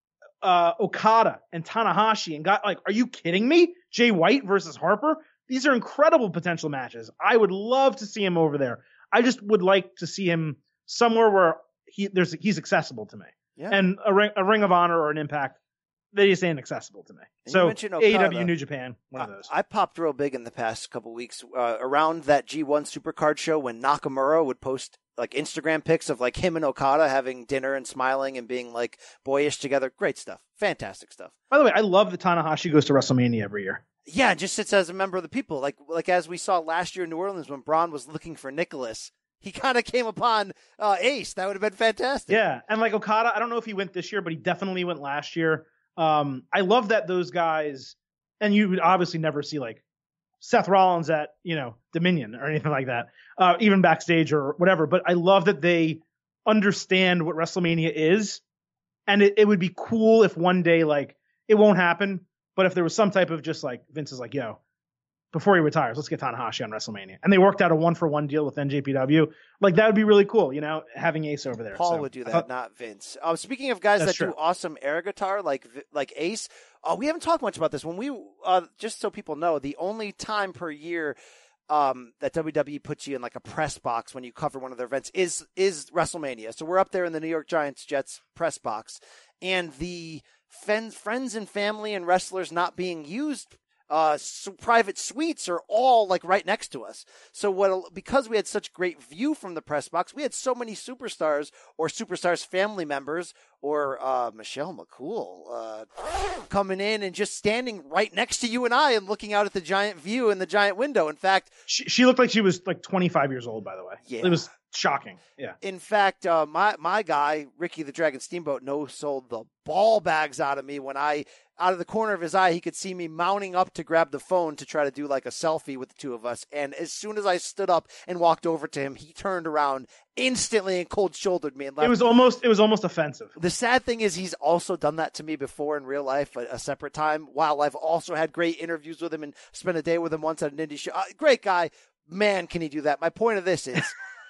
uh, Okada and Tanahashi and got like, are you kidding me? Jay White versus Harper. These are incredible potential matches. I would love to see him over there. I just would like to see him somewhere where he there's he's accessible to me. Yeah. And a ring, a Ring of Honor or an Impact, they just ain't accessible to me. And so you mentioned Okada. A E W New Japan, one of those. I, I popped real big in the past couple weeks uh, around that G one Supercard show when Nakamura would post like Instagram pics of like him and Okada having dinner and smiling and being like boyish together. Great stuff. Fantastic stuff. By the way, I love that Tanahashi goes to WrestleMania every year. Yeah, just sits as a member of the people. Like like as we saw last year in New Orleans when Braun was looking for Nicholas, he kind of came upon uh, Ace. That would have been fantastic. Yeah, and like Okada, I don't know if he went this year, but he definitely went last year. Um, I love that those guys, and you would obviously never see like Seth Rollins at, you know, Dominion or anything like that, uh, even backstage or whatever. But I love that they understand what WrestleMania is. And it, it would be cool if one day, like, it won't happen, but if there was some type of just like, Vince is like, yo, before he retires, let's get Tanahashi on WrestleMania. And they worked out a one for one deal with N J P W. Like, that would be really cool, you know, having Ace over there. Paul so, would do that, uh, not Vince. Uh, speaking of guys that That's do true. awesome air guitar, like like Ace, uh, we haven't talked much about this. When we, uh, just so people know, the only time per year um, that W W E puts you in like a press box when you cover one of their events is is WrestleMania. So we're up there in the New York Giants Jets press box, and the fen- friends and family and wrestlers not being used. Uh, s- private suites are all like right next to us. So what, because we had such great view from the press box, we had so many superstars or superstars family members or, uh, Michelle McCool, uh, coming in and just standing right next to you and I and looking out at the giant view in the giant window. In fact, she, she looked like she was like twenty-five years old, by the way. Yeah. It was shocking. Yeah. In fact, uh, my, my guy, Ricky the Dragon Steamboat, no sold the ball bags out of me when I, out of the corner of his eye, he could see me mounting up to grab the phone to try to do like a selfie with the two of us. And as soon as I stood up and walked over to him, he turned around instantly and cold shouldered me and left. It was almost, it was almost offensive. The sad thing is he's also done that to me before in real life at a separate time, while I've also had great interviews with him and spent a day with him once at an indie show. Uh, great guy. Man, can he do that? My point of this is,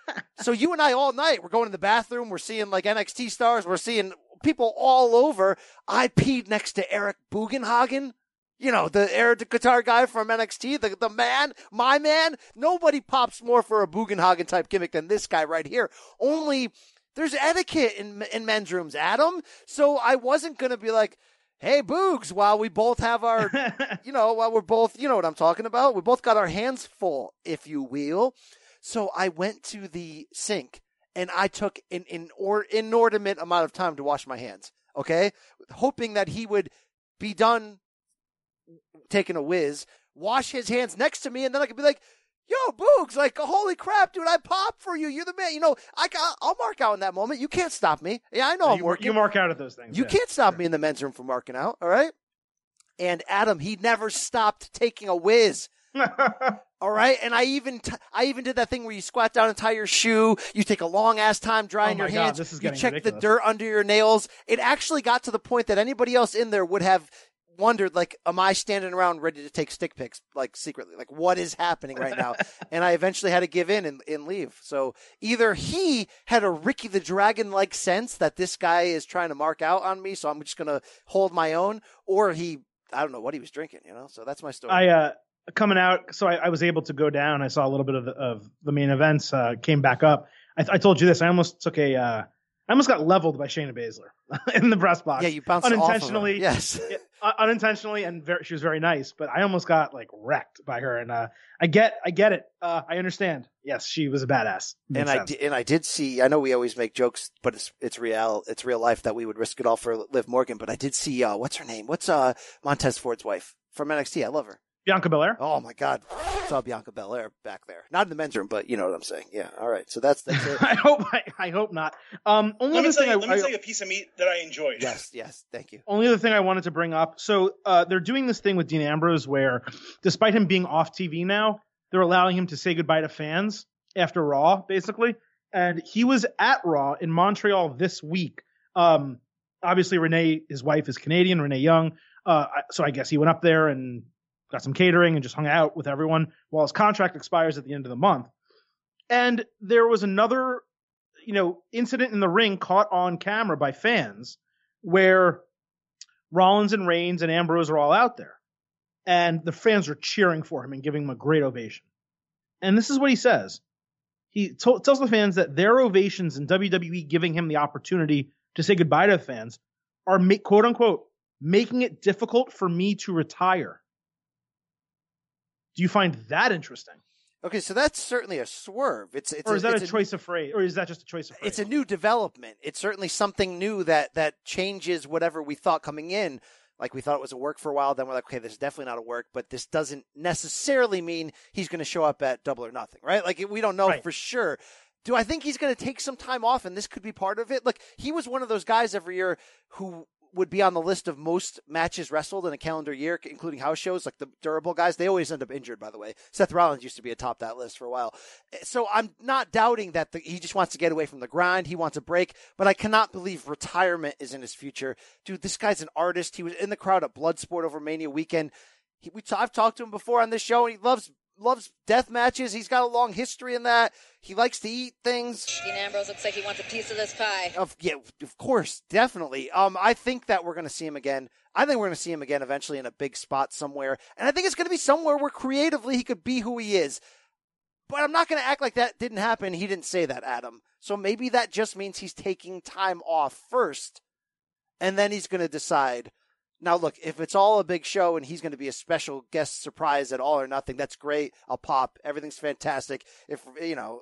so you and I all night, we're going to the bathroom, we're seeing like N X T stars, we're seeing people all over. I peed next to Eric Bugenhagen, you know, the air guitar guy from N X T, the, the man, my man. Nobody pops more for a Bugenhagen type gimmick than this guy right here. Only there's etiquette in, in men's rooms, Adam. So I wasn't going to be like, hey, Boogs, while we both have our, you know, while we're both, you know what I'm talking about. We both got our hands full, if you will. So I went to the sink and I took an, an or, inordinate amount of time to wash my hands, okay? Hoping that he would be done taking a whiz, wash his hands next to me, and then I could be like, yo, Boogs, like, holy crap, dude, I popped for you. You're the man. You know, I, I'll mark out in that moment. You can't stop me. Yeah, I know you, I'm working. You mark out at those things. You yeah. can't stop me in the men's room from marking out, all right? And Adam, he never stopped taking a whiz. All right, and I even t- I even did that thing where you squat down and tie your shoe. You take a long ass time drying oh your God, hands. This is you check ridiculous. the dirt under your nails. It actually got to the point that anybody else in there would have wondered, like, am I standing around ready to take stick pics, like secretly? Like, what is happening right now? And I eventually had to give in and, and leave. So either he had a Ricky the Dragon like sense that this guy is trying to mark out on me, so I'm just gonna hold my own, or he, I don't know what he was drinking, you know. So that's my story. I uh. Coming out, so I, I was able to go down. I saw a little bit of the, of the main events. Uh, came back up. I, I told you this. I almost took a. Uh, I almost got leveled by Shayna Baszler in the press box. Yeah, you bounced unintentionally. Off of her. Yes, uh, unintentionally, and very, she was very nice. But I almost got like wrecked by her. And uh, I get, I get it. Uh, I understand. Yes, she was a badass. Makes and I sense. did, and I did see. I know we always make jokes, but it's it's real. It's real life that we would risk it all for Liv Morgan. But I did see. Uh, what's her name? What's uh Montez Ford's wife from N X T? I love her. Bianca Belair. Oh my God, I saw Bianca Belair back there. Not in the men's room, but you know what I'm saying. Yeah. All right. So that's that's it. I hope. I, I hope not. Um, only Let me other tell thing you, I, let me I, tell you a piece of meat that I enjoyed. Yes. Yes. Thank you. Only other thing I wanted to bring up. So uh, they're doing this thing with Dean Ambrose where, despite him being off T V now, they're allowing him to say goodbye to fans after Raw, basically. And he was at Raw in Montreal this week. Um, obviously Renee, his wife is Canadian, Renee Young. Uh, so I guess he went up there and got some catering and just hung out with everyone while his contract expires at the end of the month. And there was another, you know, incident in the ring caught on camera by fans where Rollins and Reigns and Ambrose are all out there. And the fans are cheering for him and giving him a great ovation. And this is what he says. He to- tells the fans that their ovations and W W E giving him the opportunity to say goodbye to the fans are, ma- quote unquote, making it difficult for me to retire. Do you find that interesting? Okay, so that's certainly a swerve. It's, it's or is a, that it's a choice of phrase? Or is that just a choice of phrase? It's a new development. It's certainly something new that that changes whatever we thought coming in. Like we thought it was a work for a while, then we're like, okay, this is definitely not a work, but this doesn't necessarily mean he's going to show up at Double or Nothing, right? Like we don't know right. for sure. Do I think he's going to take some time off and this could be part of it? Look, he was one of those guys every year who would be on the list of most matches wrestled in a calendar year, including house shows, like the durable guys. They always end up injured, by the way. Seth Rollins used to be atop that list for a while. So I'm not doubting that the, he just wants to get away from the grind. He wants a break, but I cannot believe retirement is in his future. Dude, this guy's an artist. He was in the crowd at Bloodsport over Mania weekend. He, we t- I've talked to him before on this show, and he loves loves death matches. He's got a long history in that. He likes to eat things. Dean Ambrose looks like he wants a piece of this pie. Of yeah, of course, definitely. Um, I think that we're going to see him again. I think we're going to see him again eventually in a big spot somewhere, and I think it's going to be somewhere where creatively he could be who he is. But I'm not going to act like that didn't happen. He didn't say that, Adam. So maybe that just means he's taking time off first, and then he's going to decide. Now, look, if it's all a big show and he's going to be a special guest surprise at All or Nothing, that's great. I'll pop. Everything's fantastic. If, you know,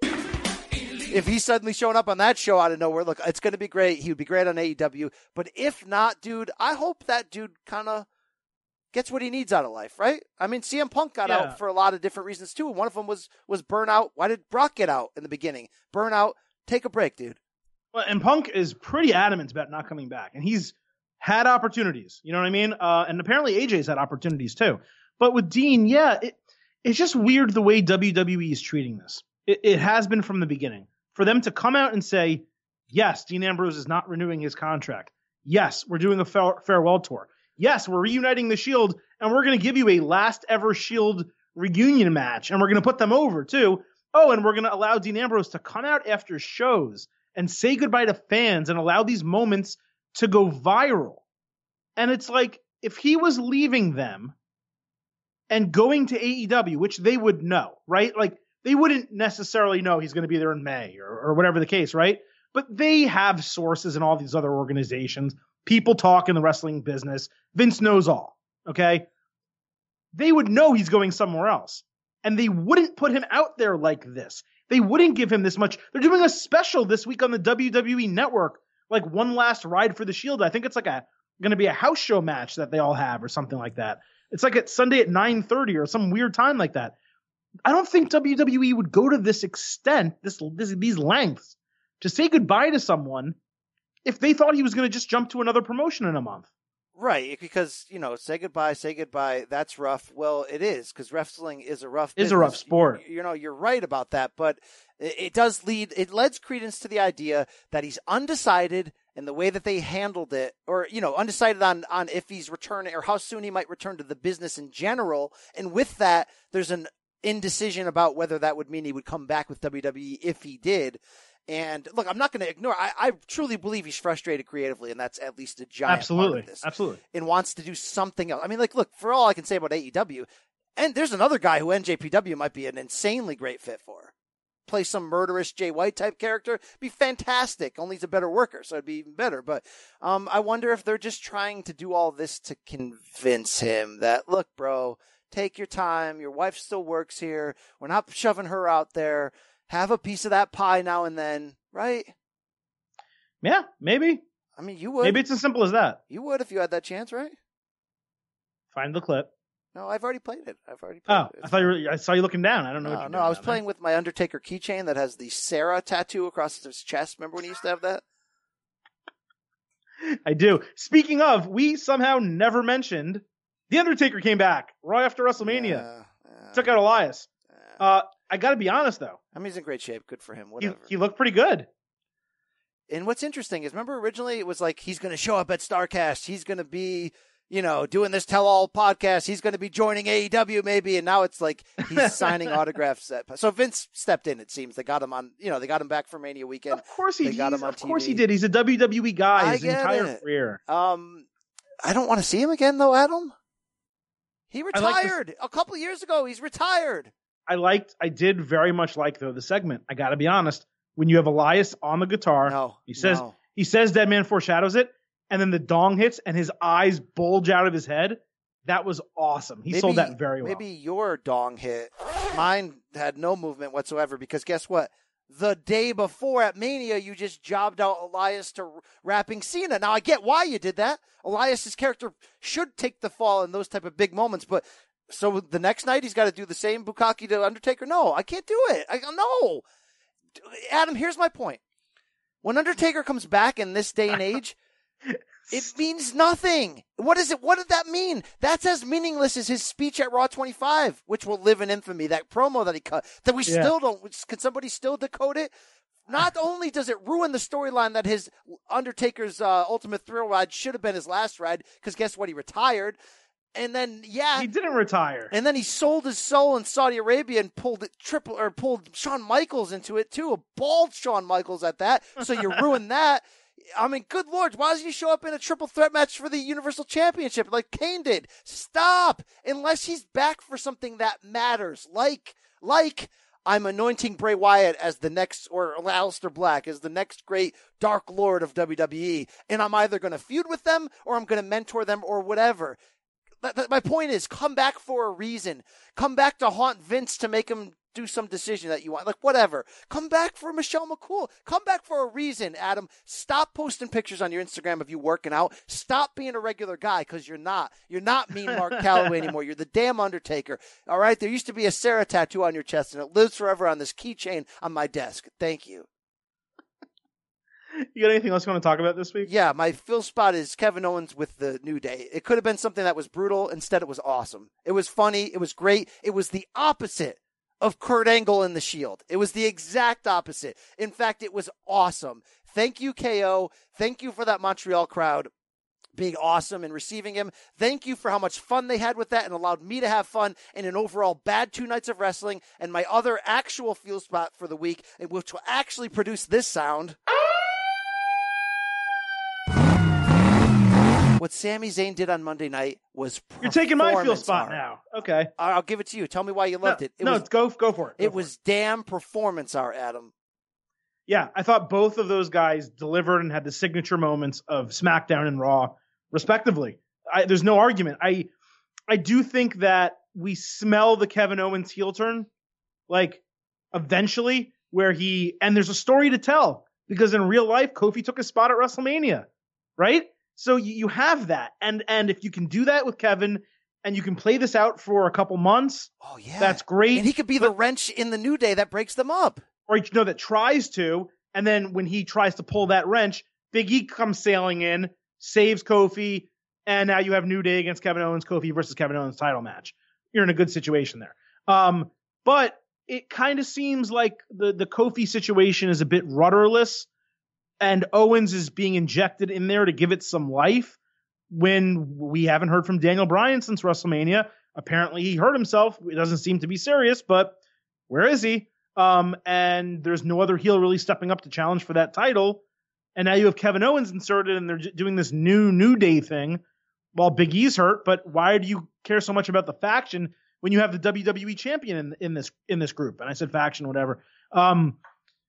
if he's suddenly showing up on that show out of nowhere, look, it's going to be great. He would be great on A E W. But if not, dude, I hope that dude kind of gets what he needs out of life, right? I mean, C M Punk got yeah. out for a lot of different reasons, too. And one of them was, was burnout. Why did Brock get out in the beginning? Burnout. Take a break, dude. Well, and Punk is pretty adamant about not coming back. And he's had opportunities, you know what I mean? Uh, and apparently A J's had opportunities too. But with Dean, yeah, it, it's just weird the way W W E is treating this. It, it has been from the beginning. For them to come out and say, yes, Dean Ambrose is not renewing his contract. Yes, we're doing a fa- farewell tour. Yes, we're reuniting the Shield, and we're going to give you a last ever Shield reunion match, and we're going to put them over too. Oh, and we're going to allow Dean Ambrose to come out after shows and say goodbye to fans and allow these moments to go viral. And it's like, if he was leaving them and going to A E W, which they would know, right? Like, they wouldn't necessarily know he's going to be there in May or, or whatever the case, right? But they have sources in all these other organizations. People talk in the wrestling business. Vince knows all, okay? They would know he's going somewhere else. And they wouldn't put him out there like this. They wouldn't give him this much. They're doing a special this week on the W W E Network, like one last ride for the Shield. I think it's like a going to be a house show match that they all have or something like that. It's like at Sunday at nine thirty or some weird time like that. I don't think W W E would go to this extent, this, this these lengths, to say goodbye to someone if they thought he was going to just jump to another promotion in a month. Right, because, you know, say goodbye, say goodbye, that's rough. Well, it is, because wrestling is a rough It's a rough sport. You, you know, you're right about that, but it, it does lead, it lends credence to the idea that he's undecided in the way that they handled it, or, you know, undecided on, on if he's returning or how soon he might return to the business in general. And with that, there's an indecision about whether that would mean he would come back with W W E if he did. And look, I'm not going to ignore, I, I truly believe he's frustrated creatively, and that's at least a giant Absolutely. part of this. Absolutely. And wants to do something else. I mean, like, look, for all I can say about A E W, and there's another guy who N J P W might be an insanely great fit for. Play some murderous Jay White type character, be fantastic. Only he's a better worker, so it'd be even better. But um, I wonder if they're just trying to do all this to convince him that, look, bro, take your time. Your wife still works here. We're not shoving her out there. Have a piece of that pie now and then, right? Yeah, maybe. I mean, you would. Maybe it's as simple as that. You would if you had that chance, right? Find the clip. No, I've already played it. I've already played oh, it. I thought you were, I saw you looking down. I don't know no, what you're No, doing I was down playing there. with my Undertaker keychain that has the Sarah tattoo across his chest. Remember when he used to have that? I do. Speaking of, we somehow never mentioned The Undertaker came back right after WrestleMania. Yeah, yeah. Took out Elias. Yeah. Uh, I got to be honest, though. I mean, he's in great shape. Good for him. He, Whatever. he looked pretty good. And what's interesting is, remember originally it was like, he's going to show up at StarCast. He's going to be, you know, doing this tell-all podcast. He's going to be joining A E W maybe. And now it's like he's signing autographs. At, so Vince stepped in, it seems. They got him on, you know, they got him back for Mania weekend. Of course he they got him on Of T V. course he did. He's a W W E guy his I get entire it. career. Um, I don't want to see him again, though, Adam. He retired like a couple of years ago. He's retired. I liked, I did very much like, though, the segment. I got to be honest. When you have Elias on the guitar, no, he says, no. he says Dead Man foreshadows it, and then the dong hits and his eyes bulge out of his head. That was awesome. He maybe, sold that very well. Maybe your dong hit. Mine had no movement whatsoever because guess what? The day before at Mania, you just jobbed out Elias to rapping Cena. Now, I get why you did that. Elias's character should take the fall in those type of big moments, but so the next night he's got to do the same Bukkake to Undertaker? No, I can't do it. I no. Adam, here's my point. When Undertaker comes back in this day and age, it means nothing. What is it? What did that mean? That's as meaningless as his speech at Raw twenty-five, which will live in infamy. That promo that he cut, that we Yeah. still don't. Can somebody still decode it? Not only does it ruin the storyline that his Undertaker's uh, Ultimate Thrill ride should have been his last ride, because guess what? He retired. And then, yeah, he didn't retire. And then he sold his soul in Saudi Arabia and pulled it triple or pulled Shawn Michaels into it too, a bald Shawn Michaels at that. So you ruined that. I mean, good Lord, why doesn't he show up in a triple threat match for the Universal Championship like Kane did? Stop! Unless he's back for something that matters, like like I'm anointing Bray Wyatt as the next, or Aleister Black as the next great Dark Lord of W W E, and I'm either going to feud with them or I'm going to mentor them or whatever. My point is, come back for a reason. Come back to haunt Vince to make him do some decision that you want. Like, whatever. Come back for Michelle McCool. Come back for a reason, Adam. Stop posting pictures on your Instagram of you working out. Stop being a regular guy, because you're not. You're not Mean Mark Calloway anymore. You're the damn Undertaker. All right? There used to be a Sarah tattoo on your chest, and it lives forever on this keychain on my desk. Thank you. You got anything else you want to talk about this week? Yeah, my Phil spot is Kevin Owens with the New Day. It could have been something that was brutal. Instead, it was awesome. It was funny. It was great. It was the opposite of Kurt Angle in the Shield. It was the exact opposite. In fact, it was awesome. Thank you, K O. Thank you for that Montreal crowd being awesome and receiving him. Thank you for how much fun they had with that and allowed me to have fun in an overall bad two nights of wrestling. And my other actual Phil spot for the week, which will actually produce this sound. What Sami Zayn did on Monday night was You're taking my feel spot art. now. Okay. I'll give it to you. Tell me why you loved no, it. it no, was, go go for it. Go it for was it. damn performance art, Adam. Yeah, I thought both of those guys delivered and had the signature moments of SmackDown and Raw, respectively. I, there's no argument. I I do think that we smell the Kevin Owens heel turn, like, eventually, where he, and there's a story to tell, because in real life, Kofi took a spot at WrestleMania, right? So you, you have that. And and if you can do that with Kevin, and you can play this out for a couple months, oh yeah, that's great. And he could be the wrench in the New Day that breaks them up. Or, you know, that tries to, and then when he tries to pull that wrench, Big E comes sailing in, saves Kofi, and now you have New Day against Kevin Owens, Kofi versus Kevin Owens title match. You're in a good situation there. Um, but it kind of seems like the, the Kofi situation is a bit rudderless, and Owens is being injected in there to give it some life, when we haven't heard from Daniel Bryan since WrestleMania. Apparently he hurt himself. It doesn't seem to be serious, but where is he? Um, and there's no other heel really stepping up to challenge for that title. And now you have Kevin Owens inserted, and they're doing this new New Day thing while Big E's hurt. But why do you care so much about the faction when you have the W W E champion in, in this in this group? And I said faction, whatever. Um,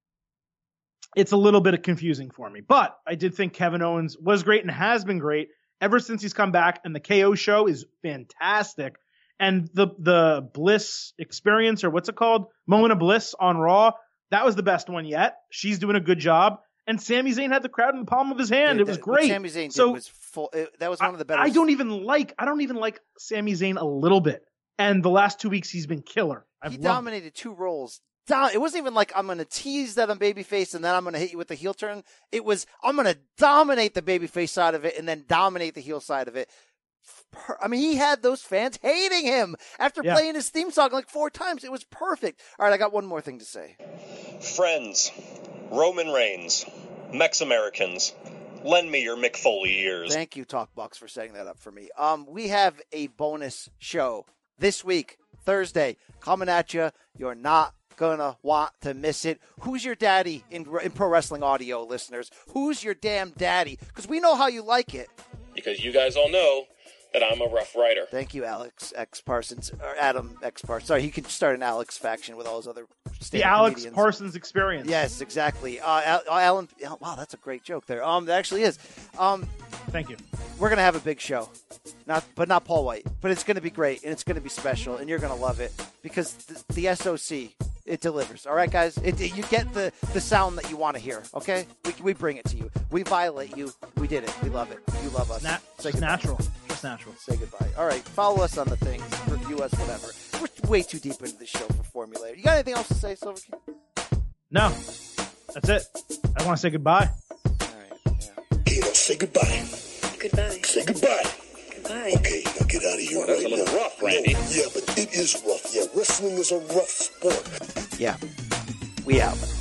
it's a little bit confusing for me. But I did think Kevin Owens was great and has been great ever since he's come back. And the K O show is fantastic. And the the Bliss experience, or what's it called? Moment of Bliss on Raw. That was the best one yet. She's doing a good job. And Sami Zayn had the crowd in the palm of his hand. Dude, it was that, great. What Sami Zayn so, did was full. It, that was one of the better. I don't even like. I don't even like Sami Zayn a little bit. And the last two weeks he's been killer. I've he loved dominated it. two roles. Dom- it wasn't even like I'm going to tease that I'm babyface and then I'm going to hit you with the heel turn. It was I'm going to dominate the babyface side of it and then dominate the heel side of it. I mean, he had those fans hating him after Yeah. playing his theme song like four times. It was perfect. All right, I got one more thing to say. Friends, Roman Reigns, Mex-Americans, lend me your Mick Foley ears. Thank you, Talkbox, for setting that up for me. Um, we have a bonus show this week, Thursday, coming at you. You're not gonna want to miss it. Who's your daddy in, in pro wrestling audio, listeners? Who's your damn daddy? Because we know how you like it. Because you guys all know that I'm a Rough Rider. Thank you, Alex X Parsons, or Adam X Parsons. Sorry, he could start an Alex faction with all his other the Alex comedians. Parsons experience. Yes, exactly. Uh, Alan, wow, that's a great joke there. Um, it actually is. Um, Thank you. We're gonna have a big show, not but not Paul White, but it's gonna be great and it's gonna be special and you're gonna love it because the, the S O C. It delivers. All right, guys? It, it, you get the, the sound that you want to hear, okay? We, we bring it to you. We violate you. We did it. We love it. You love us. Nat- just natural. Just natural. Say goodbye. All right. Follow us on the things. Review us, whatever. We're way too deep into the show for Formulator. You got anything else to say, Silver King? No. That's it. I want to say goodbye. All right. Yeah. Okay, now say goodbye. Goodbye. Say goodbye. Goodbye. Okay, now get out of here. Well, that's right a little now. rough, Randy. No, yeah, but it is rough. Yeah, wrestling is a rough sport. Yeah. We out.